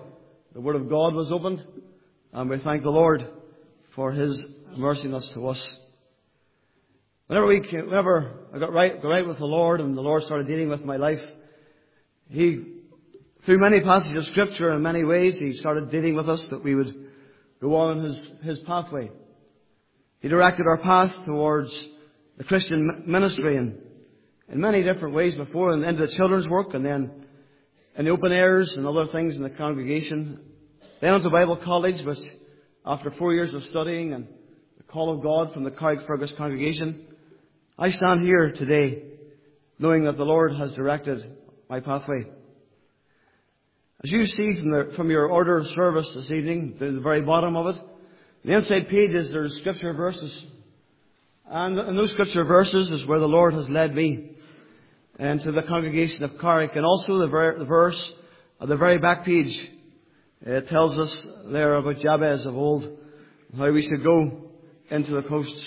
the Word of God was opened, and we thank the Lord for His merciness to us. Whenever we, came, whenever I got right, got right with the Lord, and the Lord started dealing with my life, He, through many passages of Scripture and many ways, He started dealing with us that we would go on His, His pathway. He directed our path towards the Christian ministry in, in many different ways before, and into the children's work, and then in the open airs and other things in the congregation. Then onto Bible college, which after four years of studying and the call of God from the Carrickfergus congregation, I stand here today knowing that the Lord has directed my pathway. As you see from, the, from your order of service this evening, to the very bottom of it, the inside pages, there's scripture verses. And in those scripture verses is where the Lord has led me into the congregation of Carrick. And also the, ver- the verse at the very back page, it tells us there about Jabez of old, how we should go into the coasts.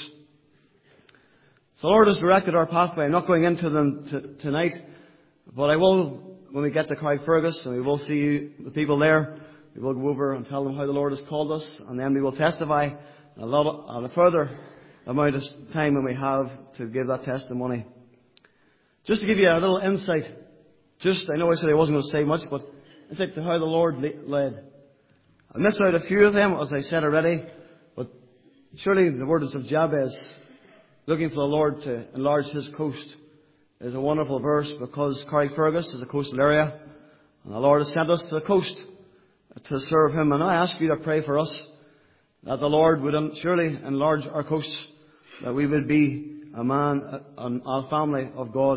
So the Lord has directed our pathway. I'm not going into them t- tonight, but I will, when we get to Carrickfergus, and we will see you, the people there, we will go over and tell them how the Lord has called us, and then we will testify a lot of, on a further amount of time when we have to give that testimony. Just to give you a little insight, just, I know I said I wasn't going to say much, but insight to how the Lord led. I missed out a few of them, as I said already, but surely the words of Jabez, looking for the Lord to enlarge his coast, is a wonderful verse, because Carrickfergus is a coastal area, and the Lord has sent us to the coast to serve Him. And I ask you to pray for us, that the Lord would surely enlarge our coasts, that we would be a man, a, a family of God.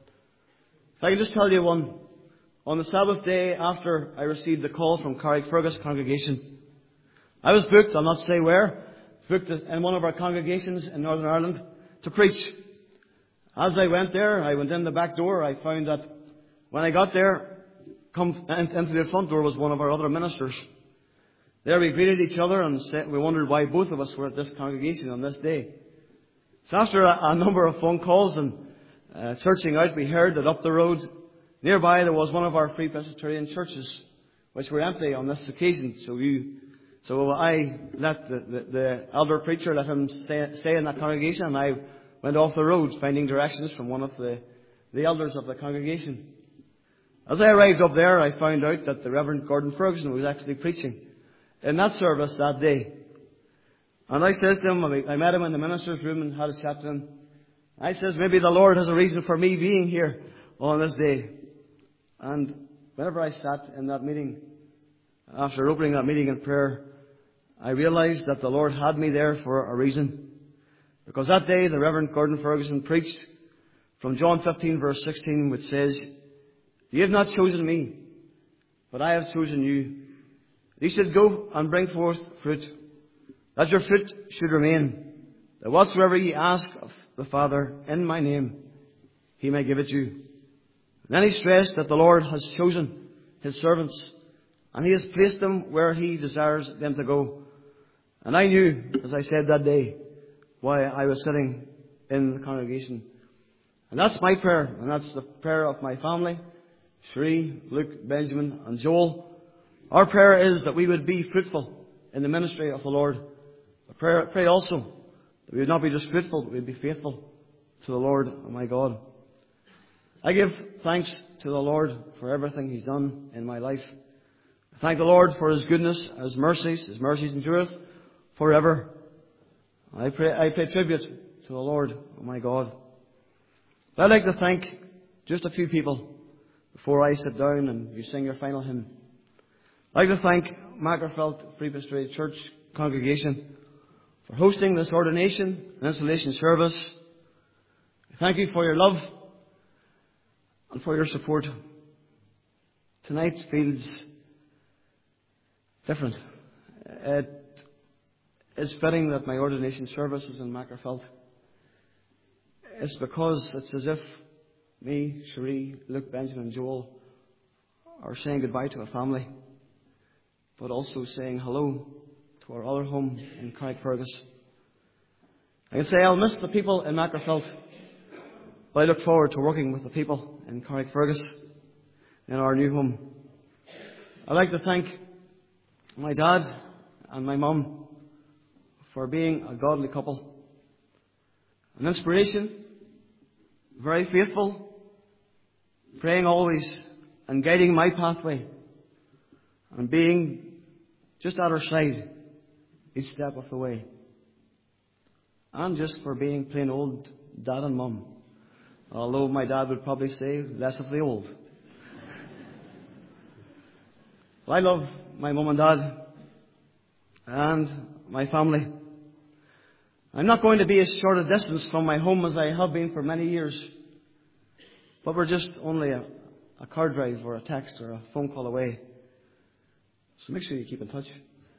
If I can just tell you one, on the Sabbath day after I received the call from Carrickfergus congregation, I was booked, I'll not say where, booked in one of our congregations in Northern Ireland to preach. As I went there, I went in the back door, I found that when I got there, come into the front door was one of our other ministers. There we greeted each other and said, we wondered why both of us were at this congregation on this day. So after a, a number of phone calls and uh, searching out, we heard that up the road nearby there was one of our Free Presbyterian churches, which were empty on this occasion. So you, so I let the, the, the elder preacher let him stay, stay in that congregation, and I went off the road finding directions from one of the, the elders of the congregation. As I arrived up there, I found out that the Reverend Gordon Ferguson was actually preaching in that service that day. And I says to him, I met him in the minister's room and had a chat to him. I says, maybe the Lord has a reason for me being here on this day. And whenever I sat in that meeting, after opening that meeting in prayer, I realized that the Lord had me there for a reason. Because that day the Reverend Gordon Ferguson preached from John fifteen verse sixteen, which says, "You have not chosen me, but I have chosen you. You should go and bring forth fruit, that your fruit should remain, that whatsoever ye ask of the Father in my name, He may give it you." And then he stressed that the Lord has chosen His servants, and He has placed them where He desires them to go. And I knew, as I said that day, why I was sitting in the congregation. And that's my prayer, and that's the prayer of my family, Sheree, Luke, Benjamin, and Joel. Our prayer is that we would be fruitful in the ministry of the Lord. I pray, pray also that we would not be just fruitful, but we would be faithful to the Lord, oh my God. I give thanks to the Lord for everything He's done in my life. I thank the Lord for His goodness, His mercies, His mercies endureth forever. I pray, I pay tribute to the Lord, oh my God. I'd like to thank just a few people before I sit down and you sing your final hymn. I'd like to thank Magherafelt Free Presbyterian Church congregation for hosting this ordination and installation service. Thank you for your love and for your support. Tonight feels different. It is fitting that my ordination service is in Magherafelt. It's because it's as if me, Sheree, Luke, Benjamin and Joel are saying goodbye to a family, but also saying hello to our other home in Carrickfergus. I can say I'll miss the people in Magherafelt, but I look forward to working with the people in Carrickfergus in our new home. I'd like to thank my dad and my mum for being a godly couple. An inspiration, very faithful, praying always and guiding my pathway and being just at her side each step of the way. And just for being plain old dad and mum. Although my dad would probably say less of the old. Well, I love my mum and dad and my family. I'm not going to be as short a distance from my home as I have been for many years. But we're just only a, a car drive or a text or a phone call away. So make sure you keep in touch.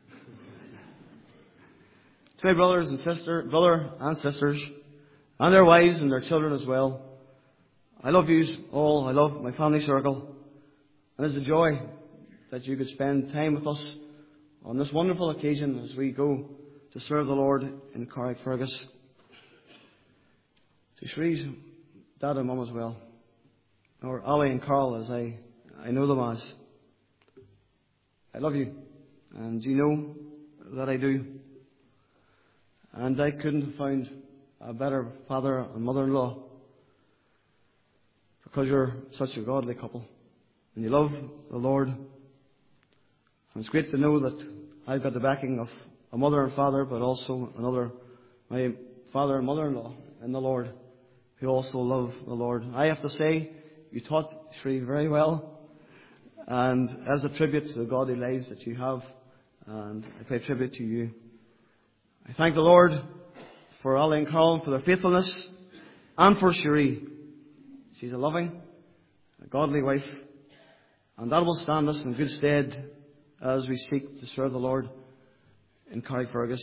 To my brothers and sister, brother and sisters, and their wives and their children as well, I love you all. I love my family circle. And it's a joy that you could spend time with us on this wonderful occasion as we go to serve the Lord in Carrickfergus. To Shrie's dad and mum as well, or Ali and Carl as I, I know them as. I love you, and you know that I do. And I couldn't have found a better father and mother-in-law, because you're such a godly couple and you love the Lord. And it's great to know that I've got the backing of a mother and father, but also another, my father and mother-in-law in the Lord, who also love the Lord. I have to say, you taught Shree very well, and as a tribute to the godly lives that you have, and I pay tribute to you. I thank the Lord for Ali and Carl for their faithfulness, and for Cherie. She's a loving, a godly wife, and that will stand us in good stead as we seek to serve the Lord in Carrickfergus.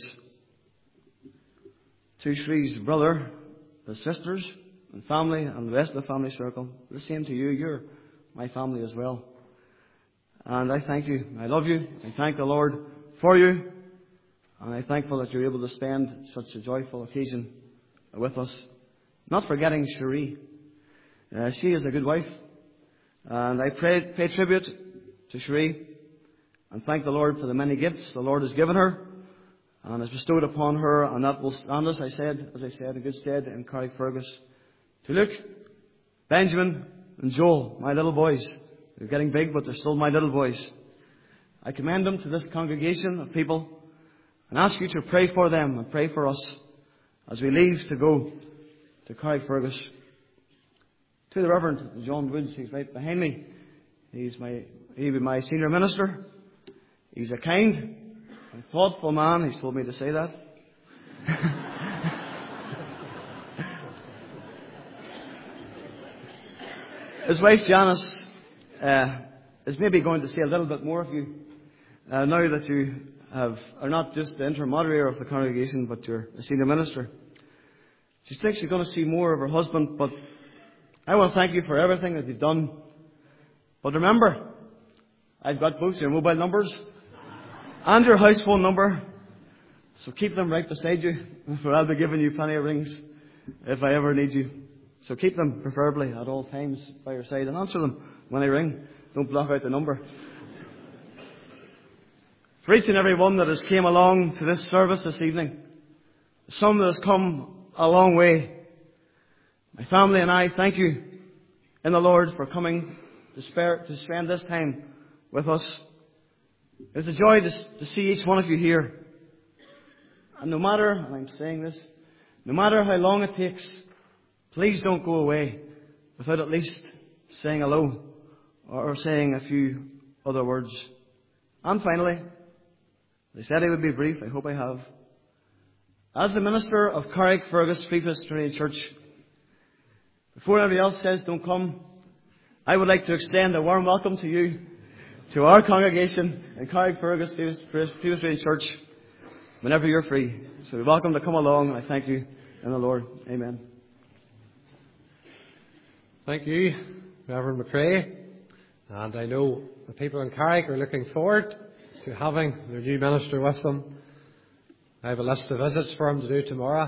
To Shrie's brother, the sisters and family, and the rest of the family circle, the same to you. You're my family as well. And I thank you. I love you. I thank the Lord for you. And I'm thankful that you're able to spend such a joyful occasion with us. Not forgetting Cherie. Uh, she is a good wife. And I pray, pay tribute to Cherie and thank the Lord for the many gifts the Lord has given her and has bestowed upon her. And that will stand us, I said, as I said, in good stead in Carrickfergus. To Luke, Benjamin and Joel, my little boys. They're getting big, but they're still my little boys. I commend them to this congregation of people and ask you to pray for them and pray for us as we leave to go to Carrickfergus. To the Reverend John Woods, he's right behind me. He's my, he'll be my senior minister. He's a kind and thoughtful man. He's told me to say that. His wife Janice uh, is maybe going to say a little bit more of you uh, now that you have, are not just the interim moderator of the congregation, but you're a senior minister. She thinks she's going to see more of her husband, but I want to thank you for everything that you've done. But remember, I've got both your mobile numbers and your house phone number, so keep them right beside you, for I'll be giving you plenty of rings if I ever need you. So keep them preferably at all times by your side and answer them when I ring. Don't block out the number. For each and every one that has came along to this service this evening, some that has come a long way, my family and I thank you in the Lord for coming to, spare, to spend this time with us. It's a joy to, to see each one of you here. And no matter, and I'm saying this, no matter how long it takes, please don't go away without at least saying hello or saying a few other words. And finally, they said I would be brief. I hope I have. As the minister of Carrickfergus Free Presbyterian Church, before anybody else says don't come, I would like to extend a warm welcome to you, to our congregation in Carrickfergus Free Presbyterian Church, whenever you're free. So you're welcome to come along, and I thank you in the Lord. Amen. Thank you, Reverend McCrae. And I know the people in Carrick are looking forward to having their new minister with them. I have a list of visits for him to do tomorrow.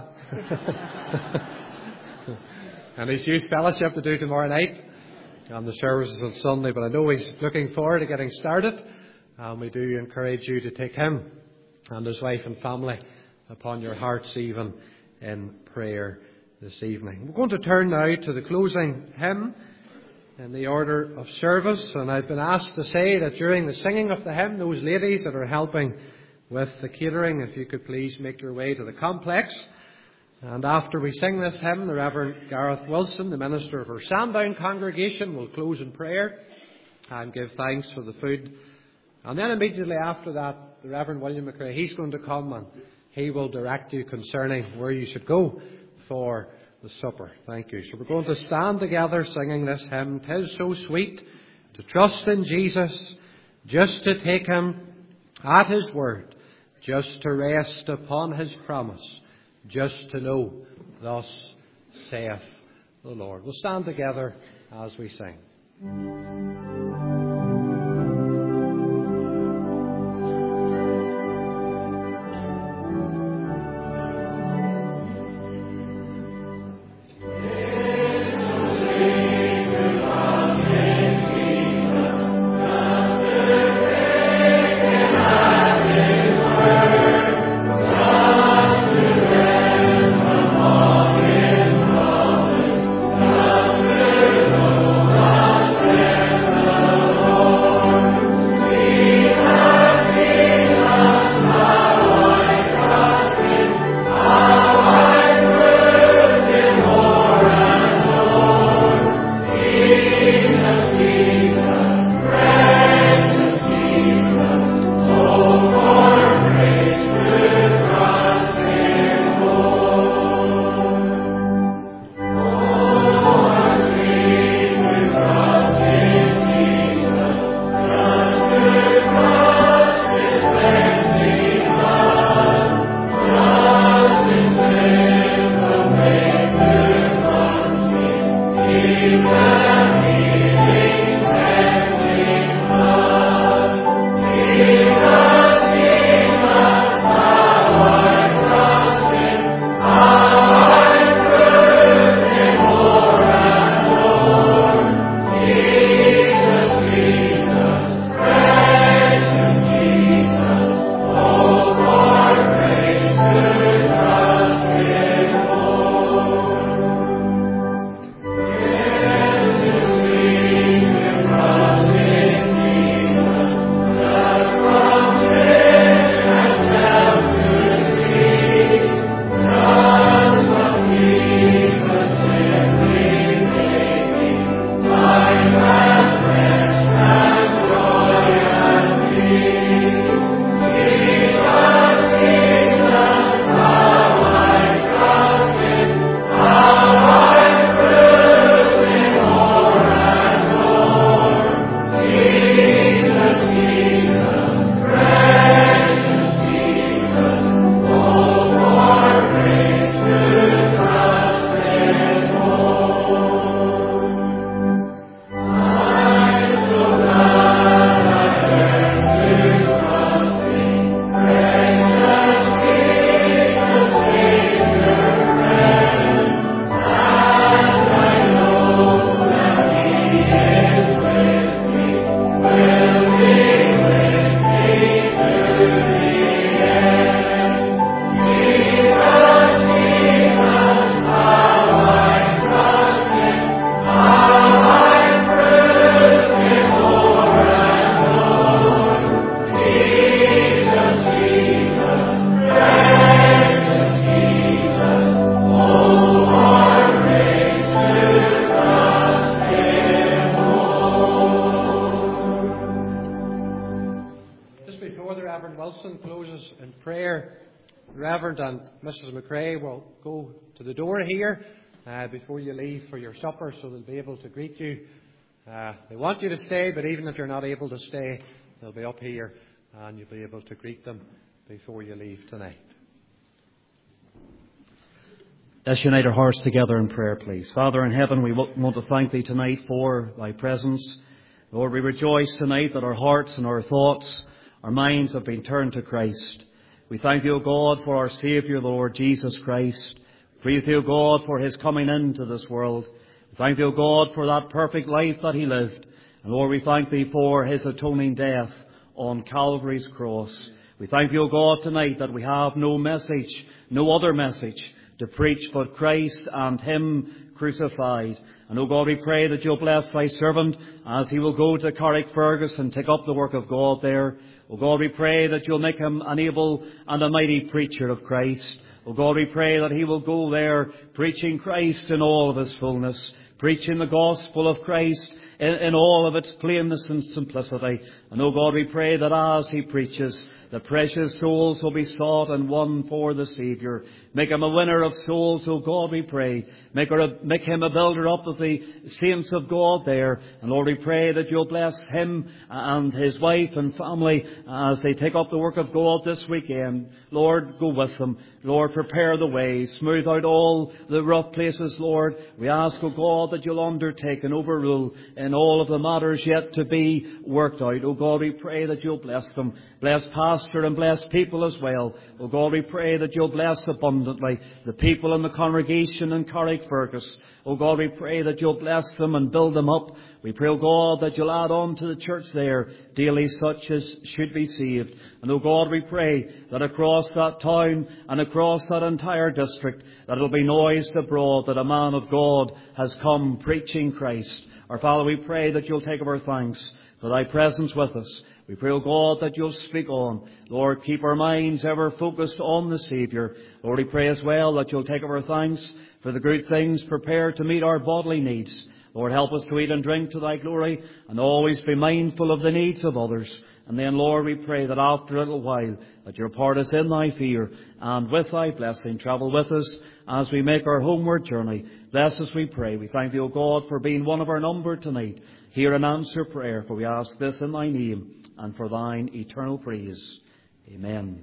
And his youth fellowship to do tomorrow night. And the services on Sunday. But I know he's looking forward to getting started. And we do encourage you to take him and his wife and family upon your hearts even in prayer this evening. We're going to turn now to the closing hymn in the order of service. And I've been asked to say that during the singing of the hymn, those ladies that are helping with the catering, if you could please make your way to the complex. And after we sing this hymn, the Reverend Gareth Wilson, the minister of our Sandown congregation, will close in prayer and give thanks for the food. And then immediately after that, the Reverend William McRae, he's going to come and he will direct you concerning where you should go for the supper. Thank you. So we're going to stand together singing this hymn. "'Tis so sweet to trust in Jesus, just to take him at his word, just to rest upon his promise, just to know, thus saith the Lord." We'll stand together as we sing. Reverend and Missus McRae will go to the door here uh, before you leave for your supper, so they'll be able to greet you. Uh, they want you to stay, but even if you're not able to stay, they'll be up here and you'll be able to greet them before you leave tonight. Let's unite our hearts together in prayer, please. Father in heaven, we want to thank Thee tonight for Thy presence. Lord, we rejoice tonight that our hearts and our thoughts, our minds have been turned to Christ. We thank Thee, O God, for our Saviour, the Lord Jesus Christ. We thank Thee, O God, for His coming into this world. We thank Thee, O God, for that perfect life that He lived. And Lord, we thank Thee for His atoning death on Calvary's cross. We thank you, O God, tonight that we have no message, no other message to preach but Christ and Him crucified. And, O God, we pray that you'll bless thy servant as he will go to Carrickfergus and take up the work of God there. O God, we pray that you'll make him an able and a mighty preacher of Christ. O God, we pray that he will go there preaching Christ in all of his fullness, preaching the gospel of Christ in, in all of its plainness and simplicity. And, O God, we pray that as he preaches, the precious souls will be sought and won for the Saviour. Make him a winner of souls, O God, we pray. Make, her a, make him a builder up of the saints of God there. And Lord, we pray that you'll bless him and his wife and family as they take up the work of God this weekend. Lord, go with them. Lord, prepare the way. Smooth out all the rough places, Lord. We ask, O God, that you'll undertake and overrule in all of the matters yet to be worked out. O God, we pray that you'll bless them. Bless pastor and bless people as well. O God, we pray that you'll bless abundantly the people in the congregation in Carrickfergus. O God, we pray that you'll bless them and build them up. We pray, O God, that you'll add on to the church there daily such as should be saved. And, O God, we pray that across that town and across that entire district, that it'll be noised abroad that a man of God has come preaching Christ. Our Father, we pray that you'll take up our thanks for thy presence with us. We pray, O God, that you'll speak on. Lord, keep our minds ever focused on the Saviour. Lord, we pray as well that you'll take up our thanks for the good things prepared to meet our bodily needs. Lord, help us to eat and drink to thy glory and always be mindful of the needs of others. And then, Lord, we pray that after a little while that your part is in thy fear and with thy blessing. Travel with us as we make our homeward journey. Bless us, we pray. We thank thee, O God, for being one of our number tonight. Hear and answer prayer, for we ask this in thy name and for thine eternal praise. Amen.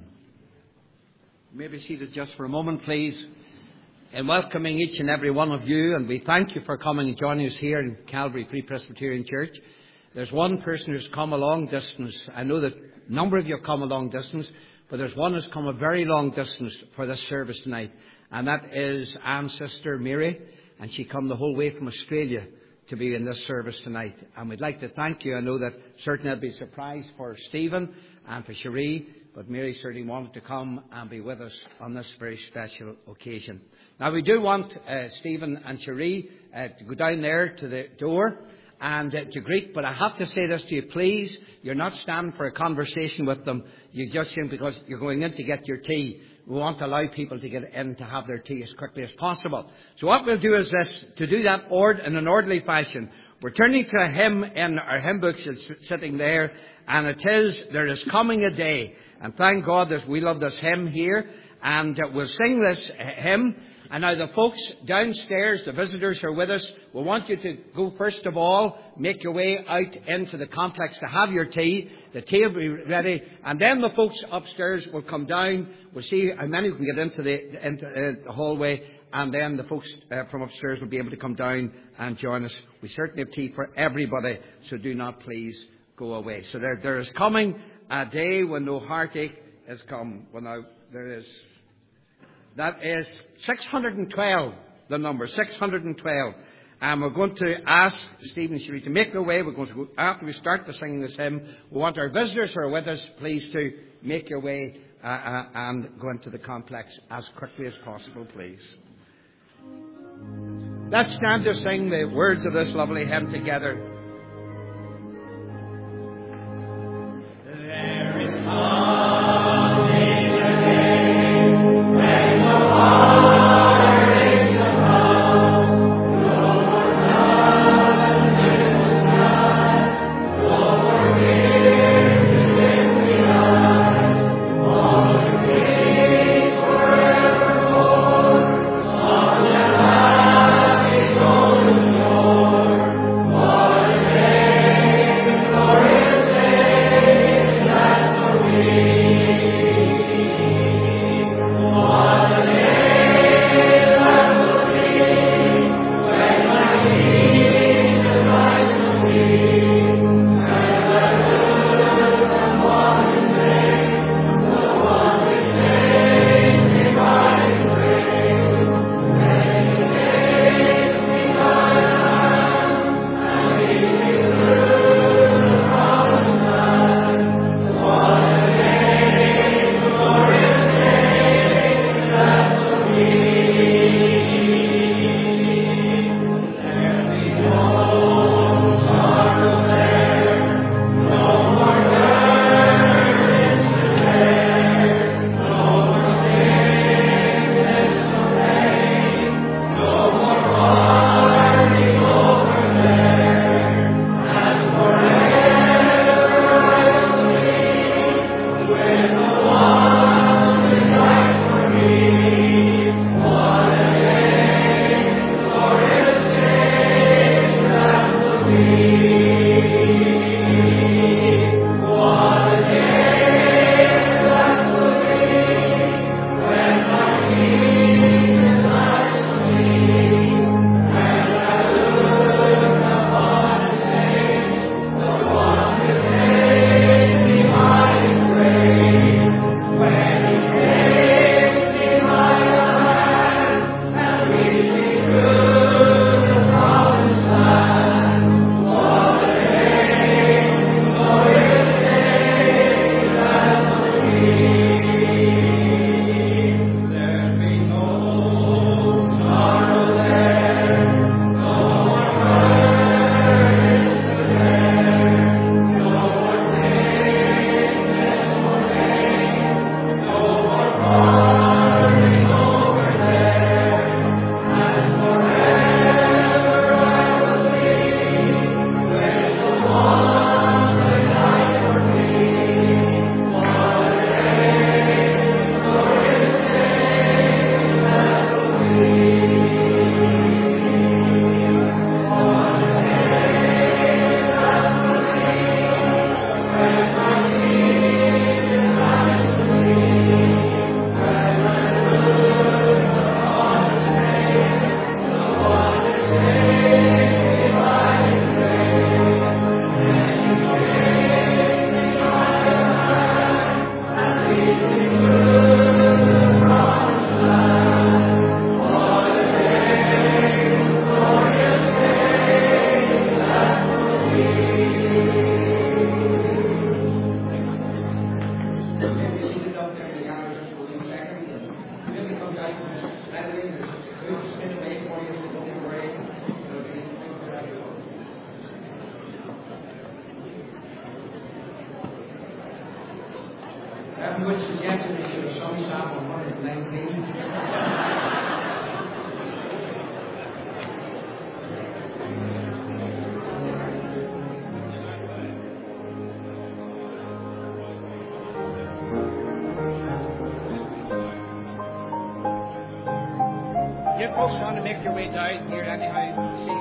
You may be seated just for a moment, please. In welcoming each and every one of you, and we thank you for coming and joining us here in Calvary Free Presbyterian Church. There's one person who's come a long distance. I know that a number of you have come a long distance, but there's one who's come a very long distance for this service tonight, and that is Anne's sister Mary, and she come the whole way from Australia to be in this service tonight. And we'd like to thank you. I know that certainly it'll be a surprise for Stephen and for Cherie, but Mary certainly wanted to come and be with us on this very special occasion. Now, we do want uh, Stephen and Cherie uh, to go down there to the door and uh, to greet, but I have to say this to you, please. You're not standing for a conversation with them. You're just in because you're going in to get your tea. We want to allow people to get in to have their tea as quickly as possible. So what we'll do is this, to do that ord- in an orderly fashion. We're turning to a hymn in our hymn books that's sitting there, and it is, There Is Coming a Day. And thank God that we love this hymn here, and uh, we'll sing this hymn. And now the folks downstairs, the visitors who are with us, we want you to go first of all, make your way out into the complex to have your tea. The tea will be ready. And then the folks upstairs will come down. We'll see how many can get into the, into, uh, the hallway. And then the folks uh, from upstairs will be able to come down and join us. We certainly have tea for everybody, so do not please go away. So there, there is coming a day when no heartache has come. When I, there is... That is six hundred twelve, the number, six hundred twelve. And we're going to ask Stephen and Cherie to make their way. We're going to go, after we start to sing this hymn, we want our visitors who are with us, please, to make your way uh, uh, and go into the complex as quickly as possible, please. Let's stand to sing the words of this lovely hymn together. There is coming Lord, Captain would suggest that he should have some staff on one hundred nineteen. You folks want to make your way down here anyhow.